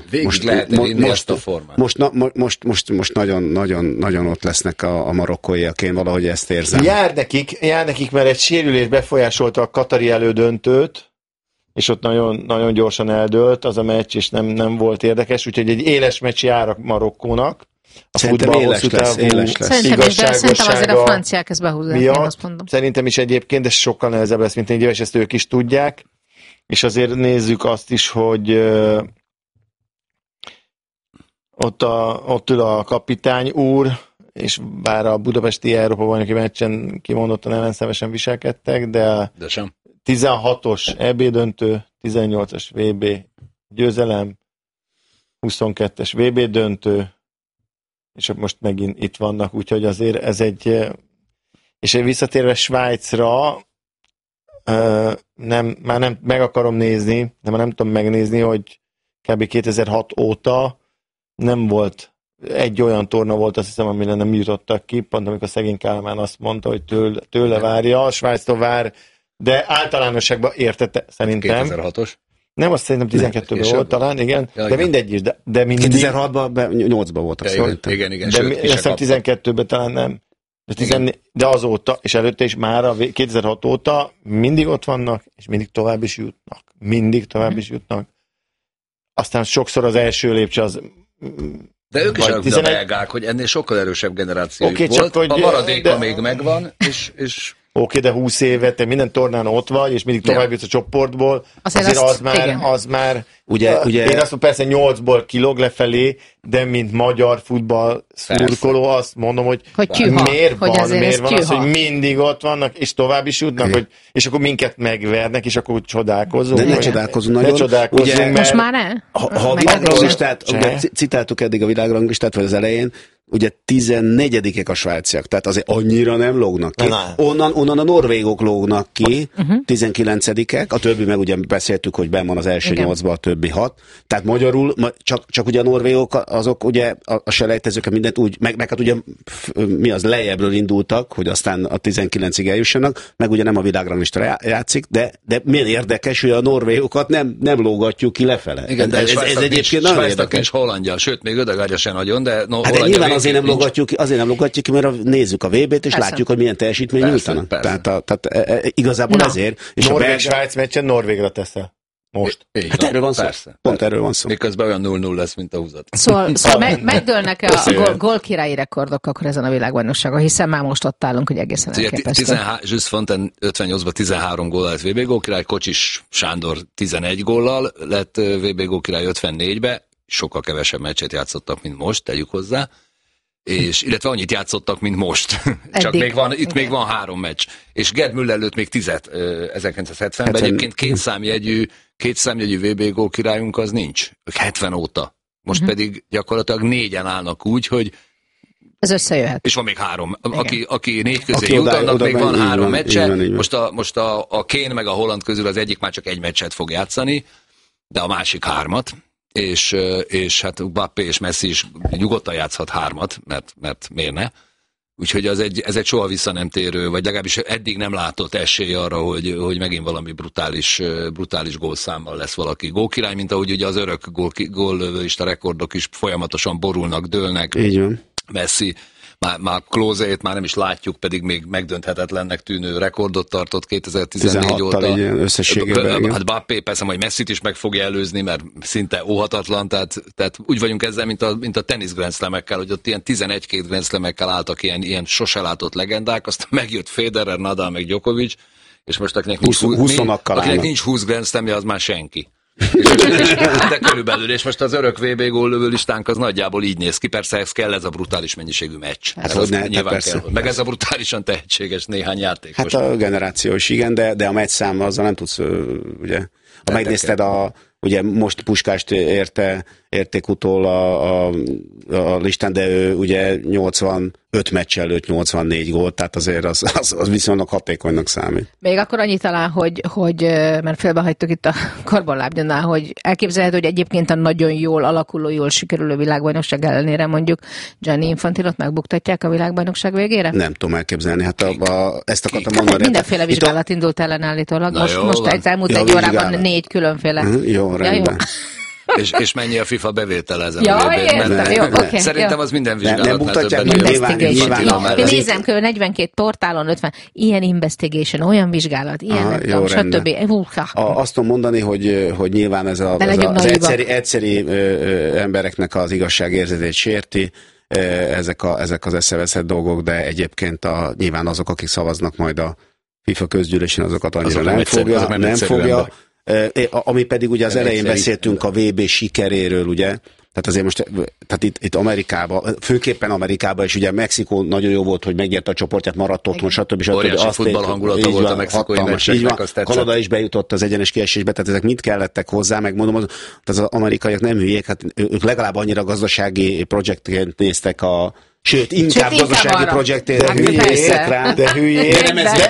nagyon ott lesznek a marokkóiak, én valahogy ezt érzem. Jár nekik, mert egy sérülés befolyásolta a katari elődöntőt, és ott nagyon, nagyon gyorsan eldőlt az a meccs, és nem volt érdekes, úgyhogy egy éles meccs jár a Marokkónak. Szerintem éles lesz. Szerintem azért a franciák ezt behúzzák, én azt mondom. Szerintem is egyébként, de sokkal nehezebb lesz, mint egy éves, ezt ők is tudják. És azért nézzük azt is, hogy ott ül a kapitány úr, és bár a budapesti Európa-bajnoki meccsen kimondottan ellenszemesen viselkedtek, de sem. 16-os EB döntő, 18-as VB győzelem, 22-es VB döntő, és most megint itt vannak, úgyhogy azért ez egy... És visszatérve Svájcra, már nem meg akarom nézni, de már nem tudom megnézni, hogy kb. 2006 óta nem volt egy olyan torna volt, azt hiszem, amire nem jutottak ki, pont amikor szegény Kálmán azt mondta, hogy tőle várja, a Svájctól vár, de általánosságban értette, szerintem. 2006-os? Nem, azt szerintem 12-ben volt talán, igen, ja, de mindegy is, de mindig... 2006-ban, 8-ban voltak szerintem. Igen. De azt 12-ben talán nem. De azóta, és előtte is már 2006 óta mindig ott vannak, és mindig tovább is jutnak. Aztán sokszor az első lépcső az... De ők is a belgák, hogy ennél sokkal erősebb generációjuk volt. Csak, a maradéka még megvan, és Oké, de 20 évet, te minden tornán ott vagy, és mindig tovább jutsz a csoportból, azért az már ugye, én azt mondom, persze 8-ból kilóg lefelé, de mint magyar futball szurkoló azt mondom, hogy miért van az, hogy mindig ott vannak, és tovább is jutnak, és akkor minket megvernek, és akkor csodálkozunk. De ne csodálkozunk nagyon. Ugye, most már ne? Ha a világranglistát, citáltuk eddig a világranglistát, vagy az elején, ugye 14-ek a svájciak, tehát azért annyira nem lógnak ki. Onnan a norvégok lógnak ki, 19-ek, a többi meg ugye beszéltük, hogy benn van az első 8-ban, a többi 6. Tehát magyarul, csak ugye a norvégok, azok ugye a selejtezők mindent úgy, meg hát ugye mi az lejjebbről indultak, hogy aztán a 19-ig eljussanak, meg ugye nem a világranglista játszik, de milyen érdekes, hogy a norvégokat nem lógatjuk ki lefele. Igen, de ez egyébként nagyon érdekes. Hollandja, sőt, még Ödegaardja se nagyon, de Hollandja azért nem lógatjuk ki, mert nézzük a VB-t, és látjuk, hogy milyen teljesítmény nyújtanak. Tehát igazából ezért. És Norvég-Svájc meccsen Norvégra teszel. Most. Hát erről van szó. Pont erről van szó. Miközben olyan 0-0 lesz, mint a húzat. Szóval megdőlnek-e a gólkirályi rekordok akkor ezen a világbajnokságon, hiszen már most ott állunk, hogy egészen elképesztő. Just Fontaine 58-ban 13 góllal lett VB gólkirály, Kocsis Sándor 11 góllal lett VB gólkirály 54-be, sokkal kevesebb meccset játszottak, mint most, tegyük hozzá. És illetve annyit játszottak, mint most. Csak még van 3 meccs. És Gerd Müller előtt még 10-et 1970-ben. Egyébként két számjegyű VB gólkirályunk az nincs. 70 óta. Most pedig gyakorlatilag 4-en állnak úgy, hogy ez összejöhet. És van még 3. Aki 4 közé jut, annak még van 3 meccse. Most a Kane meg a Holland közül az egyik már csak egy meccset fog játszani, de a másik 3-at. És hát Mbappé és Messi is nyugodtan játszhat 3-at, mert miért ne? Úgyhogy ez egy soha vissza nem térő, vagy legalábbis eddig nem látott esély arra, hogy megint valami brutális gólszámmal lesz valaki gólkirály, mint ahogy ugye az örök góllövőista rekordok is folyamatosan borulnak, dőlnek. Így van. Messi már Klose-ét már nem is látjuk, pedig még megdönthetetlennek tűnő rekordot tartott 2014 óta. Összességében. Hát Mbappé persze majd Messit is meg fogja előzni, mert szinte óhatatlan, tehát úgy vagyunk ezzel, mint a tenisz Grand Slamekkel, hogy ott ilyen 11-2 Grand Slamekkel álltak ilyen sose látott legendák, aztán megjött Federer, Nadal, meg Djokovic, és most akinek nincs 20 Grand Slamja, az már senki. De körülbelül, és most az örök VB góllövő listánk az nagyjából így néz ki, persze ez kell ez a brutális mennyiségű meccs. Nyilván kell, meg ez a brutálisan tehetséges néhány játékos. Hát a generáció is igen, de a meccs számmal azzal nem tudsz, ugye, ha megnézted ugye most Puskást érték utól a listán, de ő ugye 85 meccs előtt 84 gólt, tehát azért az viszonylag hatékonynak számít. Még akkor annyit talán, hogy mert félbehagytuk itt a karbonlábnyannál, hogy elképzelhető, hogy egyébként a nagyon jól alakuló, jól sikerülő világbajnokság ellenére mondjuk Gianni Infantilot megbuktatják a világbajnokság végére? Nem tudom elképzelni, hát ezt akartam mondani. Mindenféle vizsgálat indult ellen állítólag. Most elmúlt egy órában 4 különféle. Jó, rendben. És mennyi a FIFA bevétel ezen a VB-n? Szerintem az minden vizsgálatnál nem mutatják, nyilván. Nézem kb. 42 portálon, 50 ilyen investigation, olyan vizsgálat, ilyen stb. Azt tudom mondani, hogy nyilván ez az egyszeri embereknek az igazságérzetét sérti, ezek az eszeveszett dolgok, de egyébként nyilván azok, akik szavaznak majd a FIFA közgyűlésén, azokat annyira nem fogja. Ami pedig ugye az elején beszéltünk a VB sikeréről, ugye, tehát azért most, tehát itt Amerikában, főképpen Amerikában, és ugye Mexikó nagyon jó volt, hogy megnyerte a csoportját, maradt otthon, stb. Óriási futball hangulata volt a mexikói meccseknek, azt tetszett. Kanada is bejutott az egyenes kiesésbe, tehát ezek mind kellettek hozzá, megmondom, az amerikaiak nem hülyék, hát ők legalább annyira gazdasági projektként néztek Sőt, inkább gazdasági projektért. De hülyék.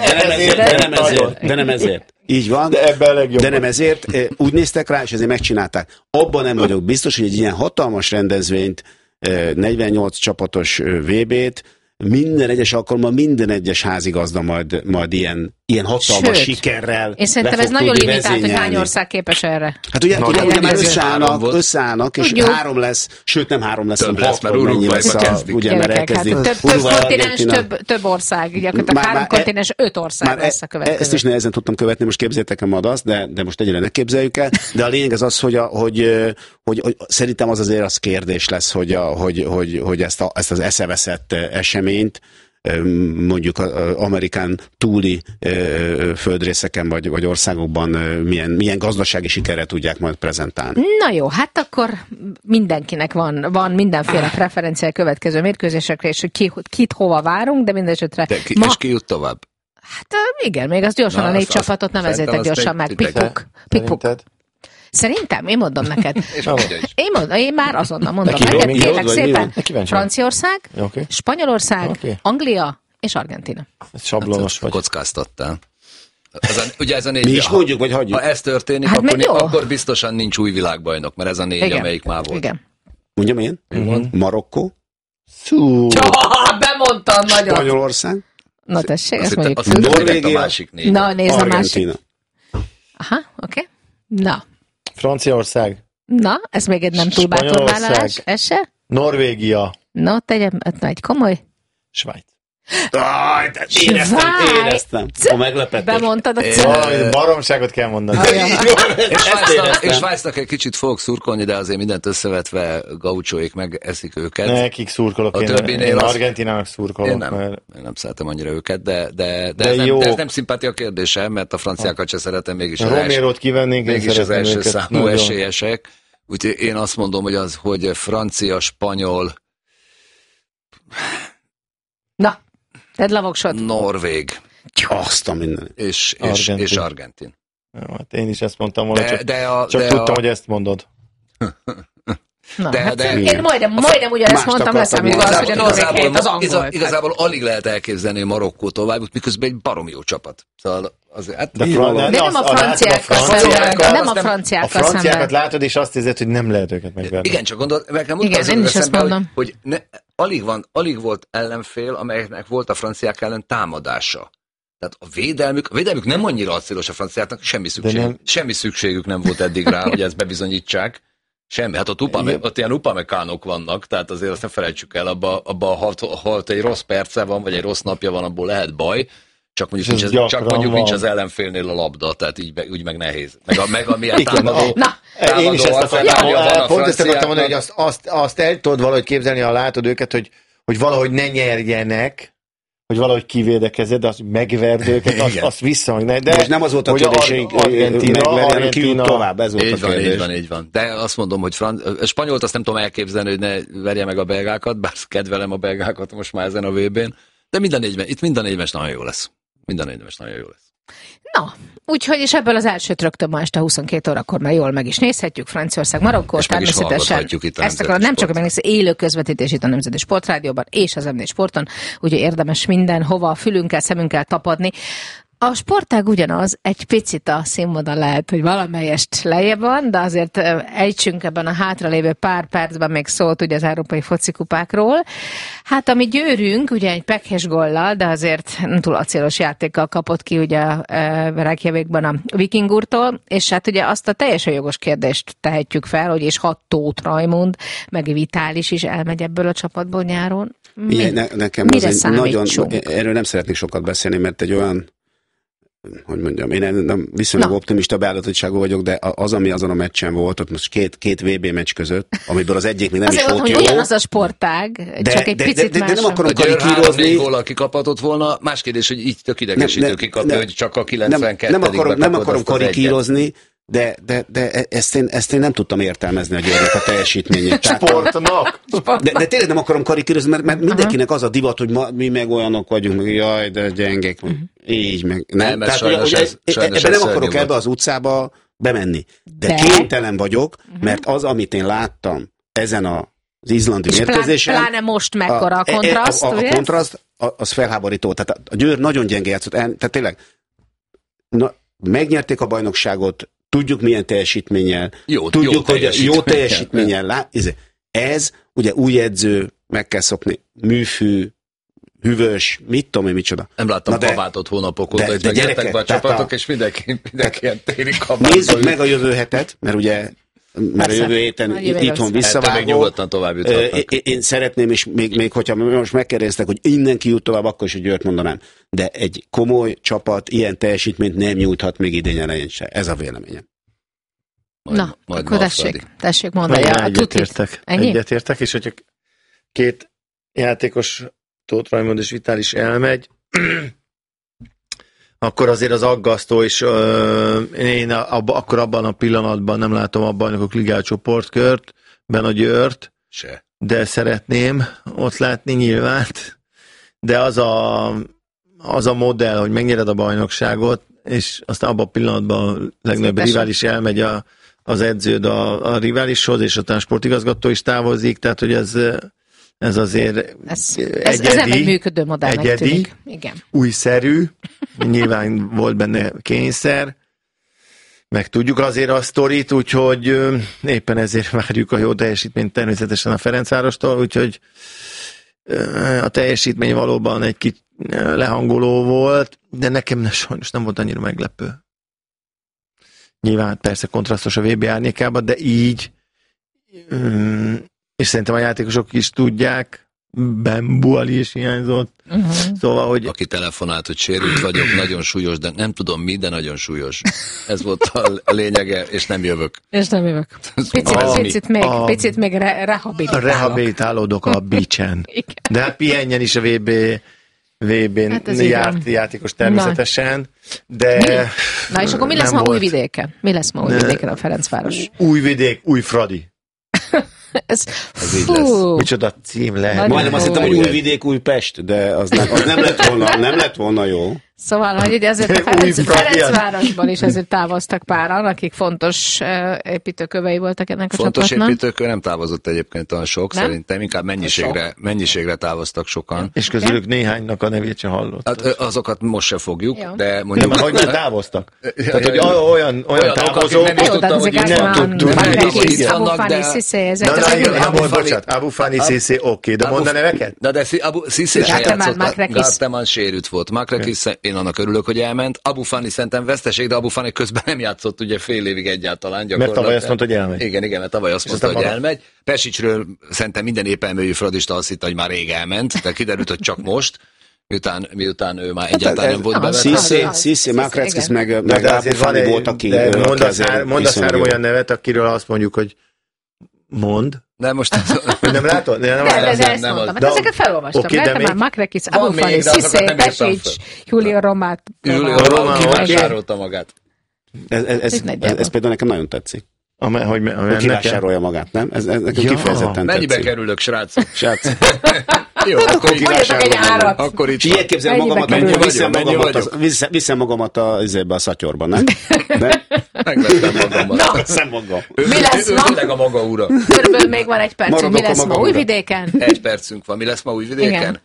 De nem ezért. Így van, de nem ezért. Úgy néztek rá, és ezért megcsinálták. Abban nem vagyok biztos, hogy egy ilyen hatalmas rendezvényt, 48 csapatos VB-t, minden egyes alkalommal minden egyes házigazda majd ilyen hatalmas sikerrel. És szerintem ez nagyon limitált, hogy hány ország képes erre. Hát ugye már összeállnak, és 3 lesz, sőt nem 3 lesz, hanem 6, mert mennyi lesz mert elkezdi. Több kontinens, több ország, gyakorlatilag 3 kontinens, 5 ország lesz a következő. Ezt is nehezen tudtam követni, most képzeljétek el majd azt, de most egyre ne képzeljük el. De a lényeg az, hogy szerintem az azért az kérdés lesz, hogy ezt az eszeveszett eseményt mondjuk Amerikán túli földrészeken vagy országokban milyen gazdasági sikerre tudják majd prezentálni. Na jó, hát akkor mindenkinek van mindenféle preferencia a következő mérkőzésekre, és hogy kit hova várunk, de mindesetre... És ki jut tovább? Hát igen, még az gyorsan a 4 csapatot nevezzétek gyorsan meg. Pikpuk. Szerintem? Én mondom neked. Én már azonnal mondom neked. Kérlek szépen. Franciaország, Spanyolország, Anglia és Argentína. Sablonos vagy. Kockáztattál. Ugye ez a 4. Mi is mondjuk, vagy hagyjuk. Ha ez történik, akkor biztosan nincs új világbajnok, mert ez a 4, amelyik már volt. Igen. Mondjam én? Marokkó. Bemondtam nagyon. Spanyolország. Na tessék, ezt mondjuk. Norvégia. Na, nézd a másik. Argentína. Aha, oké. Na. Franciaország. Na, ez még egy nem túl bátor vállalás. Ez se? Norvégia. No, tegyem, egy komoly. Svájc. Éreztem. A meglepetés. Bemondtad a célt. Baromságot kell mondani. És Svájcnak egy kicsit fogok szurkolni, de azért mindent összevetve gaucsóik megeszik őket. Nekik szurkolok, én Argentinának szurkolok. Én nem szeretem annyira őket, de ez nem szimpátia kérdése, mert a franciákat se szeretem, mégis az első számú esélyesek. Úgyhogy én azt mondom, hogy francia, spanyol... Na, tedd le a voksot. Norvég. Azt a minden. És Argentin. Hát én is ezt mondtam volna, csak tudtam, hogy ezt mondod. Na, én majdnem ugyanezt mondtam, leszámítva az, hogy a Norvég helyett az angol. Igazából alig lehet elképzelni Marokkó tovább, miközben egy baromi jó csapat. Szóval de nem a franciákkal szemben. Nem a franciákkal szemben. A franciákat látod, és azt hiszed, hogy nem lehet őket megverni. Igen, csak gondolod, nekem mutatkozom eszembe, hogy alig volt ellenfél, amelyeknek volt a franciák ellen támadása. Tehát a védelmük nem annyira acélos a franciáknak, semmi szükségük nem volt eddig rá, hogy ezt bebizonyítsák. Semmi, hát ott ilyen upamekánok vannak, tehát azért azt ne felejtsük el, abba ha egy rossz perce van, vagy egy rossz napja van, abból lehet baj, csak mondjuk nincs az ellenfélnél a labda, tehát úgy meg nehéz. Meg amilyen támadó én is ezt van pont ezt akartam mondani, hogy azt el tudod valahogy képzelni, ha látod őket, hogy valahogy ne nyerjenek, hogy valahogy kivédekezed, azt megverd őket, azt vissza, de és nem az volt a kérdés, hogy kijut tovább, ez volt a kérdés. Így van. De azt mondom, hogy spanyolt azt nem tudom elképzelni, hogy ne verje meg a belgákat, bár kedvelem a belgákat most már ezen a VB-n, de minden négyben nagyon jó lesz. Na, úgyhogy és ebből az elsőt rögtön ma este 22 órakor már jól meg is nézhetjük, Franciaország, Marokkó, természetesen. Ezt akarom, nem csak megnézni, élő közvetítés itt a Nemzeti Sportrádióban és az M4 Sporton, úgyhogy érdemes mindenhova fülünkkel, szemünkkel tapadni. A sportág ugyanaz, egy picit a színvonal lehet, hogy valamelyest lejjebb van, de azért ejtsünk ebben a hátralévő pár percben még szólt ugye az európai focikupákról. Hát ami Győrünk, ugye egy pekhes gollal, de azért nem túl acélos játékkal kapott ki ugye Reykjavikban a Viking úrtól, és hát ugye azt a teljesen jogos kérdést tehetjük fel, hogy és 6 Tóth Rajmund, meg Vitális is elmegy ebből a csapatból nyáron. Nekem az egy nagyon, erről nem szeretnék sokat beszélni, mert egy olyan, hogy mondjam, én nem viszonylag optimista beállítottságú vagyok, de az, ami azon a meccsen volt, ott most két VB meccs között, amiből az egyik még nem azért is volt jó. Ugyanaz a sportág, csak egy picit más. De nem akarom karikírozni. Góllal kikaphatott volna, más kérdés, hogy így tök idegesítő kikapja, hogy csak a 92. Nem akarom karikírozni, de ezt én nem tudtam értelmezni a Győrnek a teljesítményét. Sportnak! De tényleg nem akarom karikírozni, mert mindenkinek az a divat, hogy mi meg olyanok vagyunk, meg jaj, de gyengék. Így meg. Nem, tehát, ebben nem akarok ebbe az utcába bemenni. De kénytelen vagyok, mert az, amit én láttam ezen az izlandi mérkőzésen. Pláne most mekkora a kontraszt. A kontraszt, az felháborító. Tehát a Győr nagyon gyenge játszott. Tehát tényleg megnyerték a bajnokságot, tudjuk milyen teljesítménnyel, tudjuk, hogy jó teljesítménnyel. Ez ugye új edző, meg kell szokni, műfű, hűvös, mit tudom én, micsoda. Nem láttam kabátot hónapok óta, hogy megjöttek be a csapatok, és mindenki ilyen téli kabátban. Nézzük meg a jövő hetet, mert ugye a jövő héten itthon visszavágó. Én szeretném, és még hogyha most megkérdeztek, hogy innen kijut tovább, akkor is a Győrt mondanám. De egy komoly csapat ilyen teljesítményt nem nyújthat még idén elején se. Ez a véleményem. Akkor tessék mondani. Egyetértek, és hogyha két játékos, Tóth Rajmund és Vitális elmegy, akkor azért az aggasztó, és én akkor abban a pillanatban nem látom a Bajnokok Ligája csoportkörtben a Győrt, de szeretném ott látni nyilván, de az a modell, hogy megnyered a bajnokságot, és aztán abban a pillanatban a legnagyobb rivális elmegy az edződ a riválishoz, és aztán a sportigazgató is távozik, tehát hogy ez azért egyedi, ez nem egy működő modellnek tűnik. Igen. Újszerű, nyilván volt benne kényszer, meg tudjuk azért a sztorit, úgyhogy éppen ezért várjuk a jó teljesítményt természetesen a Ferencvárostól, úgyhogy a teljesítmény valóban egy kicsit lehangoló volt, de nekem sajnos nem volt annyira meglepő. Nyilván persze kontrasztos a VB árnyékában, de így és szerintem a játékosok is tudják, Bembuali is hiányzott. Szóval, hogy... Aki telefonált, hogy sérült vagyok, nagyon súlyos, de nem tudom mi, de nagyon súlyos. Ez volt a lényege, és nem jövök. Picit még rehabilitálok. Rehabilitálódok a Beachen. De hát pihenjen is a VB-n hát járt játékos természetesen, de... Na és akkor mi lesz ma Újvidéken? Mi lesz ma Újvidéken a Ferencváros? Újvidék, új Fradi. Ez így lesz. Micsoda cím lehet. Majdnem azt hittem, hogy Újvidék, Újpest, de az nem lett volna jó. Szóval, hogy ugye azért a Ferencvárosban is azért távoztak páran, akik fontos építőkövei voltak ennek a csapatnak. Fontos építőkő nem távozott egyébként olyan sok, nem? Szerintem inkább mennyiségre távoztak sokan. És közülük néhánynak a nevét sem hallott. Hát azokat most se fogjuk, jó. De mondjuk... Nem, hogy távoztak. Tehát, hogy olyan távozók, nem is tudtam, hogy nem tudtuk. Bocsánat, Abu Fani Cissé, oké, de mondd a neveket? De Cissé se játszott, Garteman sérült volt, Makrakis én annak örülök, hogy elment. Abu Fani szerintem veszteség, de Abu Fani közben nem játszott ugye fél évig egyáltalán. Mert tavaly azt mondta, hogy elmegy. Igen, mert tavaly azt mondta, hogy elmegy. Persicsről szerintem minden épelműjű fradista azt hitte, hogy már rég elment, de kiderült, hogy csak most. Miután ő már egyáltalán nem volt bevetve. Sziszi, Makreckis meg Abu Fani volt, aki... Mondasz három olyan nevet, akiről azt mondjuk, hogy mond. Nem, most... Nem látod? Nem, ezt mondtam. Hát ezeket felolvastam. Lehetem már Makreckis, Abu Fani, Sziszi, Pesics, Julio Romát. Julio Romát kivásárolta magát. Ez például nekem nagyon tetszik. Hogy kivásárolja magát, nem? Ez nekem kifejezetten tetszik. Mennyibe kerülök, srácok? Jó, akkor így vásárolom. Akkor így ilyet képzelem magamat, viszem magamat a szatyorban, nem? Megvettem magamat. Na, szem magam. Mi lesz ma? Tényleg a maga ura. Körülbelül még van egy percünk. Mi lesz ma Újvidéken? Egy percünk van. Mi lesz ma Újvidéken?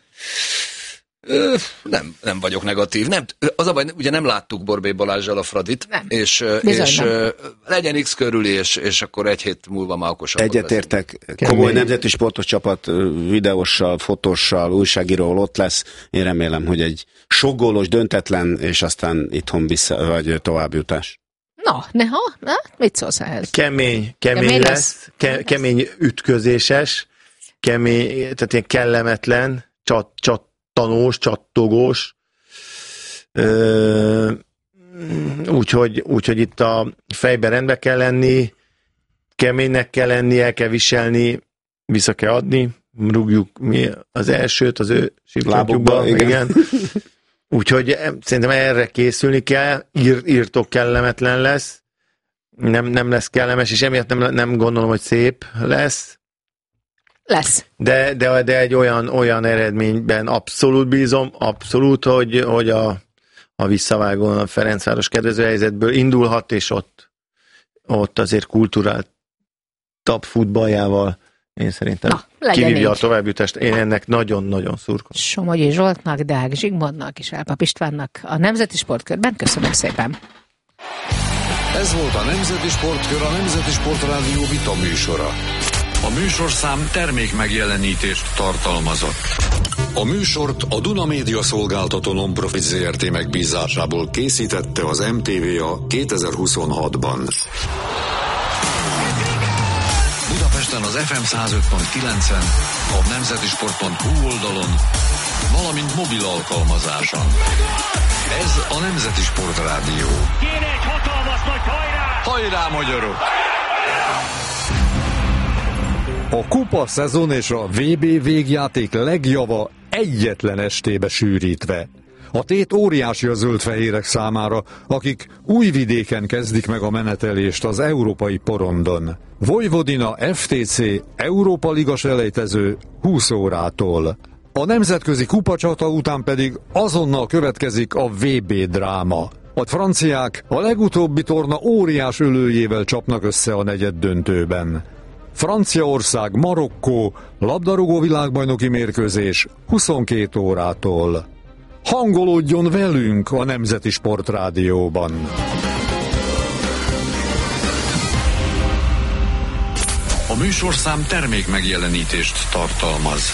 Nem vagyok negatív. Nem, az a baj, ugye nem láttuk Borbély Balázssal a Fradit, nem. és legyen X körül, és akkor egy hét múlva már okosabb. Egyetértek, komoly nemzeti sportos csapat videóssal, fotóssal, újságíróval ott lesz. Én remélem, hogy egy sok gólos, döntetlen, és aztán itthon vagy továbbjutás. Na, mit szólsz ehhez? Kemény lesz, kemény ütközéses, tehát ilyen kellemetlen, tanós, csattogós, úgyhogy itt a fejben rendbe kell lenni, keménynek kell lenni, el kell viselni, vissza kell adni, rúgjuk mi az elsőt az ő sípcsontjukba, igen. Úgyhogy szerintem erre készülni kell, írtok kellemetlen lesz, nem lesz kellemes, és emiatt nem gondolom, hogy szép lesz. Lesz. De egy olyan eredményben abszolút bízom, hogy a visszavágón a Ferencváros kedvező helyzetből indulhat, és ott azért kulturáltabb futballjával én szerintem kivívja a továbbjutást. Én ennek nagyon-nagyon szurkolom. Somogyi Zsoltnak, Deák Zsigmondnak és Elpap Istvánnak a Nemzeti Sportkörben. Köszönöm szépen! Ez volt a Nemzeti Sportkör, a Nemzeti Sportrádió vita műsora. A műsorszám termék megjelenítést tartalmazott. A műsort a Duna Média Szolgáltató Non-Profit Zrt. Megbízásából készítette az MTVA 2026-ban. Budapesten az FM 105.9-en, a nemzetisport.hu oldalon, valamint mobil alkalmazáson. Ez a Nemzeti Sportrádió. Kéne egy hatalmas nagy hajrá! Hajrá, magyarok! A kupa szezon és a VB végjáték legjava egyetlen estébe sűrítve. A tét óriási a zöldfehérek számára, akik Újvidéken kezdik meg a menetelést az európai porondon. Vojvodina FTC Európa Liga selejtező 20 órától. A nemzetközi kupacsata után pedig azonnal következik a VB dráma. A franciák a legutóbbi torna óriás ölőjével csapnak össze a negyeddöntőben. Franciaország, Marokkó, labdarúgó világbajnoki mérkőzés 22 órától. Hangolódjon velünk a Nemzeti Sportrádióban! A műsorszám termék megjelenítést tartalmaz.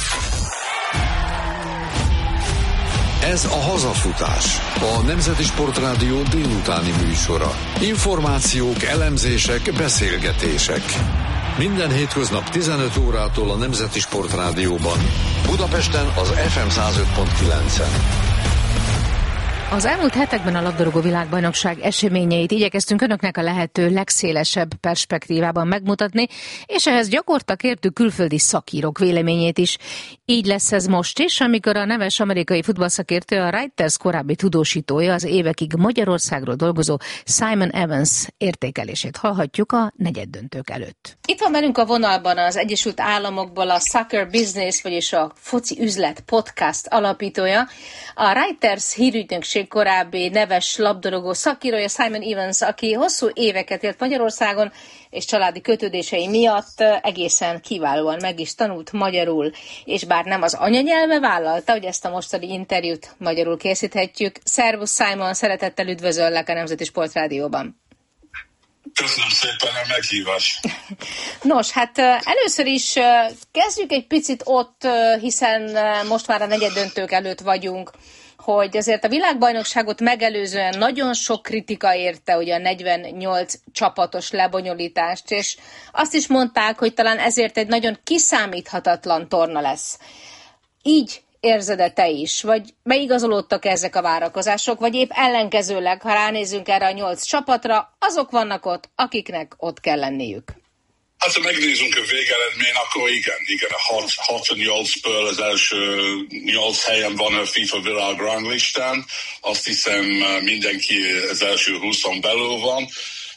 Ez a Hazafutás, a Nemzeti Sportrádió délutáni műsora. Információk, elemzések, beszélgetések. Minden hétköznap 15 órától a Nemzeti Sportrádióban. Budapesten az FM 105.9-en. Az elmúlt hetekben a labdarúgó világbajnokság eseményeit igyekeztünk önöknek a lehető legszélesebb perspektívában megmutatni, és ehhez gyakorta kértük külföldi szakírók véleményét is. Így lesz ez most is, amikor a neves amerikai futballszakértő, a Reuters korábbi tudósítója, az évekig Magyarországról dolgozó Simon Evans értékelését hallhatjuk a negyeddöntők előtt. Itt van velünk a vonalban az Egyesült Államokból a Soccer Business, vagyis a Foci Üzlet podcast alapítója, a Reuters hírügynökség korábbi neves labdarúgó szakírója Simon Evans, aki hosszú éveket élt Magyarországon, és családi kötődései miatt egészen kiválóan meg is tanult magyarul, és bár nem az anyanyelve, vállalta, hogy ezt a mostani interjút magyarul készíthetjük. Szervusz Simon, szeretettel üdvözöllek a Nemzeti Sportrádióban. Köszönöm szépen a meghívást. Nos, hát először is kezdjük egy picit ott, hiszen most már a negyeddöntők előtt vagyunk, hogy azért a világbajnokságot megelőzően nagyon sok kritika érte ugye a 48 csapatos lebonyolítást, és azt is mondták, hogy talán ezért egy nagyon kiszámíthatatlan torna lesz. Így érzed-e te is? Vagy beigazolódtak ezek a várakozások? Vagy épp ellenkezőleg, ha ránézünk erre a 8 csapatra, azok vannak ott, akiknek ott kell lenniük? Hát, ha megnézzünk a végeredmény, akkor igen, a 68-ből az első 8 helyen van a FIFA világranglistán. Azt hiszem mindenki az első 20-on belül van.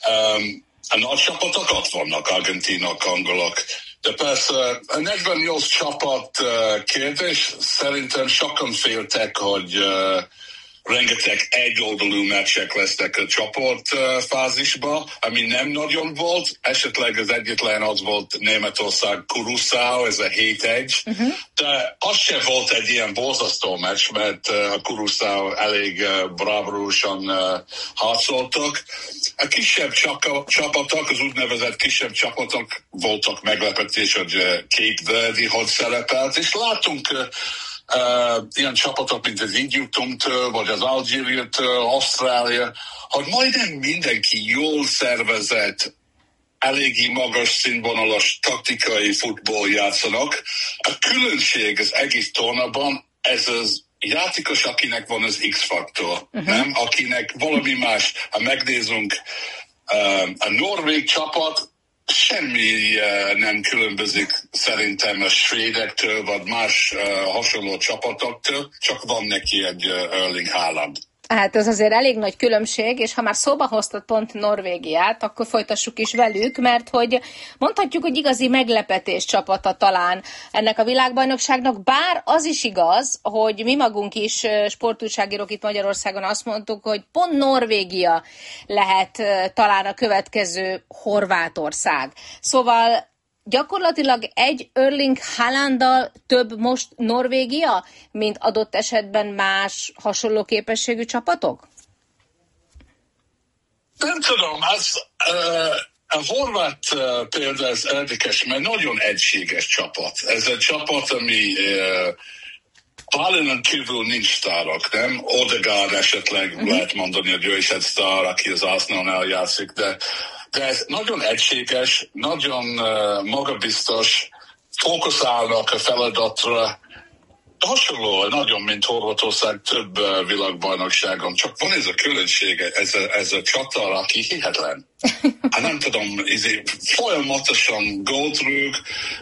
A nagy csapatok ott vannak, argentinok, angolok. De persze a 48 csapat kérdés, szerintem sokan féltek, hogy rengeteg egyoldalú meccsek lesznek a csoportfázisba, ami nem nagyon volt. Esetleg az egyetlen az volt Németország Curaçao, ez a 7-1. De az se volt egy ilyen borzasztó meccs, mert a Curaçao elég bravúrosan harcoltak. A kisebb csapatok, az úgynevezett kisebb csapatok voltak meglepetés, hogy Cape Verde hogy szerepelt, és látunk ilyen csapatok, mint az Egyiptomtől, vagy az Algériától, Ausztrália, hogy majdnem mindenki jól szervezett, eléggé magas színvonalas taktikai futball játszanak. A különbség az egész tornában, ez az játékos, akinek van az X-faktor, nem? Akinek valami más. Ha megnézzünk a norvég csapat, semmi nem különbözik szerintem a svédektől, vagy más hasonló csapatoktól, csak van neki egy Erling Haaland. Hát ez azért elég nagy különbség, és ha már szóba hoztad pont Norvégiát, akkor folytassuk is velük, mert hogy mondhatjuk, hogy igazi meglepetés csapata talán ennek a világbajnokságnak, bár az is igaz, hogy mi magunk is sportújságírók itt Magyarországon azt mondtuk, hogy pont Norvégia lehet talán a következő Horvátország. Szóval gyakorlatilag egy Erling Haalanddal több most Norvégia, mint adott esetben más hasonló képességű csapatok? Nem tudom, a horvát példa ez érdekes, mert nagyon egységes csapat. Ez egy csapat, ami Haalanden kívül nincs sztárok, nem? Odegaard esetleg lehet mondani, hogy ő is egy sztár, aki az Arsenalnál játszik, de ez nagyon egységes, nagyon magabiztos, fókuszálnak a feladatra, hasonló, nagyon, mint Horvátország több világbajnokságon, csak van ez a különbség, ez a csata, aki hihetetlen. Hát nem tudom, folyamatosan gólt rúg,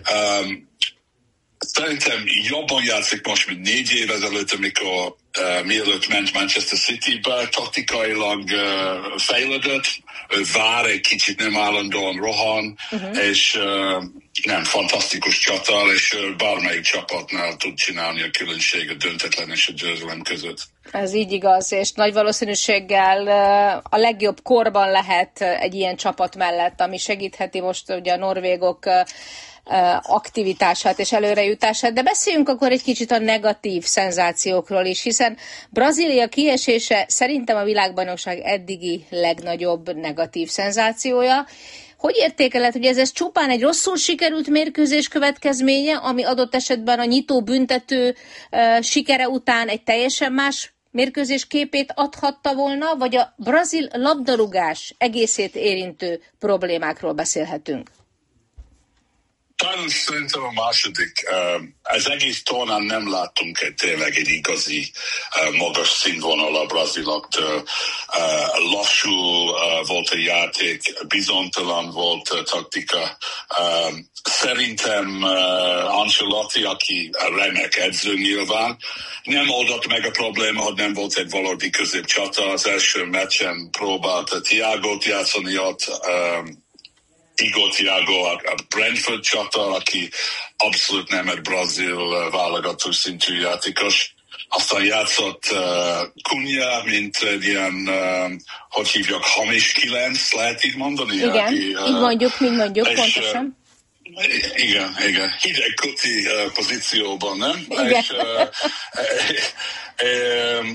szerintem jobban játszik most, mint 4 év ezelőtt, amikor mielőtt ment Manchester City-be, taktikailag fejlődött, ő vár egy kicsit, nem állandóan rohan, és nem, fantasztikus csata, és bármelyik csapatnál tud csinálni a különbség a döntetlen és a győzelem között. Ez így igaz, és nagy valószínűséggel a legjobb korban lehet egy ilyen csapat mellett, ami segítheti most ugye a norvégok aktivitását és előrejutását, de beszéljünk akkor egy kicsit a negatív szenzációkról is, hiszen Brazília kiesése szerintem a világbajnokság eddigi legnagyobb negatív szenzációja. Hogy értékeled, hogy ez csupán egy rosszul sikerült mérkőzés következménye, ami adott esetben a nyitó büntető sikere után egy teljesen más mérkőzés képét adhatta volna, vagy a brazil labdarúgás egészét érintő problémákról beszélhetünk? Talán szerintem a második. Az egész tornán nem láttunk tényleg egy igazi magas színvonal a braziloktól. Lassú volt a játék, bizonytalan volt a taktika. Szerintem Ancelotti, aki remek edző nyilván, nem oldott meg a probléma, hogy nem volt egy valódi középcsata. Az első meccsen próbálta Thiago-t játszani ott, Igor Thiago, a Brentford csata, aki abszolút nem egy brazil válogató szintű játékos. Aztán játszott Cunha, mint egy ilyen, hogy hívják, hamis 9, lehet így mondani? Igen, aki, így mondjuk, pontosan. Igen. Hideg Kuti pozícióban, nem? Igen. És,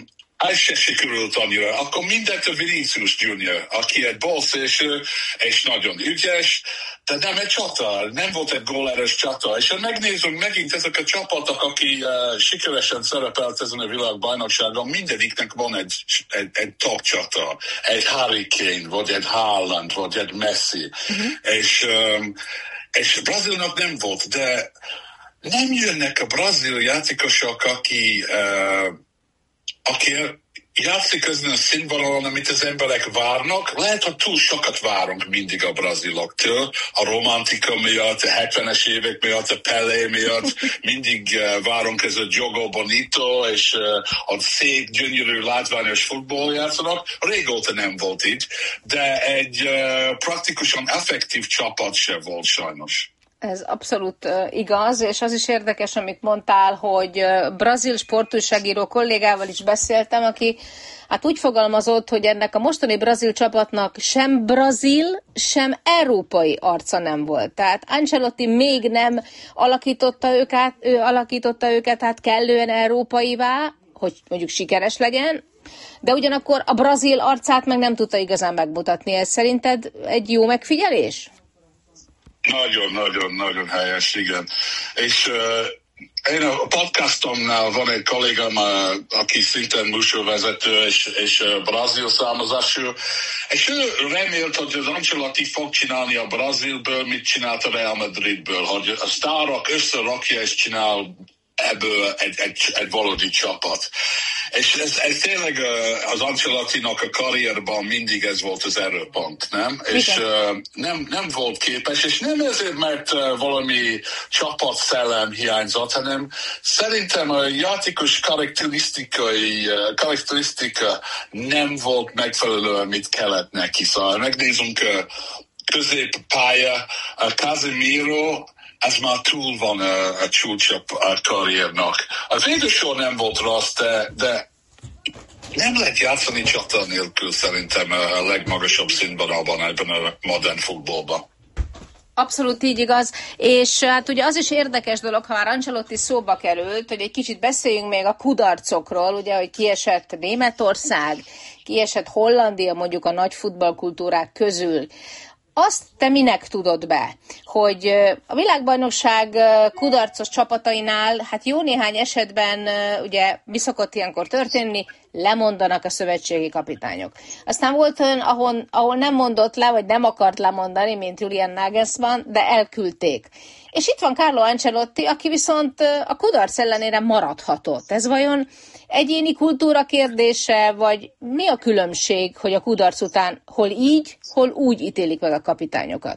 ez se sikerült annyira. Akkor mindent a Vinicius Junior, aki egy balszélső, és nagyon ügyes, de nem egy csata, nem volt egy gólerős csata. És ha megnézzünk megint ezek a csapatok, aki sikeresen szerepelt ezen a világbajnokságon, mindegyiknek van egy top csata. Egy Harry Kane, vagy egy Haaland, vagy egy Messi. És Brazílnak nem volt, de nem jönnek a brazil játékosok, aki játszik ezen a színvonalon, amit az emberek várnak. Lehet, hogy túl sokat várunk mindig a braziloktól. A romantika miatt, a 70-es évek miatt, a Pelé miatt. Mindig várunk ez a Jogo Bonito, és a szép, gyönyörű, látványos futball játszanak. Régóta nem volt így, de egy praktikusan effektív csapat se volt sajnos. Ez abszolút igaz, és az is érdekes, amit mondtál, hogy brazil sportújságíró kollégával is beszéltem, aki hát úgy fogalmazott, hogy ennek a mostani brazil csapatnak sem brazil, sem európai arca nem volt. Tehát Ancelotti még nem alakította őket át kellően európaivá, hogy mondjuk sikeres legyen, de ugyanakkor a brazil arcát meg nem tudta igazán megmutatni. Ez szerinted egy jó megfigyelés? Nagyon helyes, igen. És én a podcastomnál van egy kollégám, aki szintén műsorvezető és brazil származású, és ő remélt, hogy az Ancelotti fog csinálni a Brazilből, mit csinált a Real Madridből, hogy a sztárok összerakja és csinál ebből egy valódi csapat. És ez tényleg az Ancelottinak a karrierban mindig ez volt az erőpont, nem? Igen. És nem volt képes, és nem ezért, mert valami csapatszellem hiányzott, hanem szerintem a játékos karakterisztika nem volt megfelelő, amit kellett neki. Szóval megnézzünk középpálya, Casemiro, ez már túl van a csúcs a karriernak. A védősor nem volt rossz, de nem lehet játszani csata nélkül szerintem a legmagasabb színvonalban ebben a modern futballban. Abszolút így igaz, és hát ugye az is érdekes dolog, ha már Ancelotti szóba került, hogy egy kicsit beszéljünk még a kudarcokról, ugye, hogy kiesett Németország, kiesett Hollandia mondjuk a nagy futballkultúrák közül. Azt te minek tudod be, hogy a világbajnokság kudarcos csapatainál, hát jó néhány esetben, ugye mi szokott ilyenkor történni, lemondanak a szövetségi kapitányok. Aztán volt olyan, ahol nem mondott le, vagy nem akart lemondani, mint Julian Nagelsmann, de elküldték. És itt van Carlo Ancelotti, aki viszont a kudarc ellenére maradhatott. Ez vajon egyéni kultúra kérdése, vagy mi a különbség, hogy a kudarc után hol így, hol úgy ítélik meg a kapitányokat?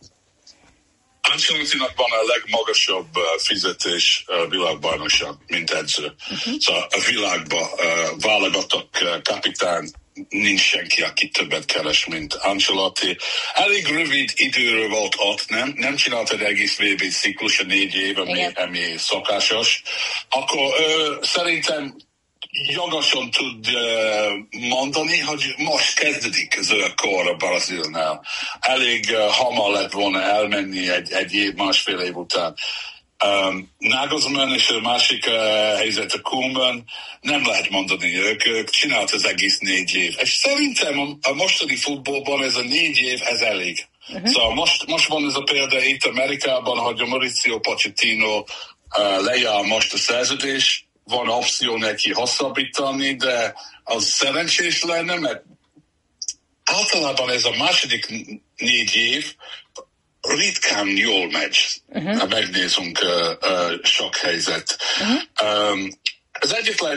Ancelottinak van a legmagasabb fizetés világbajnokság, mint edző. Szóval a világban válogatott kapitány nincs senki, aki többet keres, mint Ancelotti. Elég rövid időről volt ott, nem csinált egy egész VB ciklus a 4 év, ami szokásos. Akkor szerintem jogosan tud mondani, hogy most kezdődik az ő kor a Brazílnál. Elég hamar lett volna elmenni egy év, másfél év után. Nagelsmann és a másik helyzet a Koeman, nem lehet mondani, ők csinált az egész 4 év. És szerintem a mostani futballban ez a 4 év, ez elég. Szóval most van ez a példa itt Amerikában, hogy a Mauricio Pochettino lejár most a szerződés, van opció neki hosszabbítani, de az szerencsés lenne, mert általában ez a második 4 év ritkán jól megy. Ha megnézünk sok helyzet. Az egyetlen,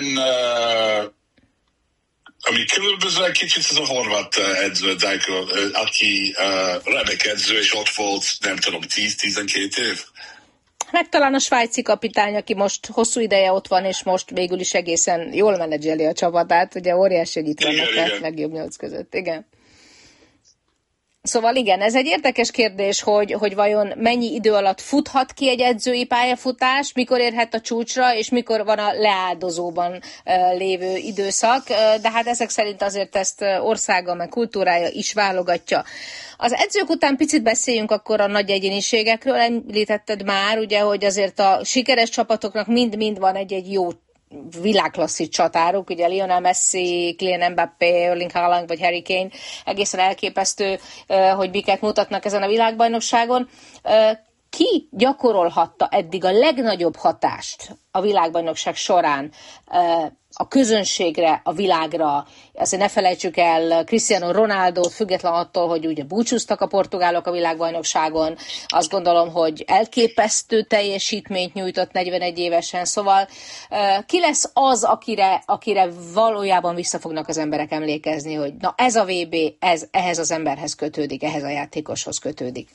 ami különböző egy kicsit, ez a horvát edző, aki remek edző, és ott volt, nem tudom, 10-12 év. Meg talán a svájci kapitány, aki most hosszú ideje ott van, és most végül is egészen jól menedzseli a csapatát, ugye óriási, hogy itt vannak a legjobb 8 között. Igen. Szóval igen, ez egy érdekes kérdés, hogy vajon mennyi idő alatt futhat ki egy edzői pályafutás, mikor érhet a csúcsra, és mikor van a leáldozóban lévő időszak, de hát ezek szerint azért ezt országa, meg kultúrája is válogatja. Az edzők után picit beszéljünk akkor a nagy egyéniségekről, említetted már, ugye, hogy azért a sikeres csapatoknak mind-mind van egy-egy jó világklasszis csatárok, ugye Lionel Messi, Kylian Mbappé, Erling Haaland vagy Harry Kane, egészen elképesztő, hogy miket mutatnak ezen a világbajnokságon. Ki gyakorolhatta eddig a legnagyobb hatást a világbajnokság során a közönségre, a világra? Azért ne felejtsük el Cristiano Ronaldót, független attól, hogy ugye búcsúztak a portugálok a világbajnokságon. Azt gondolom, hogy elképesztő teljesítményt nyújtott 41 évesen. Szóval ki lesz az, akire valójában vissza fognak az emberek emlékezni, hogy na ez a VB, ez ehhez az emberhez kötődik, ehhez a játékoshoz kötődik?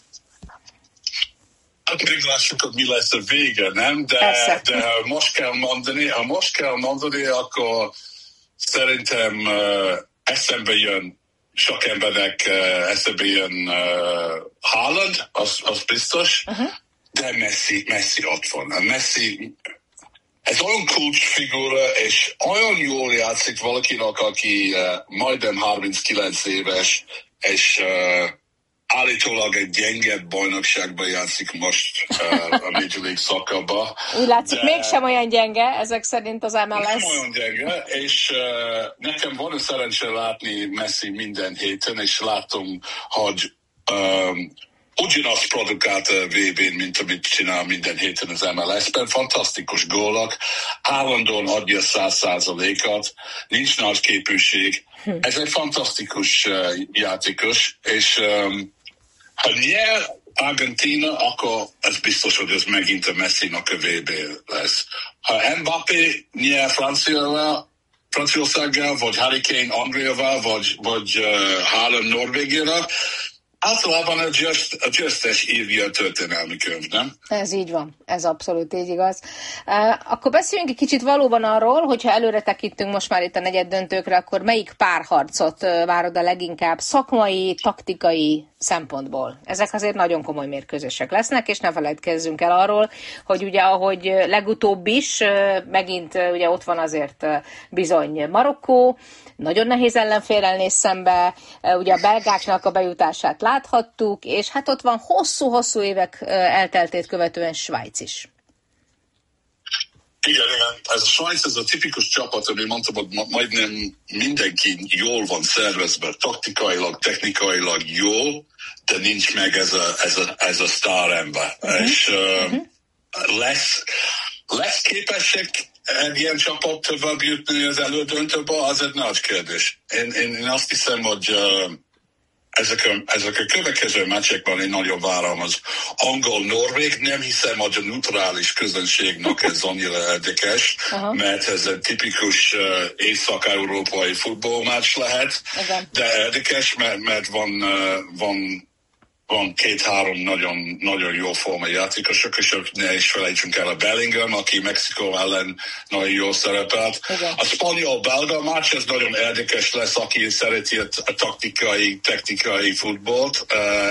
Hát még lássuk, hogy mi lesz a vége, nem? De ha most kell mondani, akkor szerintem eszembe jön, sok embernek eszembe jön Haaland, az biztos, de Messi ott van. A Messi, ez olyan kulcsfigura, és olyan jól játszik valakinek, aki majdnem 39 éves, és állítólag egy gyengebb bajnokságban játszik most a Major League Soccerba. Úgy látszik, mégsem olyan gyenge, ezek szerint az MLS. Nem olyan gyenge, és nekem van a szerencse látni Messi minden héten, és látom, hogy ugyanazt produkált a VB-n, mint amit csinál minden héten az MLS-ben. Fantasztikus gólok, állandóan adja 100%-at, nincs nagy képűség. Ez egy fantasztikus játékos, és ha nyer Argentina, akkor ez biztos, hogy ez megint a Messi-nak a VB lesz. Ha Mbappé nyer Franciaországgal, vagy Harry Kane Angliával, vagy Haaland Norvégiára, általában a győztes írja a történelmi könyv, nem? Ez így van, ez abszolút így igaz. Akkor beszéljünk egy kicsit valóban arról, hogyha előre tekintünk most már itt a negyeddöntőkre, akkor melyik párharcot várod a leginkább szakmai, taktikai szempontból? Ezek azért nagyon komoly mérkőzések lesznek, és ne feledkezzünk el arról, hogy ugye ahogy legutóbb is, megint ugye ott van azért bizony Marokkó, nagyon nehéz ellenféllel néz szembe, ugye a belgáknak a bejutását láthattuk, és hát ott van hosszú-hosszú évek elteltét követően Svájc is. Igen. Ez a Svájc, ez a tipikus csapat, ami mondtam, hogy majdnem mindenki jól van szervezve, taktikailag, technikailag jó, de nincs meg ez a sztár ember. És lesz képesek egy ilyen csapat tovább jutni az elődöntőbe, az egy nagy kérdés. Én azt hiszem, hogy ezek a következő meccsekben én nagyon várom az angol-norvég. Nem hiszem, hogy a neutrális közönségnek ez annyira érdekes, mert ez egy tipikus észak-európai futballmeccs lehet, de érdekes, mert van két-három nagyon jó forma játékosok, és ne is felejtsünk el a Bellingham, aki Mexikó ellen nagyon jól szerepelt. A spanyol-belga meccs, ez nagyon érdekes lesz, aki szereti a technikai futballt.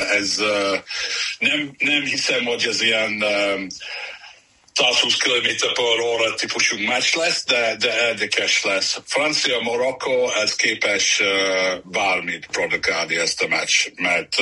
Nem hiszem, hogy ez ilyen 120 km/h típusú meccs lesz, de érdekes lesz. Francia-Marokkó, ez képes bármit produkálni ezt a meccs, mert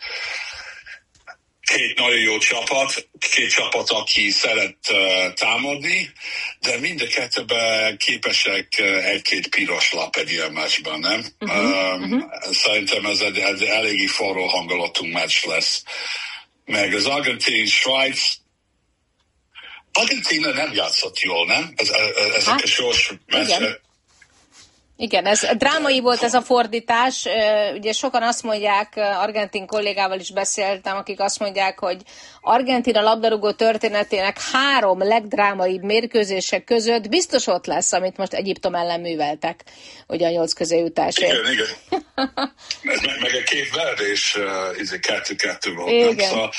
két nagyon jó csapat, két csapat, aki szeret támadni, de mind a kettőben képesek egy-két piros lap egy ilyen meccsben, nem? Szerintem ez egy eléggé forró hangulatú meccs lesz. Meg az Argentin-Svájc, Argentina nem játszott jól, nem? Ezek a sors meccsek. Igen, ez drámai volt ez a fordítás. Ugye sokan azt mondják, argentin kollégával is beszéltem, akik azt mondják, hogy Argentina labdarúgó történetének 3 legdrámaibb mérkőzések között biztos ott lesz, amit most Egyiptom ellen műveltek, ugye a 8 közéjutásért. Igen. meg a két verdés 2-2 volt. Igen.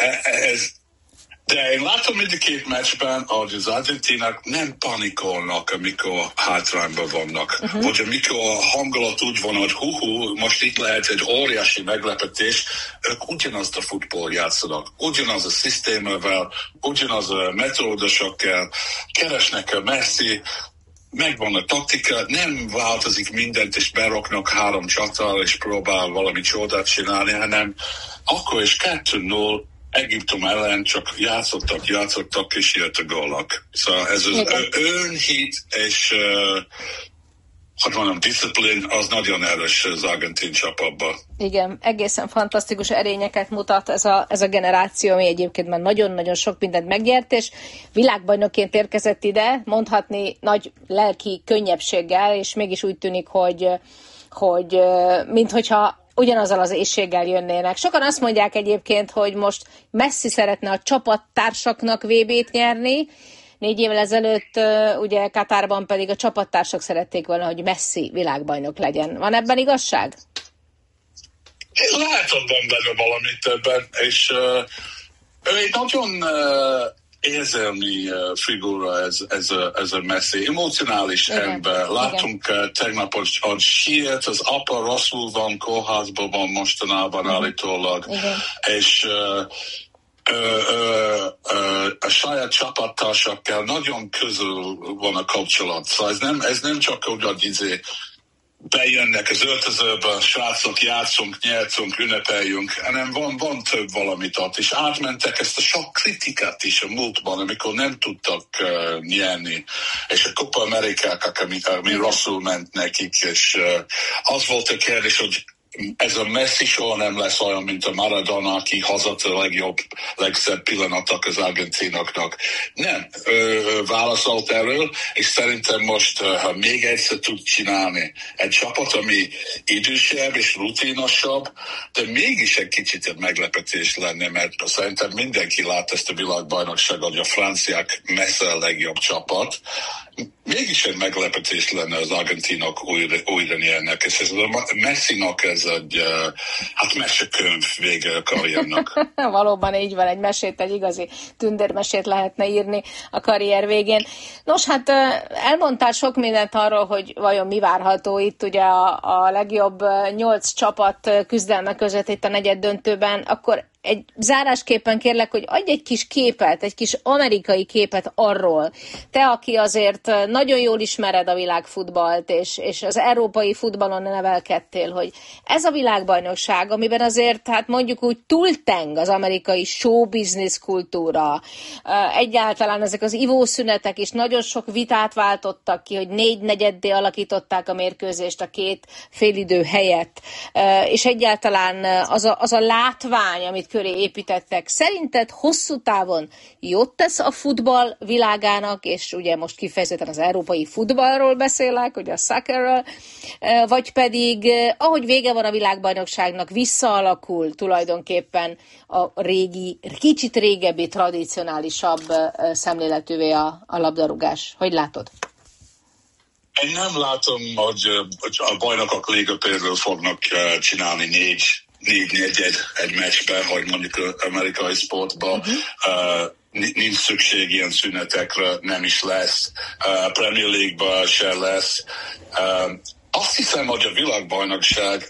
De én látom mind a két meccsben, hogy az argentinák nem panikolnak, amikor hátrányban vannak. Vagy amikor a hangulat úgy van, hogy most itt lehet egy óriási meglepetés, ők ugyanazt a futball játszanak, ugyanaz a szisztémával, ugyanaz a metódusokkal, keresnek a Messi, megvan a taktika, nem változik mindent, és beraknak 3 csattal, és próbál valami csodát csinálni, hanem akkor is 2-0, Egyiptom ellen csak játszottak, és jött a gólok. Szóval ez az önhit és hogy mondom, disziplin, az nagyon erős az argentin csapatban. Igen, egészen fantasztikus erényeket mutat ez a generáció, ami egyébként már nagyon-nagyon sok mindent megnyert, és világbajnokként érkezett ide, mondhatni nagy lelki könnyebbséggel, és mégis úgy tűnik, hogy minthogyha ugyanazzal az éhséggel jönnének. Sokan azt mondják egyébként, hogy most Messi szeretne a csapattársaknak VB-t nyerni, 4 évvel ezelőtt ugye Katárban pedig a csapattársak szerették volna, hogy Messi világbajnok legyen. Van ebben igazság? Én lehet, hogy van benne valamit ebben, és ő egy nagyon érzelmi figura ez a Messi, emocionális ember. Láttunk tegnap, hogy sírt, az apa rosszul van, kórházban van mostanában állítólag, és a saját csapattársakkal nagyon közül van a kapcsolat. Szóval ez nem csak úgy, hogy bejönnek az öltözőbe, srácok, játszunk, nyertünk, ünnepeljünk, hanem van több valamit ott, és átmentek ezt a sok kritikát is a múltban, amikor nem tudtak nyerni, és a Copa Amerikák, ami rosszul ment nekik, és az volt a kérdés, hogy ez a Messi soha nem lesz olyan, mint a Maradona, aki hozott a legjobb, legszebb pillanatok az argentinoknak. Nem, válaszolt erről, és szerintem most, ha még egyszer tud csinálni egy csapat, ami idősebb és rutinosabb, de mégis egy kicsit egy meglepetés lenne, mert szerintem mindenki lát ezt a világbajnokságot, hogy a franciák messze a legjobb csapat. Mégis egy meglepetés lenne az argentinok újra nyernek, és ez a Messinak ez egy mesekönyv vége a karriernak. Valóban így van, egy mesét, egy igazi tündérmesét lehetne írni a karrier végén. Nos, hát elmondtál sok mindent arról, hogy vajon mi várható itt ugye a legjobb 8 csapat küzdelme között itt a negyeddöntőben, akkor egy zárásképpen kérlek, hogy adj egy kis képet, egy kis amerikai képet arról. Te, aki azért nagyon jól ismered a világfutballt, és az európai futballon nevelkedtél, hogy ez a világbajnokság, amiben azért, hát mondjuk úgy túlteng az amerikai showbusiness kultúra, egyáltalán ezek az ivószünetek is nagyon sok vitát váltottak ki, hogy 4/4-dé alakították a mérkőzést a 2 félidő helyett, és egyáltalán az a látvány, amit köré építettek. Szerinted hosszú távon jót tesz a futball világának, és ugye most kifejezetten az európai futballról beszélek, ugye a soccerről, vagy pedig ahogy vége van a világbajnokságnak, visszaalakul tulajdonképpen a régi, kicsit régebbi, tradicionálisabb szemléletűvé a labdarúgás. Hogy látod? Én nem látom, hogy a bajnokok liga például fognak csinálni 4/4 egy meccsbe, hogy mondjuk amerikai sportban nincs szükség ilyen szünetekre, nem is lesz. Premier League-ban se lesz. Azt hiszem, hogy a világbajnokság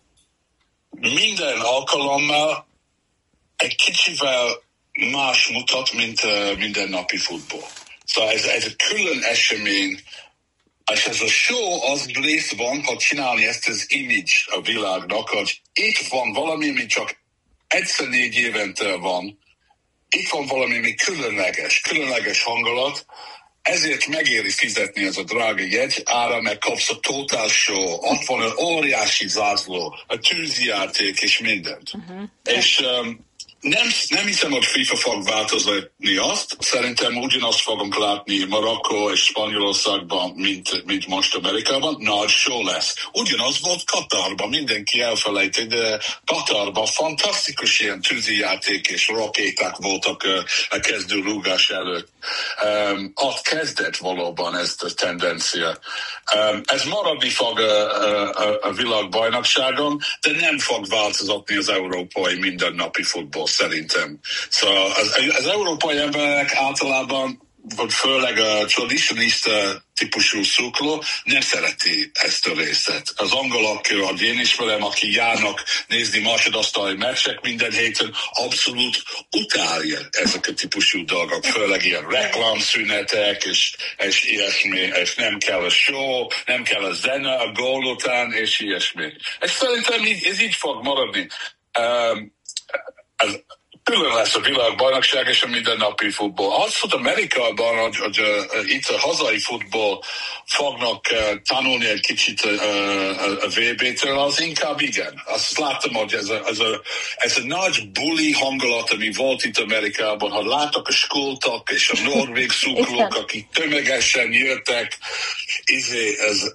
minden alkalommal egy kicsivel más mutat, mint mindennapi futball. Szóval ez egy külön esemény, és ez a show az részben, hogy csinálni ezt az image a világnak, hogy itt van valami, ami csak egyszer 4 évente van, itt van valami, ami különleges hangulat, ezért megéri fizetni ez a drága jegy, ára meg kapsz a total show, ott van az óriási zászló, a tűzijáték és mindent. És nem hiszem, hogy FIFA fog változni azt. Szerintem ugyanazt fogunk látni Marokkó és Spanyolországban, mint most Amerikában. Nagy show lesz. Ugyanaz volt Katarban, mindenki elfelejti, de Katarban fantasztikus ilyen tűzijáték és rakéták voltak a kezdőrúgás előtt. Ott kezdett valóban ez a tendencia. Ez maradni fog a világbajnokságon, de nem fog változni az európai mindennapi futball szerintem. Szóval az európai emberek általában, vagy főleg a tradicionista típusú szurkoló nem szereti ezt a részet. Az angolok, hogy én ismerem, akik járnak nézni másodosztályi meccsek minden héten, abszolút utálja ezek a típusú dolgok, főleg ilyen reklámszünetek, és ilyesmi, és nem kell a show, nem kell a zene a gól után, és ilyesmi. És szerintem ez így fog maradni. Külön lesz a világbajnokság és a mindennapi futball. Az, hogy Amerikában, hogy itt a hazai futball fognak tanulni egy kicsit a VB-től, az inkább igen. Azt láttam, hogy ez a nagy buli hangulat, ami volt itt Amerikában, hogy látok a skultak és a norvég szuklók, akik tömegesen jöttek, ez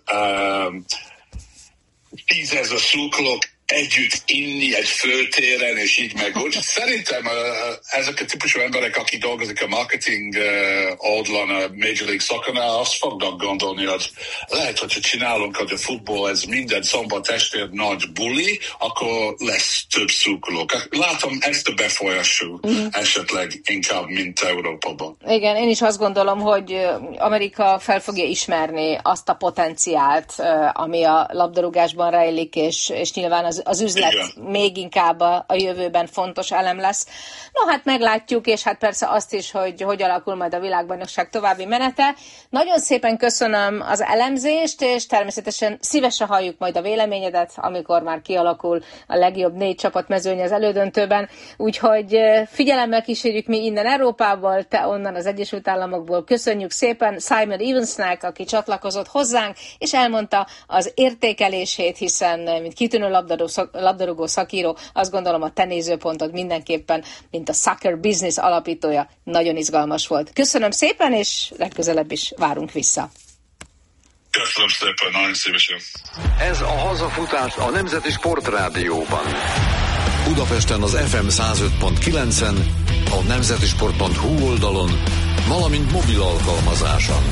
10 000 szuklók együtt inni egy főtéren, és így meg úgy. Szerintem ezek a típusú emberek, akik dolgozik a marketing oldalon a Major League Soccer-nál, azt fognak gondolni, hogy lehet, hogyha csinálunk, hogy a futball ez minden szombat este nagy buli, akkor lesz több szurkolók. Látom ezt a befolyású esetleg inkább, mint Európában. Igen, én is azt gondolom, hogy Amerika fel fogja ismerni azt a potenciált, ami a labdarúgásban rejlik, és nyilván az üzlet igen. Még inkább a jövőben fontos elem lesz. No, hát meglátjuk, és hát persze azt is, hogy alakul majd a világbajnokság további menete. Nagyon szépen köszönöm az elemzést, és természetesen szívesen halljuk majd a véleményedet, amikor már kialakul a legjobb 4 csapat mezőnye az elődöntőben. Úgyhogy figyelemmel kísérjük mi innen Európából, te onnan az Egyesült Államokból. Köszönjük szépen Simon Evansnek, aki csatlakozott hozzánk, és elmondta az értékelését, hiszen mint kitűnő labdarúgó szakíró, azt gondolom a te nézőpontod mindenképpen, mint a Soccer Business alapítója, nagyon izgalmas volt. Köszönöm szépen, és legközelebb is várunk vissza. Köszönöm szépen, nagyon szívesen. Ez a hazafutás a Nemzeti Sportrádióban. Budapesten az FM 105.9-en, a nemzetisport.hu oldalon, valamint mobil alkalmazáson.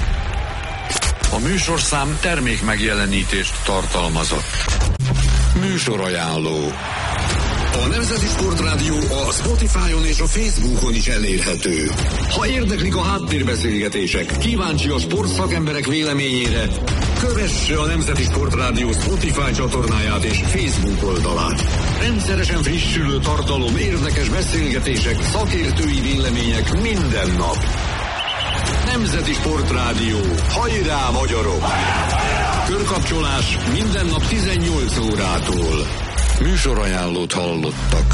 A műsorszám termék megjelenítést tartalmazott. Műsorajánló. A Nemzeti Sportrádió a Spotify-on és a Facebookon is elérhető. Ha érdeklik a háttérbeszélgetések, kíváncsi a sportszakemberek véleményére, kövesse a Nemzeti Sportrádió Spotify csatornáját és Facebook oldalát. Rendszeresen frissülő tartalom, érdekes beszélgetések, szakértői vélemények minden nap. Nemzeti Sportrádió. Hajrá, magyarok! Körkapcsolás minden nap 18 órától. Műsorajánlót hallottak.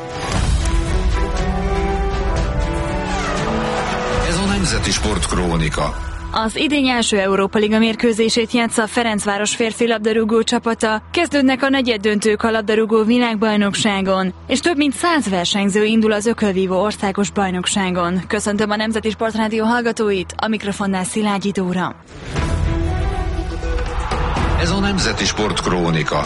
Ez a Nemzeti Sport Krónika. Az idény első Európa Liga mérkőzését játsza a Ferencváros férfi labdarúgó csapata. Kezdődnek a negyeddöntők a labdarúgó világbajnokságon, és több mint 100 versenyző indul az ökölvívó országos bajnokságon. Köszöntöm a Nemzeti Sportrádió hallgatóit, a mikrofonnál Szilágyi Dóra. Ez a Nemzeti Sport Krónika.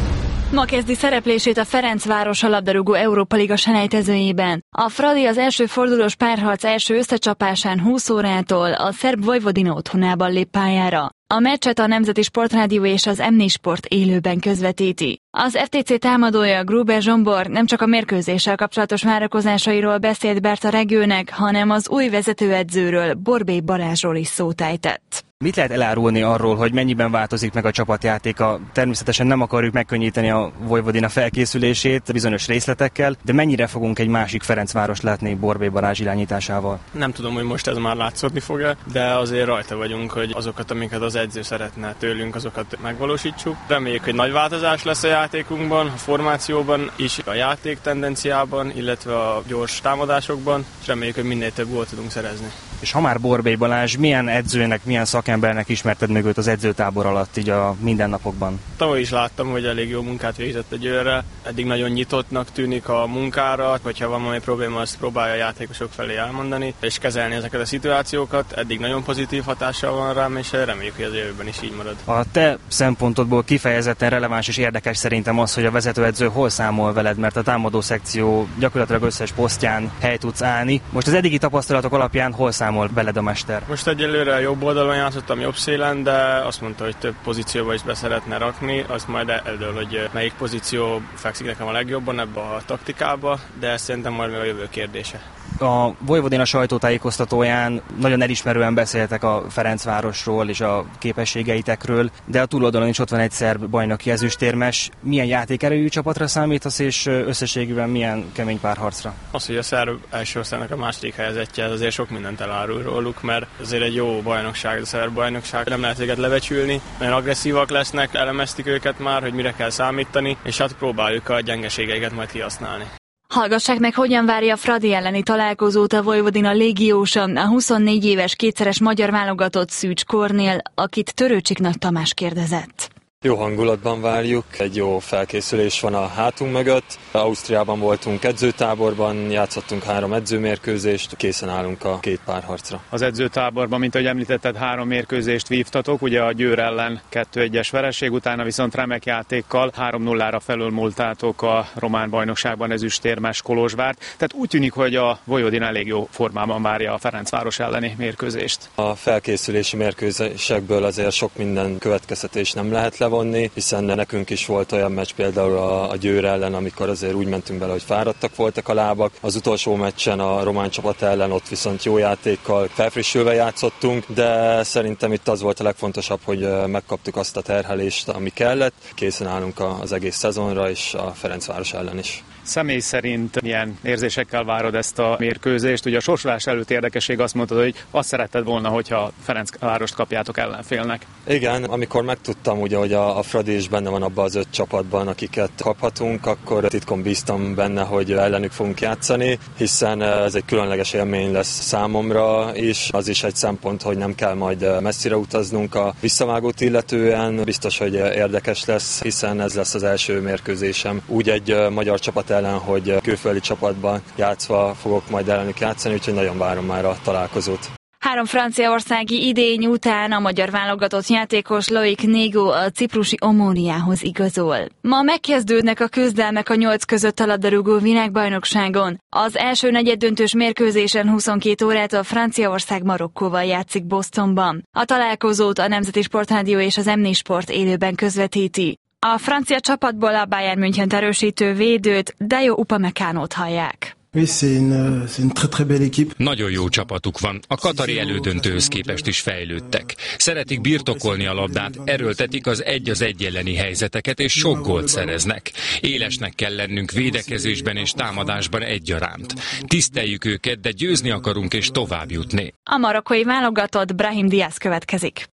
Ma kezdi szereplését a Ferencváros a labdarúgó Európa Liga selejtezőjében. A Fradi az első fordulós párharc első összecsapásán 20 órától a szerb Vojvodina otthonában lép pályára. A meccset a Nemzeti Sportrádió és az M4 Sport élőben közvetíti. Az FTC támadója Gruber Zsombor nem csak a mérkőzéssel kapcsolatos várakozásairól beszélt Berta Regőnek, hanem az új vezetőedzőről, Borbély Balázsról is szót ejtett. Mit lehet elárulni arról, hogy mennyiben változik meg a csapatjátéka? Természetesen nem akarjuk megkönnyíteni a Vojvodina felkészülését bizonyos részletekkel, de mennyire fogunk egy másik Ferencváros látni Borbély Balázs irányításával? Nem tudom, hogy most ez már látszódni fog-e, de azért rajta vagyunk, hogy azokat, amiket az edző szeretne tőlünk, azokat megvalósítsuk. Reméljük, hogy nagy változás lesz a játékunkban, a formációban is, a játék tendenciában, illetve a gyors támadásokban, és reméljük, hogy minél több gólt tudunk szerezni. És ha már Borbély Balázs, milyen edzőnek, milyen szakembernek ismerted meg őt az edzőtábor alatt, így a mindennapokban? Tavaly is láttam, hogy elég jó munkát végzett egy őrre. Eddig nagyon nyitottnak tűnik a munkára, hogyha van valami probléma, azt próbálja a játékosok felé elmondani, és kezelni ezeket a szituációkat. Eddig nagyon pozitív hatással van rám, és reméljük, hogy az jövőben is így marad. A te szempontodból kifejezetten releváns és érdekes szerintem az, hogy a vezetőedző hol számol veled, mert a támadó szekció gyakorlatilag összes posztján hely tudsz állni. Most az eddigi tapasztalatok alapján hol számol veled a mester? Most egyelőre a jobb oldalon játszottam, jobb szélen, de azt mondta, hogy több pozícióba is be szeretne rakni, azt majd eldől, hogy melyik pozíció fekszik nekem a legjobban ebbe a taktikába, de ez szerintem majd még a jövő kérdése. A Vojvodina sajtótájékoztatóján nagyon elismerően beszéltek a Ferencvárosról és a képességeitekről, de a túloldalon is ott van egy szerb bajnoki ezüstérmes. Milyen játékerejű csapatra számítasz, és összességében milyen kemény párharcra? Az, hogy a szerb első osztálynak a második helyezettje, az azért sok mindent elárul róluk, mert azért egy jó bajnokság, a szerb bajnokság, nem lehet őket lebecsülni, nagyon agresszívak lesznek, elemeztik őket már, hogy mire kell számítani, és hát próbáljuk a gyengeségeiket majd kihasználni. Hallgassák meg, hogyan várja a Fradi elleni találkozót a Vojvodina légiósa, a 24 éves kétszeres magyar válogatott Szűcs Kornél, akit Törőcsik Nagy Tamás kérdezett. Jó hangulatban várjuk, egy jó felkészülés van a hátunk mögött. Ausztriában voltunk edzőtáborban, játszottunk 3 edzőmérkőzést, készen állunk a 2 párharcra. Az edzőtáborban, mint ahogy említetted, 3 mérkőzést vívtatok, ugye a Győr ellen 2-1-es vereség, utána viszont remek játékkal 3-0-ra felülmúltátok a román bajnokságban ezüstérmes Kolozsvárt. Tehát úgy tűnik, hogy a Vojvodina elég jó formában várja a Ferencváros elleni mérkőzést. A felkészülési mérkőzésekből azért sok minden következtetés nem lehet levonni, hiszen nekünk is volt olyan meccs például a Győr ellen, amikor azért úgy mentünk bele, hogy fáradtak voltak a lábak. Az utolsó meccsen a román csapat ellen ott viszont jó játékkal felfrissülve játszottunk, de szerintem itt az volt a legfontosabb, hogy megkaptuk azt a terhelést, ami kellett. Készen állunk az egész szezonra és a Ferencváros ellen is. Személy szerint milyen érzésekkel várod ezt a mérkőzést? Ugye a sorsolás előtt érdekesség azt mondtad, hogy azt szeretted volna, hogyha Ferencvárost kapjátok ellenfélnek. Igen, amikor megtudtam, ugye, hogy a Fradi is benne van abban az 5 csapatban, akiket kaphatunk, akkor titkon bíztam benne, hogy ellenük fogunk játszani, hiszen ez egy különleges élmény lesz számomra, és az is egy szempont, hogy nem kell majd messzire utaznunk a visszavágót illetően. Biztos, hogy érdekes lesz, hiszen ez lesz az első mérkőzésem úgy egy magyar csapat ellen, hogy külföldi csapatban játszva fogok majd ellenük játszani, úgyhogy nagyon várom már a találkozót. 3 franciaországi idény után a magyar válogatott játékos Loic Négo a ciprusi Omóniához igazol. Ma megkezdődnek a küzdelmek a 8 között a labdarúgó világbajnokságon. Az első negyeddöntős mérkőzésen 22 órától Franciaország Marokkóval játszik Bostonban. A találkozót a Nemzeti Sportrádió és az M4 Sport élőben közvetíti. A francia csapatból a Bayern Münchent erősítő védőt, Dayo Upamecánót hallják. Nagyon jó csapatuk van. A katari elődöntőhöz képest is fejlődtek. Szeretik birtokolni a labdát, erőltetik az 1-1 elleni helyzeteket, és sok gólt szereznek. Élesnek kell lennünk védekezésben és támadásban egyaránt. Tiszteljük őket, de győzni akarunk és tovább jutni. A marokkói válogatott Brahim Diaz következik.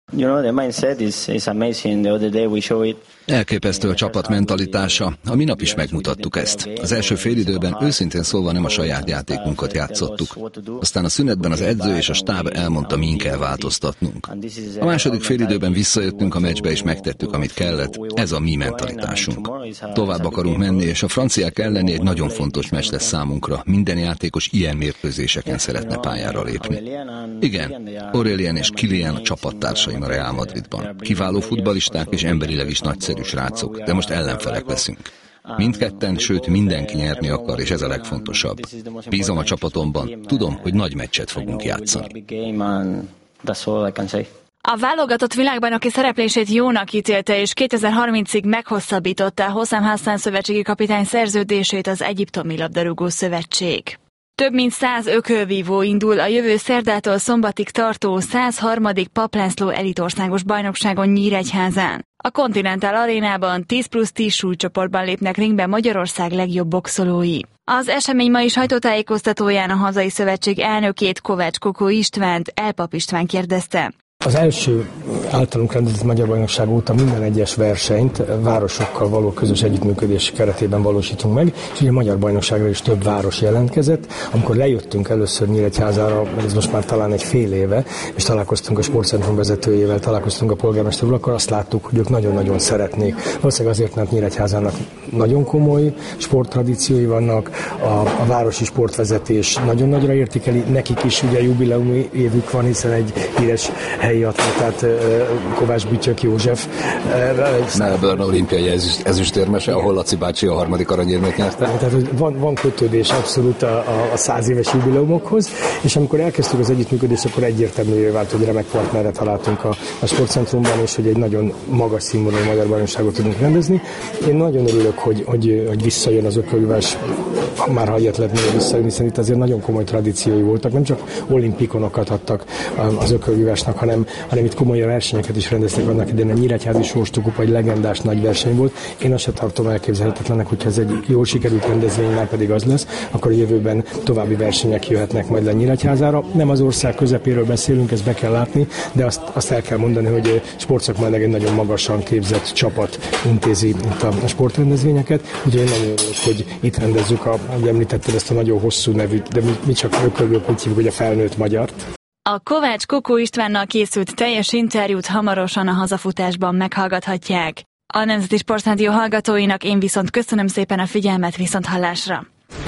Elképesztő a csapat mentalitása. A minap is megmutattuk ezt. Az első félidőben őszintén szólva nem a saját játékunkat játszottuk. Aztán a szünetben az edző és a stáb elmondta, min kell változtatnunk. A második félidőben visszajöttünk a meccsbe és megtettük, amit kellett. Ez a mi mentalitásunk. Tovább akarunk menni, és a franciák elleni egy nagyon fontos meccs lesz számunkra. Minden játékos ilyen mérkőzéseken szeretne pályára lépni. Igen, Aurélien és Kylian a csapattársaim a Real Madridban. Kiváló futballisták és emberileg is nagyszerű srácok, de most ellenfelek leszünk. Mindketten, sőt mindenki nyerni akar, és ez a legfontosabb. Bízom a csapatomban, tudom, hogy nagy meccset fogunk játszani. A válogatott világbajnoki szereplését jónak ítélte, és 2030-ig meghosszabbította a Hossam Hassan szövetségi kapitány szerződését az Egyiptomi labdarúgó szövetség. Több mint 100 ökölvívó indul a jövő szerdától szombatig tartó 103. Papp László elitországos bajnokságon Nyíregyházán. A Continental Arénában 10+10 súlycsoportban lépnek ringbe Magyarország legjobb boxolói. Az esemény mai sajtótájékoztatóján a hazai szövetség elnökét, Kovács Kokó Istvánt, Elpap István kérdezte. Az első általunk rendezett magyar bajnokság óta minden egyes versenyt városokkal való közös együttműködés keretében valósítunk meg, és ugye a magyar bajnokságra is több város jelentkezett. Amikor lejöttünk először Nyíregyházára, ez most már talán egy fél éve, és találkoztunk a sportcentrum vezetőjével, találkoztunk a polgármester úr, akkor azt láttuk, hogy ők nagyon-nagyon szeretnék. Valószínűleg azért, mert Nyíregyházának nagyon komoly sporttradíciói vannak, a városi sportvezetés nagyon nagyra értékeli, nekik is ugye jubileumi évük van, hiszen egy híres helyi atlétát, Kovács Bütyök József. Melbourne olimpiai ezüstérmese, ahol Laci bácsi a 3. aranyérmet nyerte. Tehát van kötődés abszolút a 100 éves jubileumokhoz, és amikor elkezdtük az együttműködést, akkor egyértelművé vált, hogy remek partnerre találtunk a sportcentrumban, és hogy egy nagyon magas színvonalú magyar bajnokságot tudunk rendezni. Én nagyon örülök, hogy visszajön az ökölvívás, már ha ilyet lehet még visszajönni, hiszen itt azért nagyon komoly tradíciói voltak, nem csak olimpikonokat adtak az ökölvívásnak, hanem itt komoly versenyeket is rendeztek annak idején. A Nyíregyházi Sorstokupa egy legendás nagy verseny volt. Én azt sem tartom elképzelhetetlennek, hogyha ez egy jól sikerült rendezvénynál pedig az lesz, akkor a jövőben további versenyek jöhetnek majd le Nyíregyházára. Nem az ország közepéről beszélünk, ezt be kell látni, de azt el kell mondani, hogy sportszakmailag egy nagyon magasan képzett csapat intézi itt a sportrendezvényeket. Úgyhogy én nagyon örülök, hogy itt rendezzük a ahogy említetted ezt a nagyon hosszú nevűt, de mi csak rökögök, úgy hívjuk, hogy a felnőtt magyart. A Kovács Kokó Istvánnal készült teljes interjút hamarosan a hazafutásban meghallgathatják. A Nemzeti Sportrádió hallgatóinak én viszont köszönöm szépen a figyelmet, viszonthallásra.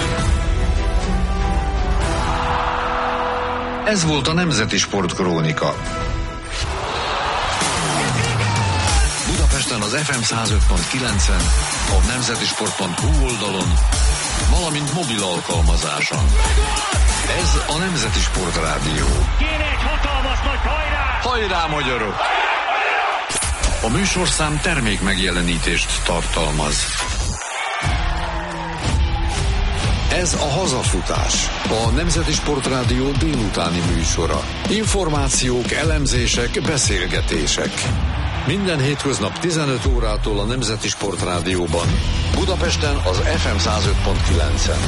Ez volt a Nemzeti Sportkrónika. Budapesten az FM 105.9-en, a nemzetisport.hu oldalon, valamint mobil alkalmazáson. Ez a Nemzeti Sportrádió. Kéne egy hatalmas nagy hajrá! Hajrá, magyarok! A műsorszám termék megjelenítést tartalmaz. Ez a Hazafutás, a Nemzeti Sportrádió délutáni műsora. Információk, elemzések, beszélgetések. Minden hétköznap 15 órától a Nemzeti Sportrádióban. Budapesten az FM 105.9-en.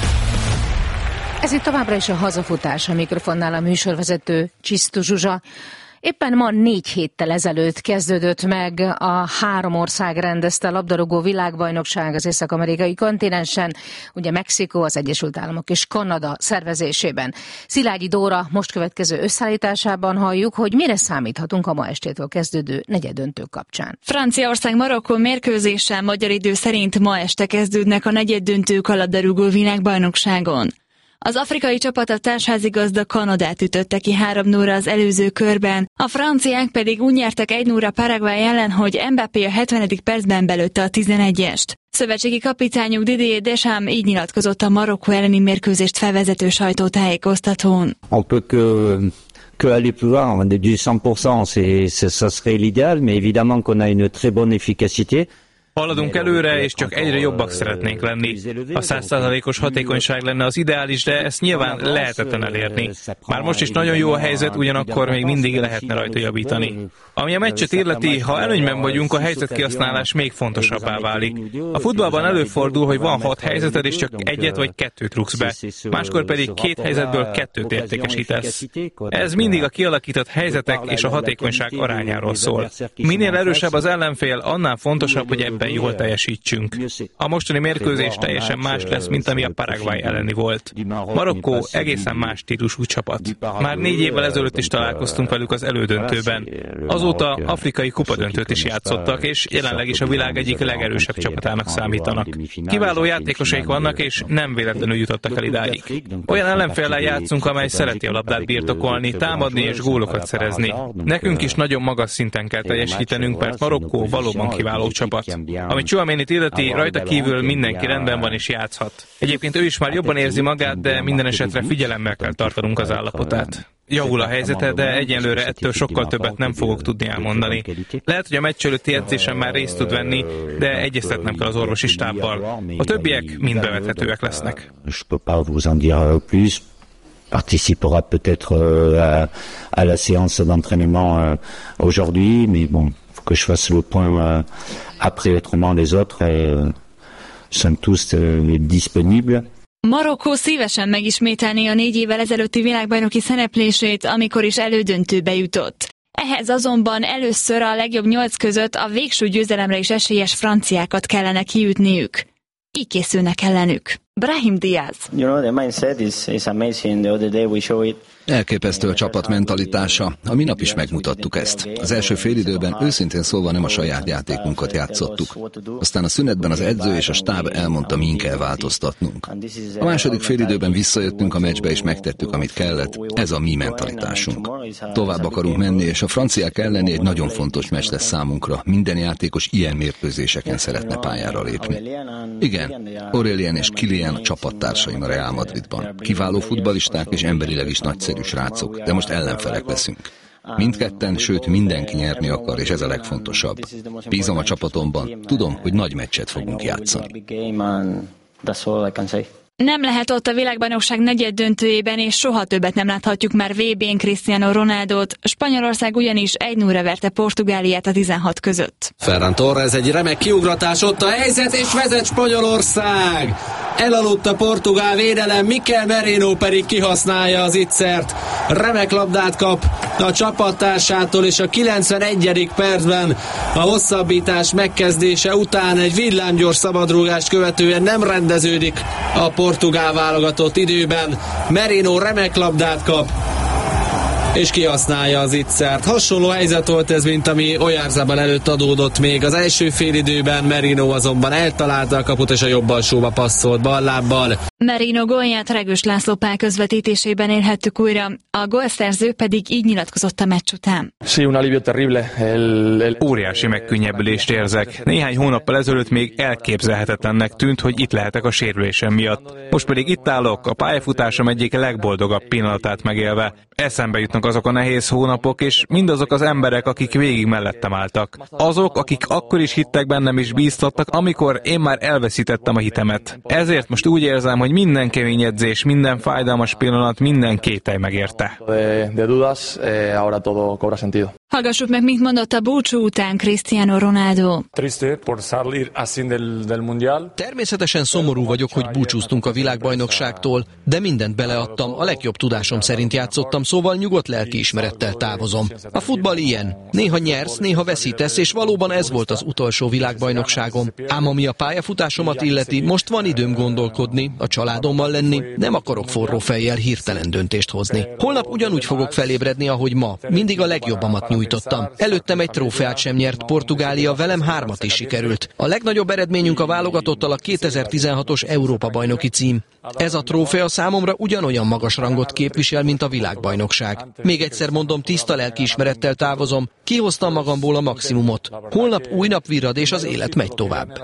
Ez itt továbbra is a Hazafutás, a mikrofonnál a műsorvezető Csisztu Zsuzsa. Éppen ma 4 héttel ezelőtt kezdődött meg a 3 ország rendezte a labdarúgó világbajnokság az észak-amerikai kontinensen, ugye Mexikó, az Egyesült Államok és Kanada szervezésében. Szilágyi Dóra most következő összeállításában halljuk, hogy mire számíthatunk a ma estétől kezdődő negyeddöntők kapcsán. Franciaország-Marokkó mérkőzéssel magyar idő szerint ma este kezdődnek a negyeddöntők a labdarúgó világbajnokságon. Az afrikai csapat a társházigazda Kanadát ütötte ki 3-0 az előző körben, a franciák pedig úgy nyertek 1-0 Paraguay ellen, hogy Mbappé a 70. percben belőtte a 11-est. Szövetségi kapitányuk Didier Deschamps így nyilatkozott a Marokkó elleni mérkőzést felvezető sajtótájékoztatón. On peut que aller plus loin, du 100%, ça serait l'idéal, mais évidemment qu'on a une très bonne efficacité. Haladunk előre, és csak egyre jobbak szeretnénk lenni. A 100%-os hatékonyság lenne az ideális, de ezt nyilván lehetetlen elérni. Már most is nagyon jó a helyzet, ugyanakkor még mindig lehetne rajta javítani. Ami a meccset illeti, ha előnyben vagyunk, a helyzetkihasználás még fontosabbá válik. A futballban előfordul, hogy van 6 helyzeted, és csak 1 vagy 2 rúgsz be. Máskor pedig 2 helyzetből 2 értékesítesz. Ez mindig a kialakított helyzetek és a hatékonyság arányáról szól. Minél erősebb az ellenfél, annál fontosabb, hogy ebben jól teljesítsünk. A mostani mérkőzés teljesen más lesz, mint ami a Paraguay elleni volt. Marokkó egészen más stílusú csapat. Már 4 évvel ezelőtt is találkoztunk velük az elődöntőben. Azóta afrikai kupadöntőt is játszottak, és jelenleg is a világ egyik legerősebb csapatának számítanak. Kiváló játékosaik vannak, és nem véletlenül jutottak el idáig. Olyan ellenféllel játszunk, amely szereti a labdát birtokolni, támadni és gólokat szerezni. Nekünk is nagyon magas szinten kell teljesítenünk, mert Marokkó valóban kiváló csapat. Ami Tchouaménit illeti, rajta kívül mindenki rendben van és játszhat. Egyébként ő is már jobban érzi magát, de minden esetre figyelemmel kell tartanunk az állapotát. Javul a helyzete, de egyenlőre ettől sokkal többet nem fogok tudni elmondani. Lehet, hogy a meccs előtti edzésen már részt tud venni, de egyeztetnem kell az orvosi stábbal. A többiek mind bevethetőek lesznek. Participera peut-être à la séance d'entraînement aujourd'hui, mais bon, faut que je fasse le point après autrement les autres et sont tous disponibles. Marokkó szívesen megismételné a 4 évvel ezelőtti világbajnoki szereplését, amikor is elődöntőbe jutott. Ehhez azonban először a legjobb 8 között a végső győzelemre is esélyes franciákat kellene kiütniük. Így készülnek ellenük. Brahim Diaz. The mindset is amazing. The other day we show it. Elképesztő a csapat mentalitása. A minap is megmutattuk ezt. Az első félidőben őszintén szólva nem a saját játékunkat játszottuk. Aztán a szünetben az edző és a stáb elmondta, min kell változtatnunk. A második félidőben visszajöttünk a meccsbe és megtettük, amit kellett. Ez a mi mentalitásunk. Tovább akarunk menni, és a franciák elleni egy nagyon fontos meccs lesz számunkra. Minden játékos ilyen mérkőzéseken szeretne pályára lépni. Igen, Aurélien és Kylian a csapattársaim a Real Madridban. Kiváló futballisták és emberileg is nagyszerű srácok, de most ellenfelek leszünk. Mindketten, sőt mindenki nyerni akar, és ez a legfontosabb. Bízom a csapatomban, tudom, hogy nagy meccset fogunk játszani. Nem lehet ott a világbajnokság negyeddöntőjében, és soha többet nem láthatjuk már VB-n Cristiano Ronaldot. Spanyolország ugyanis 1-0-ra verte Portugáliát a 16 között. Ferran Torres egy remek kiugratás, ott a helyzet, és vezet Spanyolország! Elaludt a portugál védelem, Mikel Merino pedig kihasználja az ittszert. Remek labdát kap a csapattársától, és a 91. percben a hosszabbítás megkezdése után egy villámgyors szabadrúgást követően nem rendeződik a portugál válogatott időben. Merino remek labdát kap, és kihasználja az ittszert. Hasonló helyzet volt ez, mint ami Oyarzabal előtt adódott még. Az első félidőben Merino azonban eltalálta a kaput, és a jobb alsóba passzolt ballábbal. Merino gólját Regős László Pál közvetítésében élhettük újra. A gólszerző pedig így nyilatkozott a meccs után. Óriási megkönnyebbülést érzek. Néhány hónappal ezelőtt még elképzelhetetlennek tűnt, hogy itt lehetek a sérülésem miatt. Most pedig itt állok, a pályafutásom egyik legboldogabb pillanatát megélve. Eszembe jutnak azok a nehéz hónapok, és mindazok az emberek, akik végig mellettem álltak. Azok, akik akkor is hittek bennem és bíztattak, amikor én már elveszítettem a hitemet. Ezért most úgy érzem, hogy minden kemény edzés, minden fájdalmas pillanat, minden kételj megérte. Hallgassuk meg, mit mondott a búcsú után Cristiano Ronaldo. Természetesen szomorú vagyok, hogy búcsúztunk a világbajnokságtól, de mindent beleadtam, a legjobb tudásom szerint játszottam, szóval nyugodt lelkiismerettel távozom. A futball ilyen. Néha nyersz, néha veszítesz, és valóban ez volt az utolsó világbajnokságom. Ám ami a pályafutásomat illeti, most van időm gondolkodni, a családommal lenni, nem akarok forró fejjel hirtelen döntést hozni. Holnap ugyanúgy fogok felébredni, ahogy ma. Mindig a legjobbamat nyújtottam. Előttem egy trófeát sem nyert Portugália, velem 3 is sikerült. A legnagyobb eredményünk a válogatottal a 2016-os Európa-bajnoki cím. Ez a trófea számomra ugyanolyan magas rangot képvisel, mint a világbajnokság. Még egyszer mondom, tiszta lelkiismerettel távozom, kihoztam magamból a maximumot. Holnap új nap virrad, és az élet megy tovább.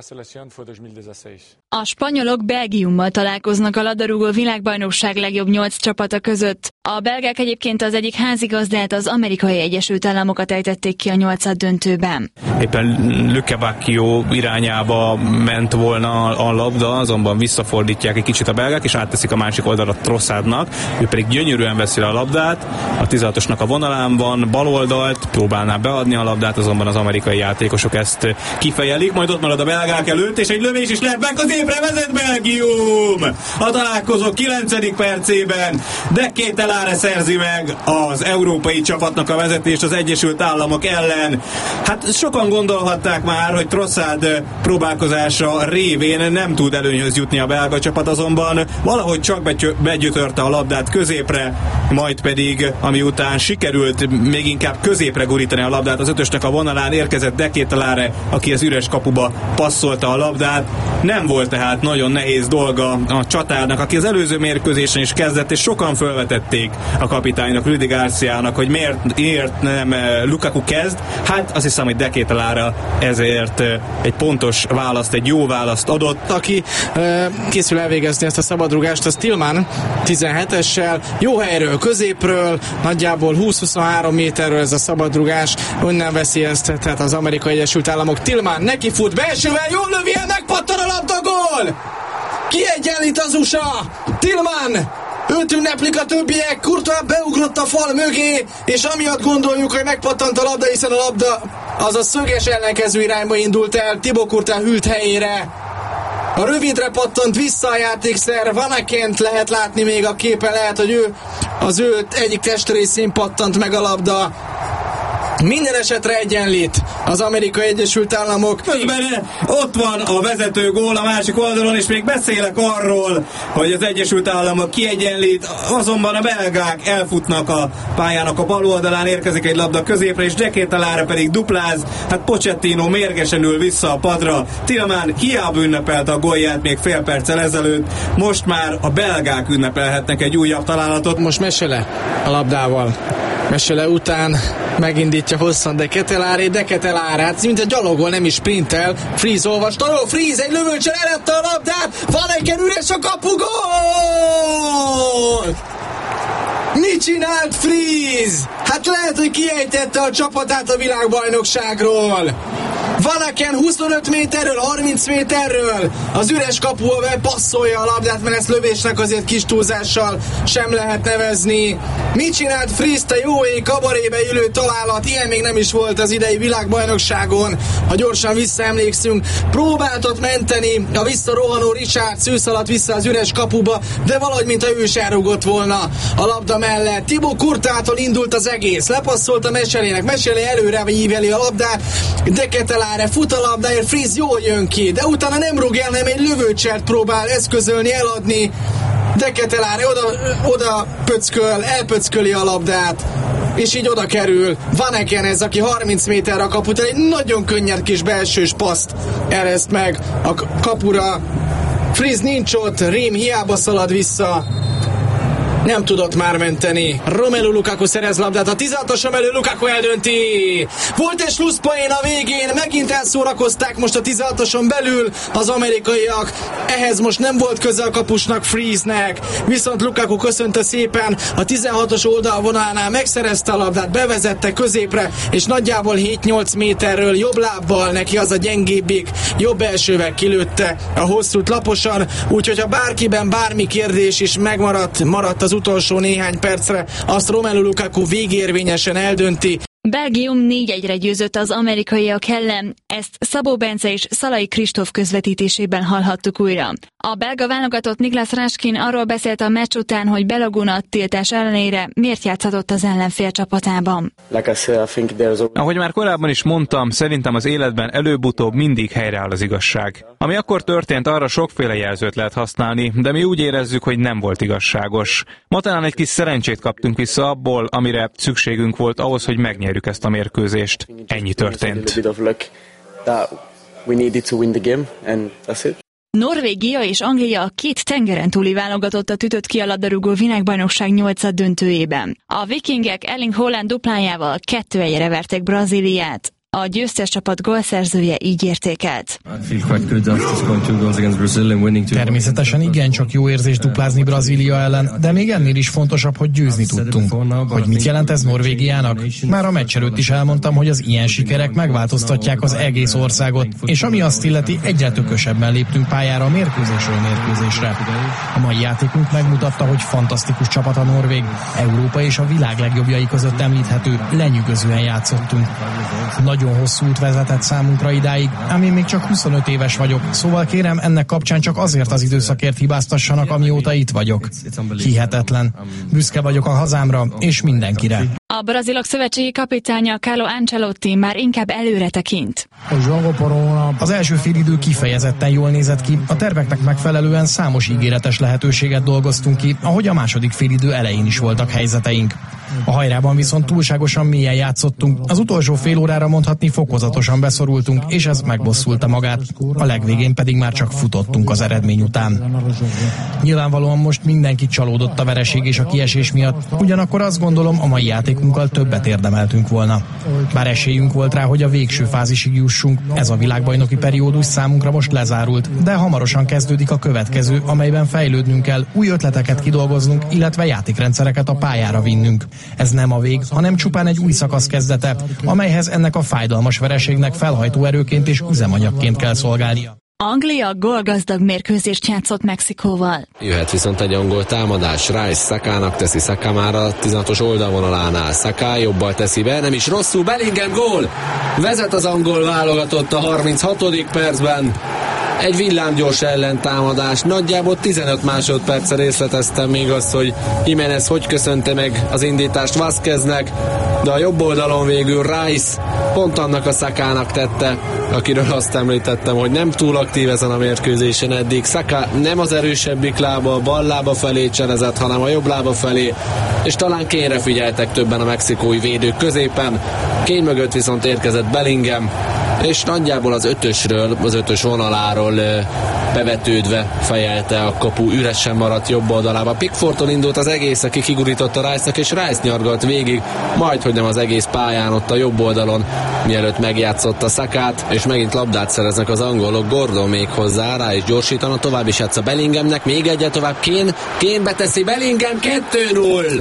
A spanyolok Belgiummal találkoznak a labdarúgó világbajnokság legjobb 8 csapata között. A belgák egyébként az egyik házigazdát, az Amerikai Egyesült Államokat ejtették ki a 8. döntőben. Éppen Luke Bacchio irányába ment volna a labda, azonban visszafordítják egy kicsit a belgák, és átteszik a másik oldalra Trossardnak. Ő pedig gyönyörűen veszi a labdát, a 16-osnak a vonalán van, bal oldalt, próbálná beadni a labdát, azonban az amerikai játékosok ezt kifejelik, majd ott marad a belgák előtt, és egy lövés is lehet, meg középre vezet Belgium! A találkozó 9. percében de Ketelare szerzi meg az európai csapatnak a vezetést az Egyesült Államok ellen. Hát sokan gondolhatták már, hogy Trossard próbálkozása révén nem tud előnyhöz jutni a belga csapat, azonban valahogy csak begyötörte a labdát középre, majd pedig, ami után sikerült még inkább középre gurítani a labdát, az 5-ösnek a vonalán érkezett de Ketelare, aki az üres kapuba passzolta a labdát. Nem volt tehát nagyon nehéz dolga a csatárnak, aki az előző mérkőzésen is kezdett, és sokan felvetették a kapitánynak, Rudi Garciának, hogy miért nem Lukaku kezd. Hát azt hiszem, hogy de Ketelare ezért egy pontos választ, egy jó választ adott. Aki készül elvégezni ezt a szabadrugást, az Tillman 17-essel, jó helyről, középről, nagyjából 20-23 méterről ez a szabadrugás, onnan veszélyeztethet az Amerikai Egyesült Államok. Tillman neki fut, belsővel, jól lövi el, megpattan a labda, gól! Kiegyenlít az USA! Tillman! Őt ünneplik a többiek, Courtois beugrott a fal mögé, és amiatt gondoljuk, hogy megpattant a labda, hiszen a labda az a szöges ellenkező irányba indult el, Thibaut Courtois hűlt helyére. A rövidre pattant vissza a játékszer, Vanekent lehet látni még a képen, lehet, hogy az ő egyik testrészén pattant meg a labda. Minden esetre egyenlít az Amerikai Egyesült Államok. Közben ott van a vezető gól a másik oldalon, és még beszélek arról, hogy az Egyesült Államok kiegyenlít, azonban a belgák elfutnak a pályának a bal oldalán, érkezik egy labda középre, és de Ketelare pedig dupláz. Hát Pochettino mérgesen ül vissza a padra. Tillman hiába ünnepelte a gólját még fél perccel ezelőtt, most már a belgák ünnepelhetnek egy újabb találatot. Most Mesele a labdával. Mesele után megindítja hosszan de Ketelare, hát mint a gyalogol, nem is sprintel. Freeze olvasta, Freeze egy lövőcsel elette a labdát, Vaneken üres a kapu, gól! Mit csinált Freeze? Hát lehet, hogy kiejtette a csapatát a világbajnokságról. Van Aken 25 méterről, 30 méterről az üres kapuval passzolja a labdát, mert ezt lövésnek azért kis túlzással sem lehet nevezni. Mit csinált Fries, a jó ég kabarébe ülő találat? Ilyen még nem is volt az idei világbajnokságon. Ha gyorsan visszaemlékszünk, próbáltott menteni a visszarohanó Richard Szűz alatt vissza az üres kapuba, de valahogy mintha ő is elrugott volna a labda mellett. Thibaut Courtois-tól indult az egész, lepasszolt a Mechelének, Mechelé előre íveli a labdát, De Ketelaere fut a labdáért, Fries jól jön ki, de utána nem rúg el, hanem egy lövőcsert próbál eszközölni, eladni. De Ketelaere oda elpöcköli a labdát, és így oda kerül Van Aken, ez, aki 30 méterre a kaput, egy nagyon könnyed kis belsős paszt ereszt meg a kapura. Fries nincs ott, Rím hiába szalad vissza, nem tudott már menteni. Romelu Lukaku szerez labdát a 16-oson belül, Lukaku eldönti. Volt egy slusszpoén a végén, megint elszórakozták most a 16-oson belül az amerikaiak. Ehhez most nem volt köze a kapusnak, Friesnek, viszont Lukaku köszönte szépen a 16-os oldalvonalnál, megszerezte a labdát, bevezette középre, és nagyjából 7-8 méterről jobb lábbal, neki az a gyengébbik, jobb elsővel kilőtte a hosszút laposan, úgyhogy ha bárkiben bármi kérdés is maradt az utolsó néhány percre, azt Romelu Lukaku végérvényesen eldönti. Belgium 4-1-re győzött az amerikaiak ellen, ezt Szabó Bence és Szalai Kristóf közvetítésében hallhattuk újra. A belga válogatott Niklas Raskin arról beszélt a meccs után, hogy Balogun tiltás ellenére miért játszhatott az ellenfél csapatában. Ahogy már korábban is mondtam, szerintem az életben előbb-utóbb mindig helyreáll az igazság. Ami akkor történt, arra sokféle jelzőt lehet használni, de mi úgy érezzük, hogy nem volt igazságos. Ma talán egy kis szerencsét kaptunk vissza abból, amire szükségünk volt ahhoz, hogy megnyerjük ezt a mérkőzést. Ennyi történt. Norvégia és Anglia két tengeren túli válogatottat ütött ki a labdarúgó világbajnokság 8. döntőjében. A vikingek Erling Haaland duplájával 2-1-re verték Brazíliát. A győztes csapat gólszerzője így értékelt. Természetesen igencsak jó érzés duplázni Brazília ellen, de még ennél is fontosabb, hogy győzni tudtunk. Hogy mit jelent ez Norvégiának? Már a meccs előtt is elmondtam, hogy az ilyen sikerek megváltoztatják az egész országot, és ami azt illeti, egyre tökösebben léptünk pályára mérkőzésről mérkőzésre. A mai játékunk megmutatta, hogy fantasztikus csapat a norvég. Európa és a világ legjobbjai között említhető, lenyűgözően játszottunk. Nagyon hosszú út vezetett számunkra idáig, ám én még csak 25 éves vagyok, szóval kérem, ennek kapcsán csak azért az időszakért hibáztassanak, amióta itt vagyok. Hihetetlen. Büszke vagyok a hazámra és mindenkire. A brazilok szövetségi kapitánya Carlo Ancelotti már inkább előre tekint. Az első félidő kifejezetten jól nézett ki, a terveknek megfelelően számos ígéretes lehetőséget dolgoztunk ki, ahogy a második félidő elején is voltak helyzeteink. A hajrában viszont túlságosan mélyen játszottunk, az utolsó fél órára mondhatni fokozatosan beszorultunk, és ez megbosszulta magát. A legvégén pedig már csak futottunk az eredmény után. Nyilvánvalóan most mindenki csalódott a vereség és a kiesés miatt, ugyanakkor azt gondolom, a mai játékunkkal többet érdemeltünk volna. Bár esélyünk volt rá, hogy a végső fázisig jussunk, ez a világbajnoki periódus számunkra most lezárult, de hamarosan kezdődik a következő, amelyben fejlődnünk kell, új ötleteket kidolgoznunk, illetve játékrendszereket a pályára vinnünk. Ez nem a vég, hanem csupán egy új szakasz kezdete, amelyhez ennek a fájdalmas vereségnek felhajtó erőként és üzemanyagként kell szolgálnia. Anglia gólgazdag mérkőzést játszott Mexikóval. Jöhet viszont egy angol támadás, Rice Sakának teszi, Saka már a 16-os oldalvonalánál, Saka jobbal teszi be, nem is rosszul, Bellingham gól! Vezet az angol válogatott a 36. percben. Egy villámgyors ellentámadás, nagyjából 15 másodperccel részleteztem még azt, hogy Jiménez hogy köszönte meg az indítást Vázqueznek, de a jobb oldalon végül Rice pont annak a Sakának tette, akiről azt említettem, hogy nem túl aktív ezen a mérkőzésen eddig. Saka nem az erősebbik lába, a bal lába felé cselezett, hanem a jobb lába felé, és talán Kane-re figyeltek többen a mexikói védők középen. Kane mögött viszont érkezett Bellingham, és nagyjából az ötös vonaláról bevetődve fejelte a kapu, üresen maradt jobb oldalába. Pickfordtól indult az egész, aki kigurította Rice-nak, és Rice nyargalt végig, majd hogy nem az egész pályán, ott a jobb oldalon, mielőtt megjátszotta Sakát, és megint labdát szereznek az angolok, Gordon még hozzá, rá is gyorsítana, tovább is játsz a Bellinghamnek, még egyet tovább Kane beteszi, Bellingham 2-0!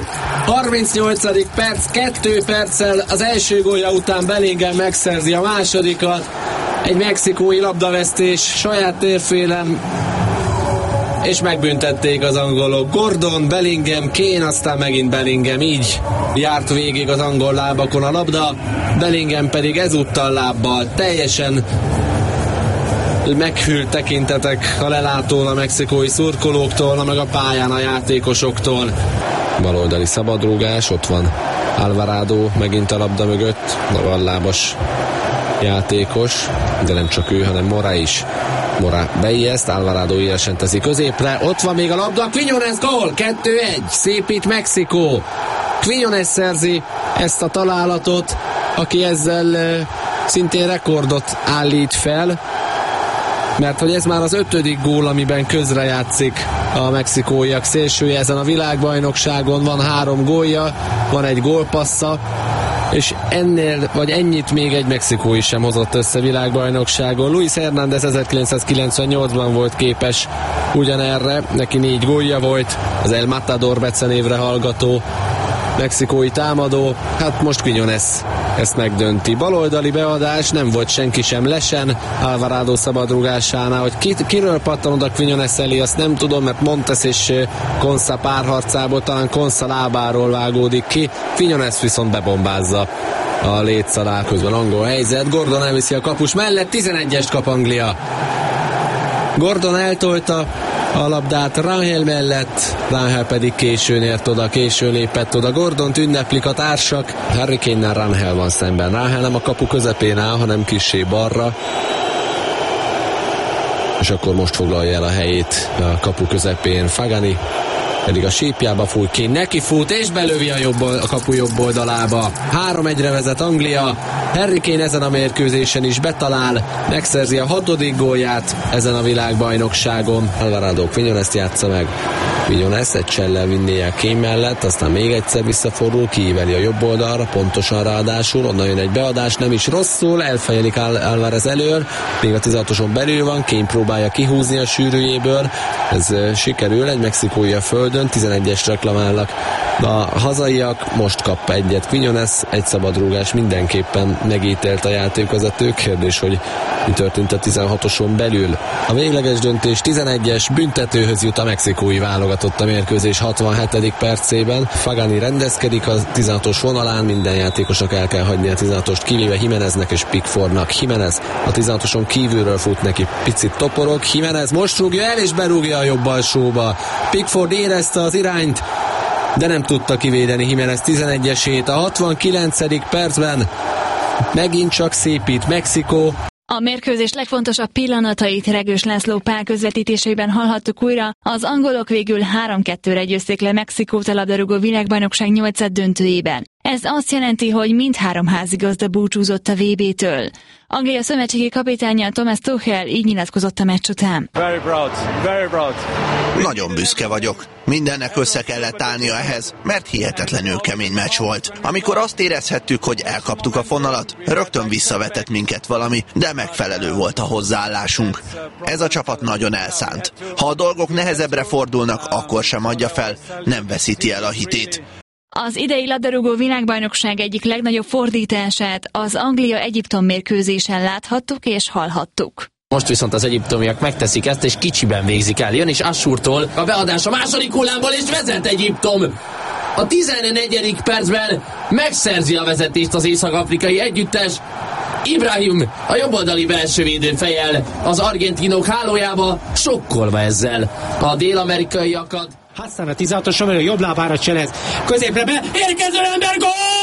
38. perc, 2 perccel az első gólja után Bellingham megszerzi a másodikat, Egy mexikói labdavesztés saját térfélen, és megbüntették az angolok. Gordon, Bellingham, Kane, aztán megint Bellingham, így járt végig az angol lábakon a labda, Bellingham pedig ezúttal lábbal, teljesen meghűlt tekintetek a lelátón a mexikói szurkolóktól, meg a pályán a játékosoktól. Baloldali szabadrúgás, ott van Alvarado megint a labda mögött, navallábas játékos, de nem csak ő, hanem Mora is. Mora beijeszt, Alvarado élesen teszi középre, ott van még a labda, Quiñones gól, 2-1, szépít Mexikó. Quiñones szerzi ezt a találatot, aki ezzel szintén rekordot állít fel, mert hogy ez már az 5. gól, amiben közrejátszik a mexikóiak szélsője ezen a világbajnokságon. Van 3 gólja, van egy gólpassza, és ennél, vagy ennyit még egy mexikói sem hozott össze világbajnokságon. Luis Hernández 1998-ban volt képes ugyanerre, neki 4 gólja volt, az El Matador becenévre hallgató mexikói támadó, hát most Quiñones ezt megdönti. Baloldali beadás, nem volt senki sem lesen Alvarado szabadrugásánál, hogy kiről pattan oda Quiñones elé, azt nem tudom, mert Montes és Konsa párharcából talán Konsa lábáról vágódik ki, Quiñones viszont bebombázza a léc alá, közben angol helyzet, Gordon elviszi a kapus mellett, 11-est kap Anglia. Gordon eltolta a labdát Rangel mellett, Rangel pedig későn ért oda, későn lépett oda. Gordont ünneplik a társak, Harry Kane-nel Rangel van szemben. Rangel nem a kapu közepén áll, hanem kissé balra. És akkor most foglalja el a helyét a kapu közepén Fagani, pedig a sípjába fúj, Kane neki fut, és belövi a kapu jobb oldalába. 3-1-re vezet Anglia. Harry Kane ezen a mérkőzésen is betalál, megszerzi a 6. gólját ezen a világbajnokságon. Alvarado Quiñones játsza meg. Quiñones egy csellel vinné el Kane mellett, aztán még egyszer visszafordul, kiíveli a jobb oldalra, pontosan ráadásul, onnan jön egy beadás, nem is rosszul, elfejelik Alvarez elől, még a 16-oson belül van, Kane próbálja kihúzni a sűrűjéből, ez sikerül, egy mexikói a földön, 11-es reklamálnak a hazaiak, most kap egyet Quiñones, egy szabadrúgás mindenképpen megítélt a játékvezető, kérdés, hogy mi történt a 16-oson belül. A végleges döntés 11-es büntetőhöz jut a mexikói válogatott a mérkőzés 67. percében. Fagani rendezkedik a 16-os vonalán, minden játékosnak el kell hagyni a 16-ost, kivéve Jimeneznek és Pickfordnak. Jimenez a 16-oson kívülről fut neki, picit toporog, Jimenez most rúgja el és berúgja a jobb alsóba. Pickford érezte az irányt, de nem tudta kivédeni Jimenez 11-esét. A 69. percben megint csak szépít Mexikó. A mérkőzés legfontosabb pillanatait Regős László Pál közvetítésében hallhattuk újra. Az angolok végül 3-2-re győzték le Mexikót a labdarúgó világbajnokság 8. döntőjében. Ez azt jelenti, hogy mindhárom házigazda búcsúzott a VB-től. Anglia szövetségi kapitánya Thomas Tuchel így nyilatkozott a meccs után. Very proud. Nagyon büszke vagyok. Mindennek össze kellett állnia ehhez, mert hihetetlenül kemény meccs volt. Amikor azt érezhettük, hogy elkaptuk a fonalat, rögtön visszavetett minket valami, de megfelelő volt a hozzáállásunk. Ez a csapat nagyon elszánt. Ha a dolgok nehezebbre fordulnak, akkor sem adja fel, nem veszíti el a hitét. Az idei labdarúgó világbajnokság egyik legnagyobb fordítását az Anglia-Egyiptom mérkőzésen láthattuk és hallhattuk. Most viszont az egyiptomiak megteszik ezt, és kicsiben végzik el. Jön is Assurtól a beadás a második hullámból, és vezet Egyiptom. A 14. percben megszerzi a vezetést az észak-afrikai együttes. Ibrahim a jobboldali belsővédő fejjel az argentinok hálójába, sokkolva ezzel a dél-amerikaiakat. Hassan a 16-os a jobb lábára cselez. Középre be, érkező ember,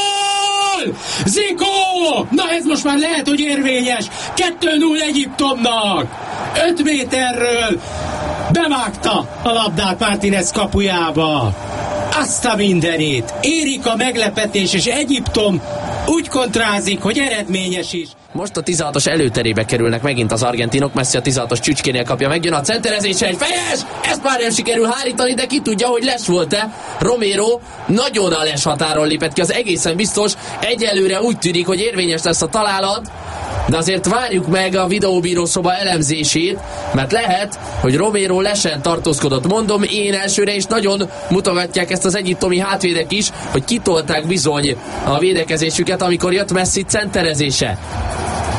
gól! Zico! Na ez most már lehet, hogy érvényes. 2-0 Egyiptomnak. 5 méterről bevágta a labdát Martínez kapujába. Azt a mindenit. Érik a meglepetés, és Egyiptom úgy kontrázik, hogy eredményes is. Most a 16-os előterébe kerülnek megint az argentinok, Messi a 16-os csücskénél kapja, megjön a centerezése, egy fejes, ezt már nem sikerül hárítani, de ki tudja, hogy les volt-e. Romero nagyon a les határon lépett ki, az egészen biztos, egyelőre úgy tűnik, hogy érvényes lesz a találat, de azért várjuk meg a videóbírószoba elemzését, mert lehet, hogy Romero lesen tartózkodott. Mondom én elsőre, és nagyon mutogatják ezt az egyiptomi hátvédek is, hogy kitolták bizony a védekezésüket, amikor jött Messi centerezése.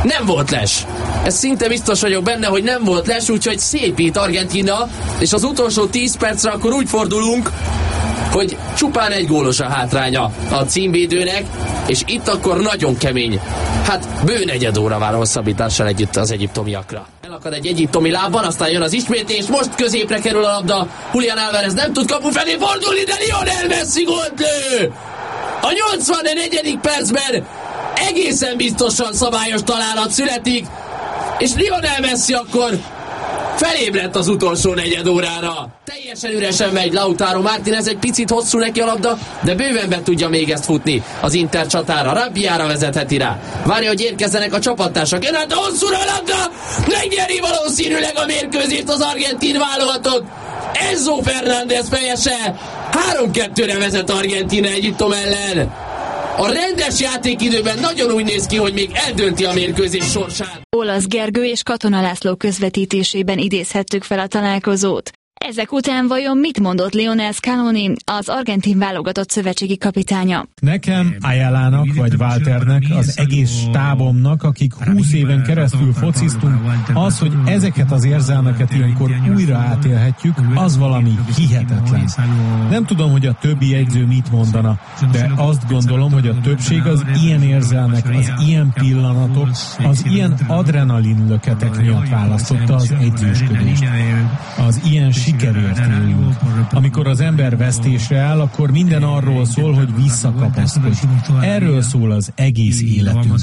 Nem volt les. Ez szinte biztos vagyok benne, hogy nem volt les, úgyhogy szépít Argentína, és az utolsó 10 percre akkor úgy fordulunk, hogy csupán egy gólos a hátránya a címvédőnek, és itt akkor nagyon kemény. Hát bő negyed óra vár hosszabbítással együtt az egyiptomiakra. Elakad egy egyiptomi lábban, aztán jön az ismétlés, most középre kerül a labda, Julián Álvarez nem tud kapu felé fordulni, de Lionel Messi gólt lő! A 84. percben egészen biztosan szabályos találat születik, és Lionel Messi akkor felébredt az utolsó negyed órára. Teljesen üresen megy Lautaro Martínez, egy picit hosszú neki a labda, de bőven be tudja még ezt futni az Inter csatára. Rabbiára vezetheti rá. Várja, hogy érkezzenek a csapattársak. Jön át a hosszúra a labda! Megnyeri valószínűleg a mérkőzést az argentin válogatott. Enzo Fernández fejese. 3-2-re vezet Argentína Egyiptom ellen. A rendes játékidőben nagyon úgy néz ki, hogy még eldönti a mérkőzés sorsát. Olasz Gergő és Katona László közvetítésében idézhettük fel a találkozót. Ezek után vajon mit mondott Lionel Scaloni, az argentin válogatott szövetségi kapitánya? Nekem, Ayálának vagy Walternek, az egész stábomnak, akik 20 éven keresztül fociztunk, az, hogy ezeket az érzelmeket ilyenkor újra átélhetjük, az valami hihetetlen. Nem tudom, hogy a többi jegyző mit mondana, de azt gondolom, hogy a többség az ilyen érzelmek, az ilyen pillanatok, az ilyen adrenalinlöketek miatt választotta az edzősködést. Az ilyen sikerért élünk. Amikor az ember vesztésre áll, akkor minden arról szól, hogy visszakapaszkodj. Erről szól az egész életünk.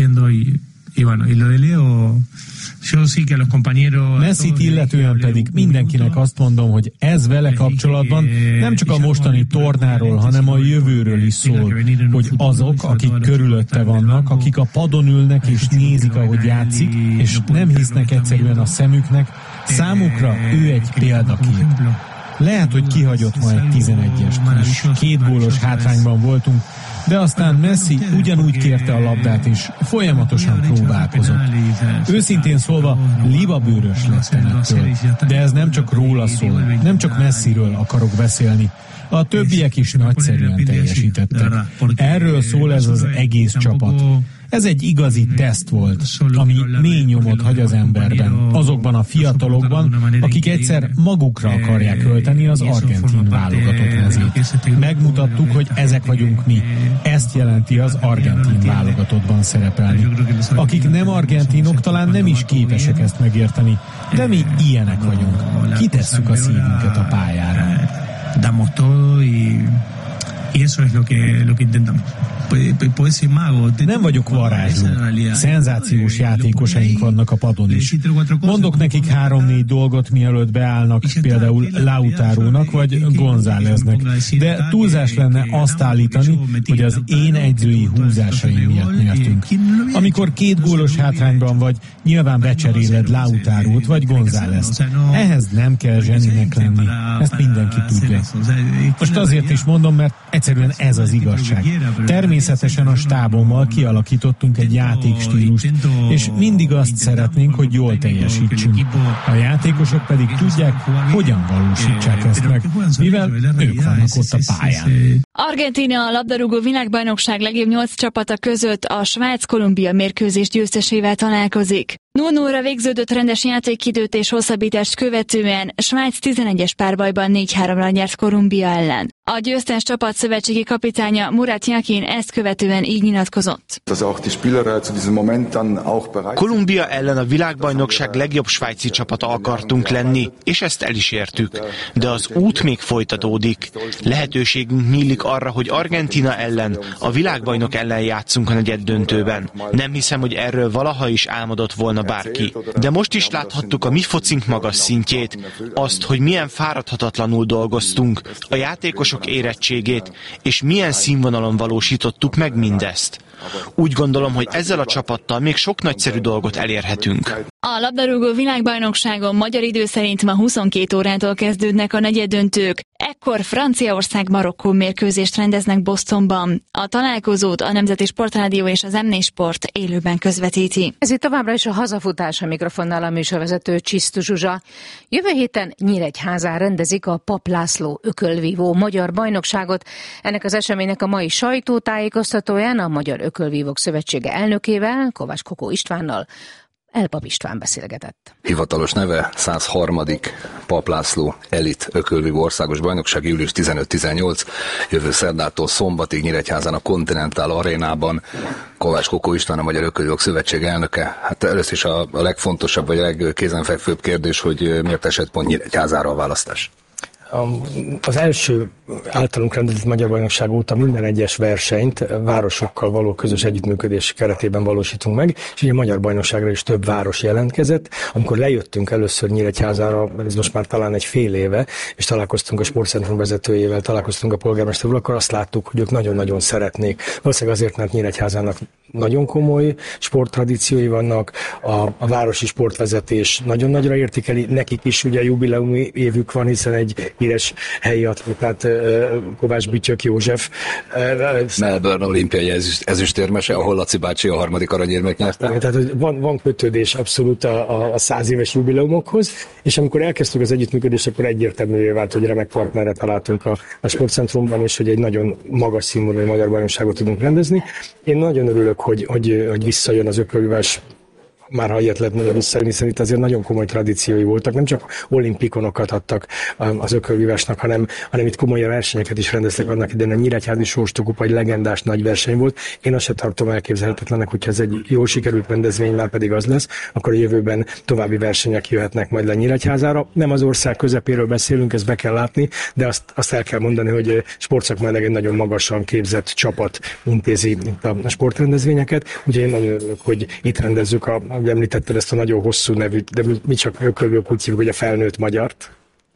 Messit illetően pedig mindenkinek azt mondom, hogy ez vele kapcsolatban nem csak a mostani tornáról, hanem a jövőről is szól, hogy azok, akik körülötte vannak, akik a padon ülnek és nézik, ahogy játszik, és nem hisznek egyszerűen a szemüknek, számukra ő egy példakép. Lehet, hogy kihagyott ma egy 11-est, és 2 gólos hátrányban voltunk, de aztán Messi ugyanúgy kérte a labdát, és folyamatosan próbálkozott. Őszintén szólva, libabőrös lettem ettől, de ez nem csak róla szól, nem csak Messiről akarok beszélni. A többiek is nagyszerűen teljesítettek. Erről szól ez az egész csapat. Ez egy igazi teszt volt, ami mély nyomot hagy az emberben, azokban a fiatalokban, akik egyszer magukra akarják ölteni az argentin válogatott mezét. Megmutattuk, hogy ezek vagyunk mi. Ezt jelenti az argentin válogatottban szerepelni. Akik nem argentinok, talán nem is képesek ezt megérteni, de mi ilyenek vagyunk. Kitesszük a szívünket a pályára. Damos todo y eso es lo que intentamos. Nem vagyok varázsló. Szenzációs játékosaink vannak a padon is. Mondok nekik 3-4 dolgot, mielőtt beállnak, például Lautarónak vagy Gonzáleznek. De túlzás lenne azt állítani, hogy az én egyzői húzásaim miatt nyertünk. Amikor 2 gólos hátrányban vagy, nyilván becseréled Lautarót vagy Gonzálezt. Ehhez nem kell zseninek lenni. Ezt mindenki tudja. Most azért is mondom, mert egyszerűen ez az igazság. Természetesen a stábommal kialakítottunk egy játékstílust, és mindig azt szeretnénk, hogy jól teljesítsünk. A játékosok pedig tudják, hogyan valósítsák ezt meg, mivel ők vannak ott a pályán. Argentína a labdarúgó világbajnokság legjobb 8 csapata között a Svájc-Kolumbia mérkőzés győztesével találkozik. 0-0-ra végződött rendes játékidőt és hosszabbítást követően Svájc 11-es párbajban 4-3-ra nyert Kolumbia ellen. A győztes csapat szövetségi kapitánya Murat Yakin ezt követően így nyilatkozott. Kolumbia ellen a világbajnokság legjobb svájci csapata akartunk lenni, és ezt el is értük. De az út még folytatódik. Lehetőségünk nyílik arra, hogy Argentína ellen, a világbajnok ellen játszunk a negyeddöntőben. Nem hiszem, hogy erről valaha is álmodott volna bárki. De most is láthattuk a mi focink magas szintjét, azt, hogy milyen fáradhatatlanul dolgoztunk, a játékosok érettségét, és milyen színvonalon valósítottuk meg mindezt. Úgy gondolom, hogy ezzel a csapattal még sok nagyszerű dolgot elérhetünk. A labdarúgó világbajnokságon magyar idő szerint ma 22 órától kezdődnek a negyeddöntők. Ekkor Akkor Franciaország-Marokkó mérkőzést rendeznek Bostonban. A találkozót a Nemzeti Sportrádió és az M4 Sport élőben közvetíti. Ez itt továbbra is a hazafutás, a mikrofonnál a műsorvezető Csisztu Zsuzsa. Jövő héten Nyíregyházán rendezik a Papp László ökölvívó magyar bajnokságot. Ennek az eseménynek a mai sajtótájékoztatóján a Magyar Ökölvívók Szövetsége elnökével, Kovács Kokó Istvánnal Elpap István beszélgetett. Hivatalos neve 103. Papp László Elit Ökölvívó Országos Bajnokság, július 15-18, jövő szerdától szombatig Nyíregyházán a Continental Arénában. Kovács Kokó István, a Magyar Ökölvívók Szövetség elnöke. Hát először is a legfontosabb, vagy a legkézenfekvőbb kérdés, hogy miért esett pont Nyíregyházára a választás? Az első általunk rendezett magyar bajnokság óta minden egyes versenyt városokkal való közös együttműködés keretében valósítunk meg, és ugye a magyar bajnokságra is több város jelentkezett. Amikor lejöttünk először Nyíregyházára, ez most már talán egy fél éve, és találkoztunk a sportcentrum vezetőjével, találkoztunk a polgármester úr, akkor azt láttuk, hogy ők nagyon-nagyon szeretnék. Valószínűleg azért, mert Nyíregyházának nagyon komoly sporttradíciói vannak, a városi sportvezetés nagyon nagyra értékeli, nekik is ugye jubileumi évük van, hiszen egy híres helyi atlétát, Kovács Bütyök József. Melbourne olimpiai ezüstérmese, ahol Laci bácsi a 3. aranyérmet nyerte. Tehát van kötődés abszolút a 100 éves jubileumokhoz, és amikor elkezdtük az együttműködést, akkor egyértelművé vált, hogy remek partnerre találtunk a sportcentrumban, és hogy egy nagyon magas színvonalú magyar bajnokságot tudunk rendezni. Én nagyon örülök, hogy visszajön az ökölvívás, már ha ilyet lehet visszajönni, hiszen itt azért nagyon komoly tradíciói voltak, nem csak olimpikonokat adtak az ökölvívásnak, hanem itt komoly versenyeket is rendeztek annak idején. A Nyíregyházi Sóstókupa egy legendás nagy verseny volt. Én azt sem tartom elképzelhetetlennek, hogyha ez egy jól sikerült rendezvény, már pedig az lesz, akkor a jövőben további versenyek jöhetnek majd le Nyíregyházára. Nem az ország közepéről beszélünk, ezt be kell látni, de azt el kell mondani, hogy sportszakmailag egy nagyon magasan képzett csapat intézi itt a sportrendezvényeket. Ugye én nagyon örülök, hogy itt rendezzük ahogy említetted ezt a nagyon hosszú nevű, de mi csak ökölvívók úgy hívjuk, hogy a felnőtt magyart.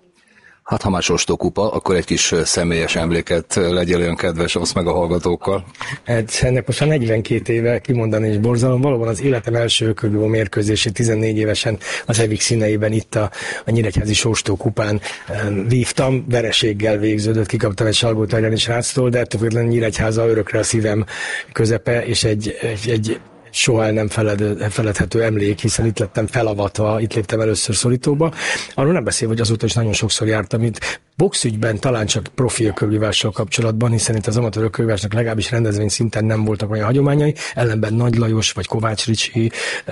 Hát ha már Sóstókupa, akkor egy kis személyes emléket legyél olyan kedves, oszd meg a hallgatókkal. Hát ennek most már 42 éve kimondani is borzalom. Valóban az életem első ökölvívó mérkőzését 14 évesen az EVIK színeiben itt a Nyíregyházi Sóstókupán vívtam. Vereséggel végződött, kikaptam egy Salgótarjáni sráctól, de ettől függetlenül Nyíregyháza örökre a szívem közepe, és egy soha el nem feledhető emlék, hiszen itt lettem felavatva, itt léptem először szorítóba. Arról nem beszél, hogy azóta is nagyon sokszor jártam itt. Boxügyben talán csak profi ökölvívással kapcsolatban, hiszen itt az amatőr ökölvívásnak legalábbis rendezvény szinten nem voltak olyan hagyományai, ellenben Nagy Lajos vagy Kovács Ricsi,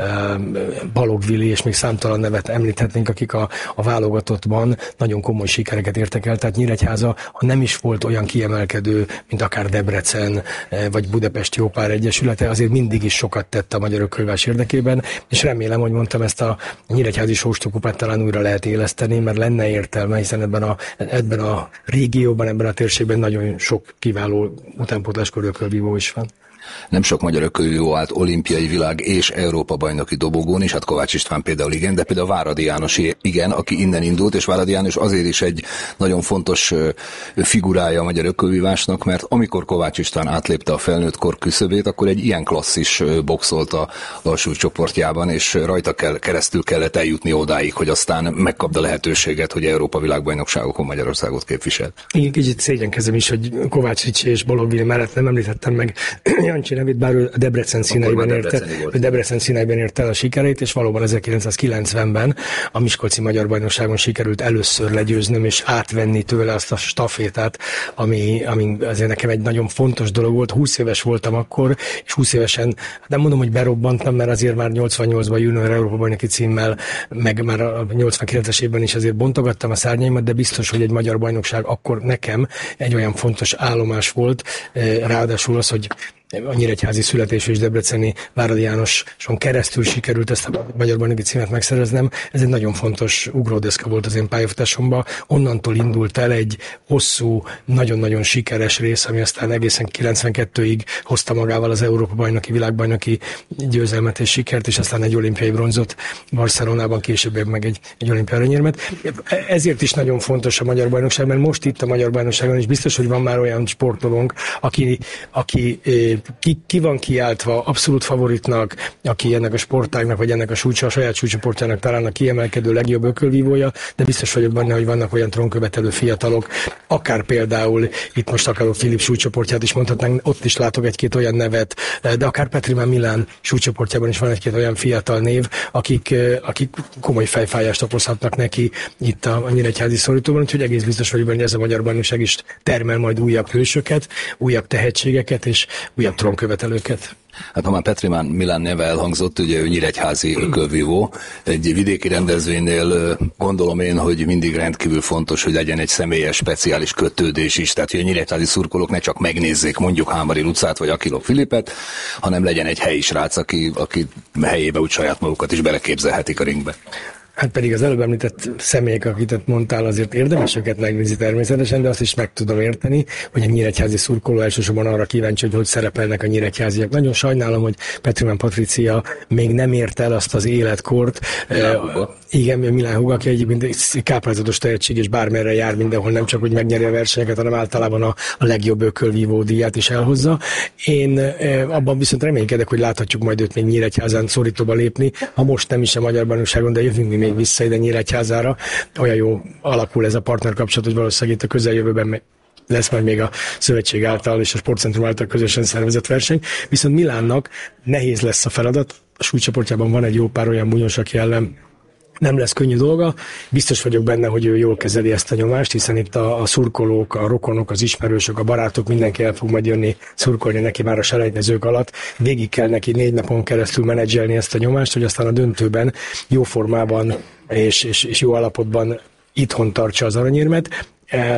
Balogh Vili és még számtalan nevet említhetnénk, akik a válogatottban nagyon komoly sikereket értek el. Tehát Nyíregyháza, ha nem is volt olyan kiemelkedő, mint akár Debrecen vagy Budapest jó pár egyesülete, azért mindig is sokat tett a magyar ökölvívás érdekében, és remélem, hogy mondtam, ezt a Nyíregyházi Sóstókupát talán újra lehet éleszteni, mert lenne értelme, hiszen ebben a régióban, ebben a térségben nagyon sok kiváló utánpótláskorú ökölvívó is van. Nem sok magyar ökölvívó állt olimpiai, világ és Európa bajnoki dobogón is, hát Kovács István például igen, de például Váradi János igen, aki innen indult, és Váradi János azért is egy nagyon fontos figurája a magyar ökölvívásnak, mert amikor Kovács István átlépte a felnőtt kor küszöbét, akkor egy ilyen klasszis boxolt a súlycsoportjában, és rajta keresztül kellett eljutni odáig, hogy aztán megkapd a lehetőséget, hogy Európa világbajnokságokon Magyarországot képvisel. Én kicsit szégyenkezem is, hogy Kovács Ricsi és Balogh Vili mellett nem említettem meg Jancsi nevét, bár ő a Debrecen színeiben érte el a sikerét, és valóban 1990-ben a Miskolci Magyar Bajnokságon sikerült először legyőznöm és átvenni tőle azt a stafétát, ami azért nekem egy nagyon fontos dolog volt. 20 éves voltam akkor, és 20 évesen, nem mondom, hogy berobbantam, mert azért már 88-ban junior Európa bajnoki címmel, meg már a 89-es évben is azért bontogattam a szárnyaimat, de biztos, hogy egy magyar bajnokság akkor nekem egy olyan fontos állomás volt, ráadásul az, hogy a nyíregyházi születésű és debreceni Váradi Jánoson keresztül sikerült ezt a magyar bajnoki címet megszereznem. Ez egy nagyon fontos ugródeszka volt az én pályafutásomban. Onnantól indult el egy hosszú, nagyon-nagyon sikeres rész, ami aztán egészen 92-ig hozta magával az Európa bajnoki, világbajnoki győzelmet és sikert, és aztán egy olimpiai bronzot Barcelonában, később meg egy olimpiai aranyérmet. Ezért is nagyon fontos a magyar bajnokság, mert most itt a magyar bajnokságon is biztos, hogy van már olyan sportolónk, aki ki van kiáltva abszolút favoritnak, aki ennek a sportágnak, vagy ennek a saját súlycsoportjának talán a kiemelkedő legjobb ökölvívója, de biztos vagyok benne, hogy vannak olyan trónkövetelő fiatalok, akár például itt most Akaró Filip súlycsoportját is mondhatnánk, ott is látok egy-két olyan nevet, de akár Petriman Milán súlycsoportjában is van egy-két olyan fiatal név, akik komoly fejfájást okozhatnak neki itt a nyíregyházi szorítóban, úgyhogy egész biztos vagyok benne, hogy ez a magyar bajnokság is termel majd újabb hősöket, újabb tehetségeket és újabb trónkövetelőket. Hát ha már Petriman Milán neve elhangzott, ugye ő nyíregyházi ökölvívó. Egy vidéki rendezvénynél gondolom én, hogy mindig rendkívül fontos, hogy legyen egy személyes, speciális kötődés is. Tehát, hogy a nyíregyházi szurkolók ne csak megnézzék mondjuk Hámari Lucát vagy Akilov Filipet, hanem legyen egy helyi srác, aki helyébe úgy saját magukat is beleképzelhetik a ringbe. Hát pedig az előbb említett személyek, akiket mondtál, azért érdemes őket megnézni természetesen, de azt is meg tudom érteni, hogy a nyíregyházi szurkoló elsősorban arra kíváncsi, hogy szerepelnek a nyíregyháziak. Nagyon sajnálom, hogy Petriman Patricia még nem ért el azt az életkort. Igen, Milán Huga, aki egyébként káprázatos tehetség, és bármerre jár mindenhol, nem csak, hogy megnyeri a versenyeket, hanem általában a legjobb ökölvívó díját is elhozza. Én abban viszont reménykedek, hogy láthatjuk majd őt még Nyíregyházán szorítóba lépni, ha most nem is a magyar bajnokságon, de jövünk mi még vissza ide Nyíregyházára. Olyan jó alakul ez a partnerkapcsolat, hogy valószínűleg itt a közeljövőben lesz majd még a szövetség által és a sportcentrum által közösen szervezett verseny. Viszont Milánnak nehéz lesz a feladat. A súlycsoportjában van egy jó pár olyan bunyos, aki ellen nem lesz könnyű dolga. Biztos vagyok benne, hogy ő jól kezeli ezt a nyomást, hiszen itt a szurkolók, a rokonok, az ismerősök, a barátok, mindenki el fog majd jönni szurkolni neki már a selejtezők alatt. Végig kell neki 4 napon keresztül menedzselni ezt a nyomást, hogy aztán a döntőben jó formában és jó állapotban itthon tartsa az aranyérmet.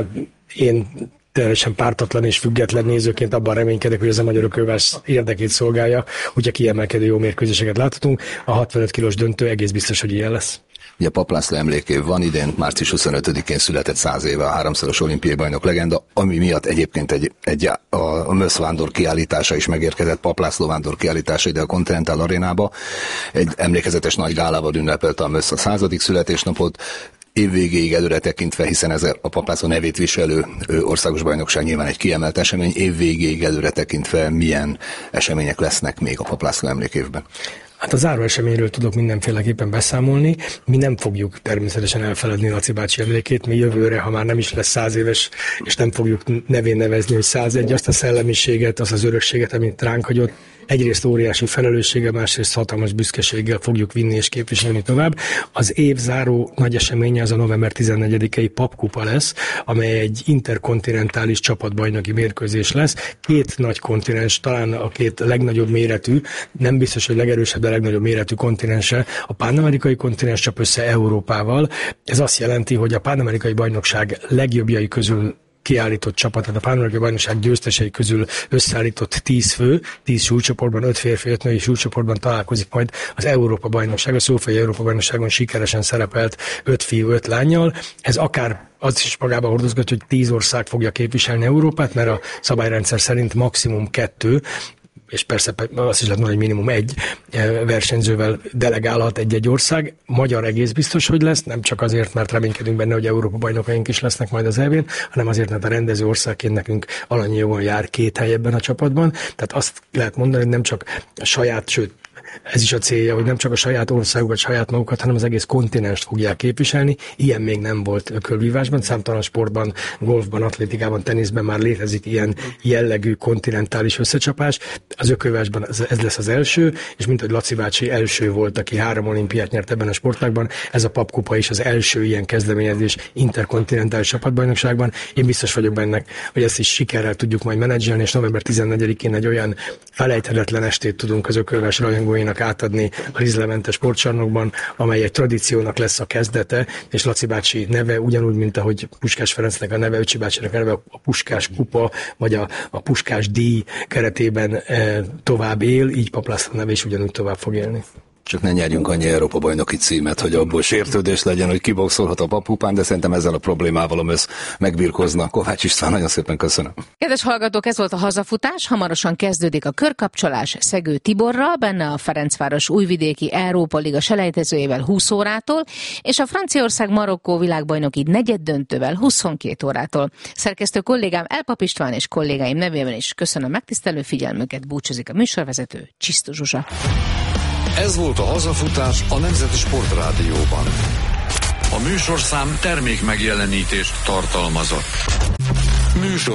Én teljesen pártatlan és független nézőként abban reménykedek, hogy ez a magyar ökölvívás érdekét szolgálja, hogyha kiemelkedő jó mérkőzéseket láthatunk. A 65 kilós döntő egész biztos, hogy ilyen lesz. Ugye Papp László emlékév van, idén március 25-én született 100 éve a 3-szoros olimpiai bajnok legenda, ami miatt egyébként a Mösz vándor kiállítása is megérkezett, Papp László vándor kiállítása ide a Continental Arénába. Egy emlékezetes nagy gálával ünnepelte a Mösz a 100. születésnapot. Évvégéig előre tekintve, hiszen ez a Papp László nevét viselő országos bajnokság nyilván egy kiemelt esemény, évvégéig előre tekintve milyen események lesznek még a Papp László emlékévben? Hát a záró eseményről tudok mindenféleképpen beszámolni. Mi nem fogjuk természetesen elfeledni Laci bácsi emlékét. Mi jövőre, ha már nem is lesz 100 éves, és nem fogjuk nevén nevezni, hogy 101, azt a szellemiséget, azt az örökséget, amit ránk hagyott, egyrészt óriási felelősséggel, másrészt hatalmas büszkeséggel fogjuk vinni és képviselni tovább. Az év záró nagy eseménye az a november 14-i Pappkupa lesz, amely egy interkontinentális csapatbajnoki mérkőzés lesz. 2 nagy kontinens, talán a 2 legnagyobb méretű, nem biztos, hogy legerősebb, de legnagyobb méretű kontinense. A pánamerikai kontinens csap össze Európával. Ez azt jelenti, hogy a pánamerikai bajnokság legjobbjai közül kiállított csapat, tehát a pánamerikai bajnokság győztesei közül összeállított 10 fő, 10 súlycsoportban, 5 férfi, 5 női súlycsoportban találkozik majd az Európa bajnokság, a Szófiai Európa bajnokságon sikeresen szerepelt 5 fiú, 5 lánnyal. Ez akár az is magában hordozgatja, hogy 10 ország fogja képviselni Európát, mert a szabályrendszer szerint maximum 2, és persze azt is lehet mondani, hogy minimum 1 versenyzővel delegálhat egy-egy ország. Magyar egész biztos, hogy lesz, nem csak azért, mert reménykedünk benne, hogy Európa bajnokaink is lesznek majd az EB-n, hanem azért, mert a rendező országként nekünk alanyi jogon jár 2 hely ebben a csapatban. Tehát azt lehet mondani, hogy nem csak a saját, sőt, ez is a célja, hogy nem csak a saját országukat, saját magukat, hanem az egész kontinenst fogják képviselni. Ilyen még nem volt ökölvívásban, számtalan sportban, golfban, atlétikában, teniszben már létezik ilyen jellegű kontinentális összecsapás. Az ökölvívásban ez lesz az első, és mint hogy Laci bácsi első volt, aki 3 olimpiát nyert ebben a sportágban, ez a Pappkupa is az első ilyen kezdeményezés interkontinentális csapatbajnokságban. Én biztos vagyok benne, hogy ezt is sikerrel tudjuk majd menedzselni, és november 14-én egy olyan felejthetetlen estét tudunk az ökölvívás rajongóinak átadni a Rizlementes sportcsarnokban, amely egy tradíciónak lesz a kezdete, és Laci bácsi neve ugyanúgy, mint ahogy Puskás Ferencnek a neve, Öcsi bácsinak a neve, a Puskás kupa, vagy a Puskás díj keretében tovább él, így Papp László neve is ugyanúgy tovább fog élni. Csak ne nyerjünk annyi Európa-bajnoki címet, hogy abból sértődés legyen, hogy kiboxolhat a papupán, de szerintem ezzel a problémával a MÖSZ megbirkozna. Kovács István, nagyon szépen köszönöm. Kedves hallgatók, ez volt a hazafutás, hamarosan kezdődik a körkapcsolás Szegő Tiborral, benne a Ferencváros újvidéki Európa Liga selejtezőjével 20 órától, és a Franciaország-Marokkó világbajnoki negyeddöntővel 22 órától. Szerkesztő kollégám Elpap István és kollégáim nevében is köszönöm megtisztelő figyelmüket, búcsúzik a műsorvezető Csisztus Zsuzsa. Ez volt a hazafutás a Nemzeti Sportrádióban. A műsorszám termék megjelenítést tartalmazott. Műsor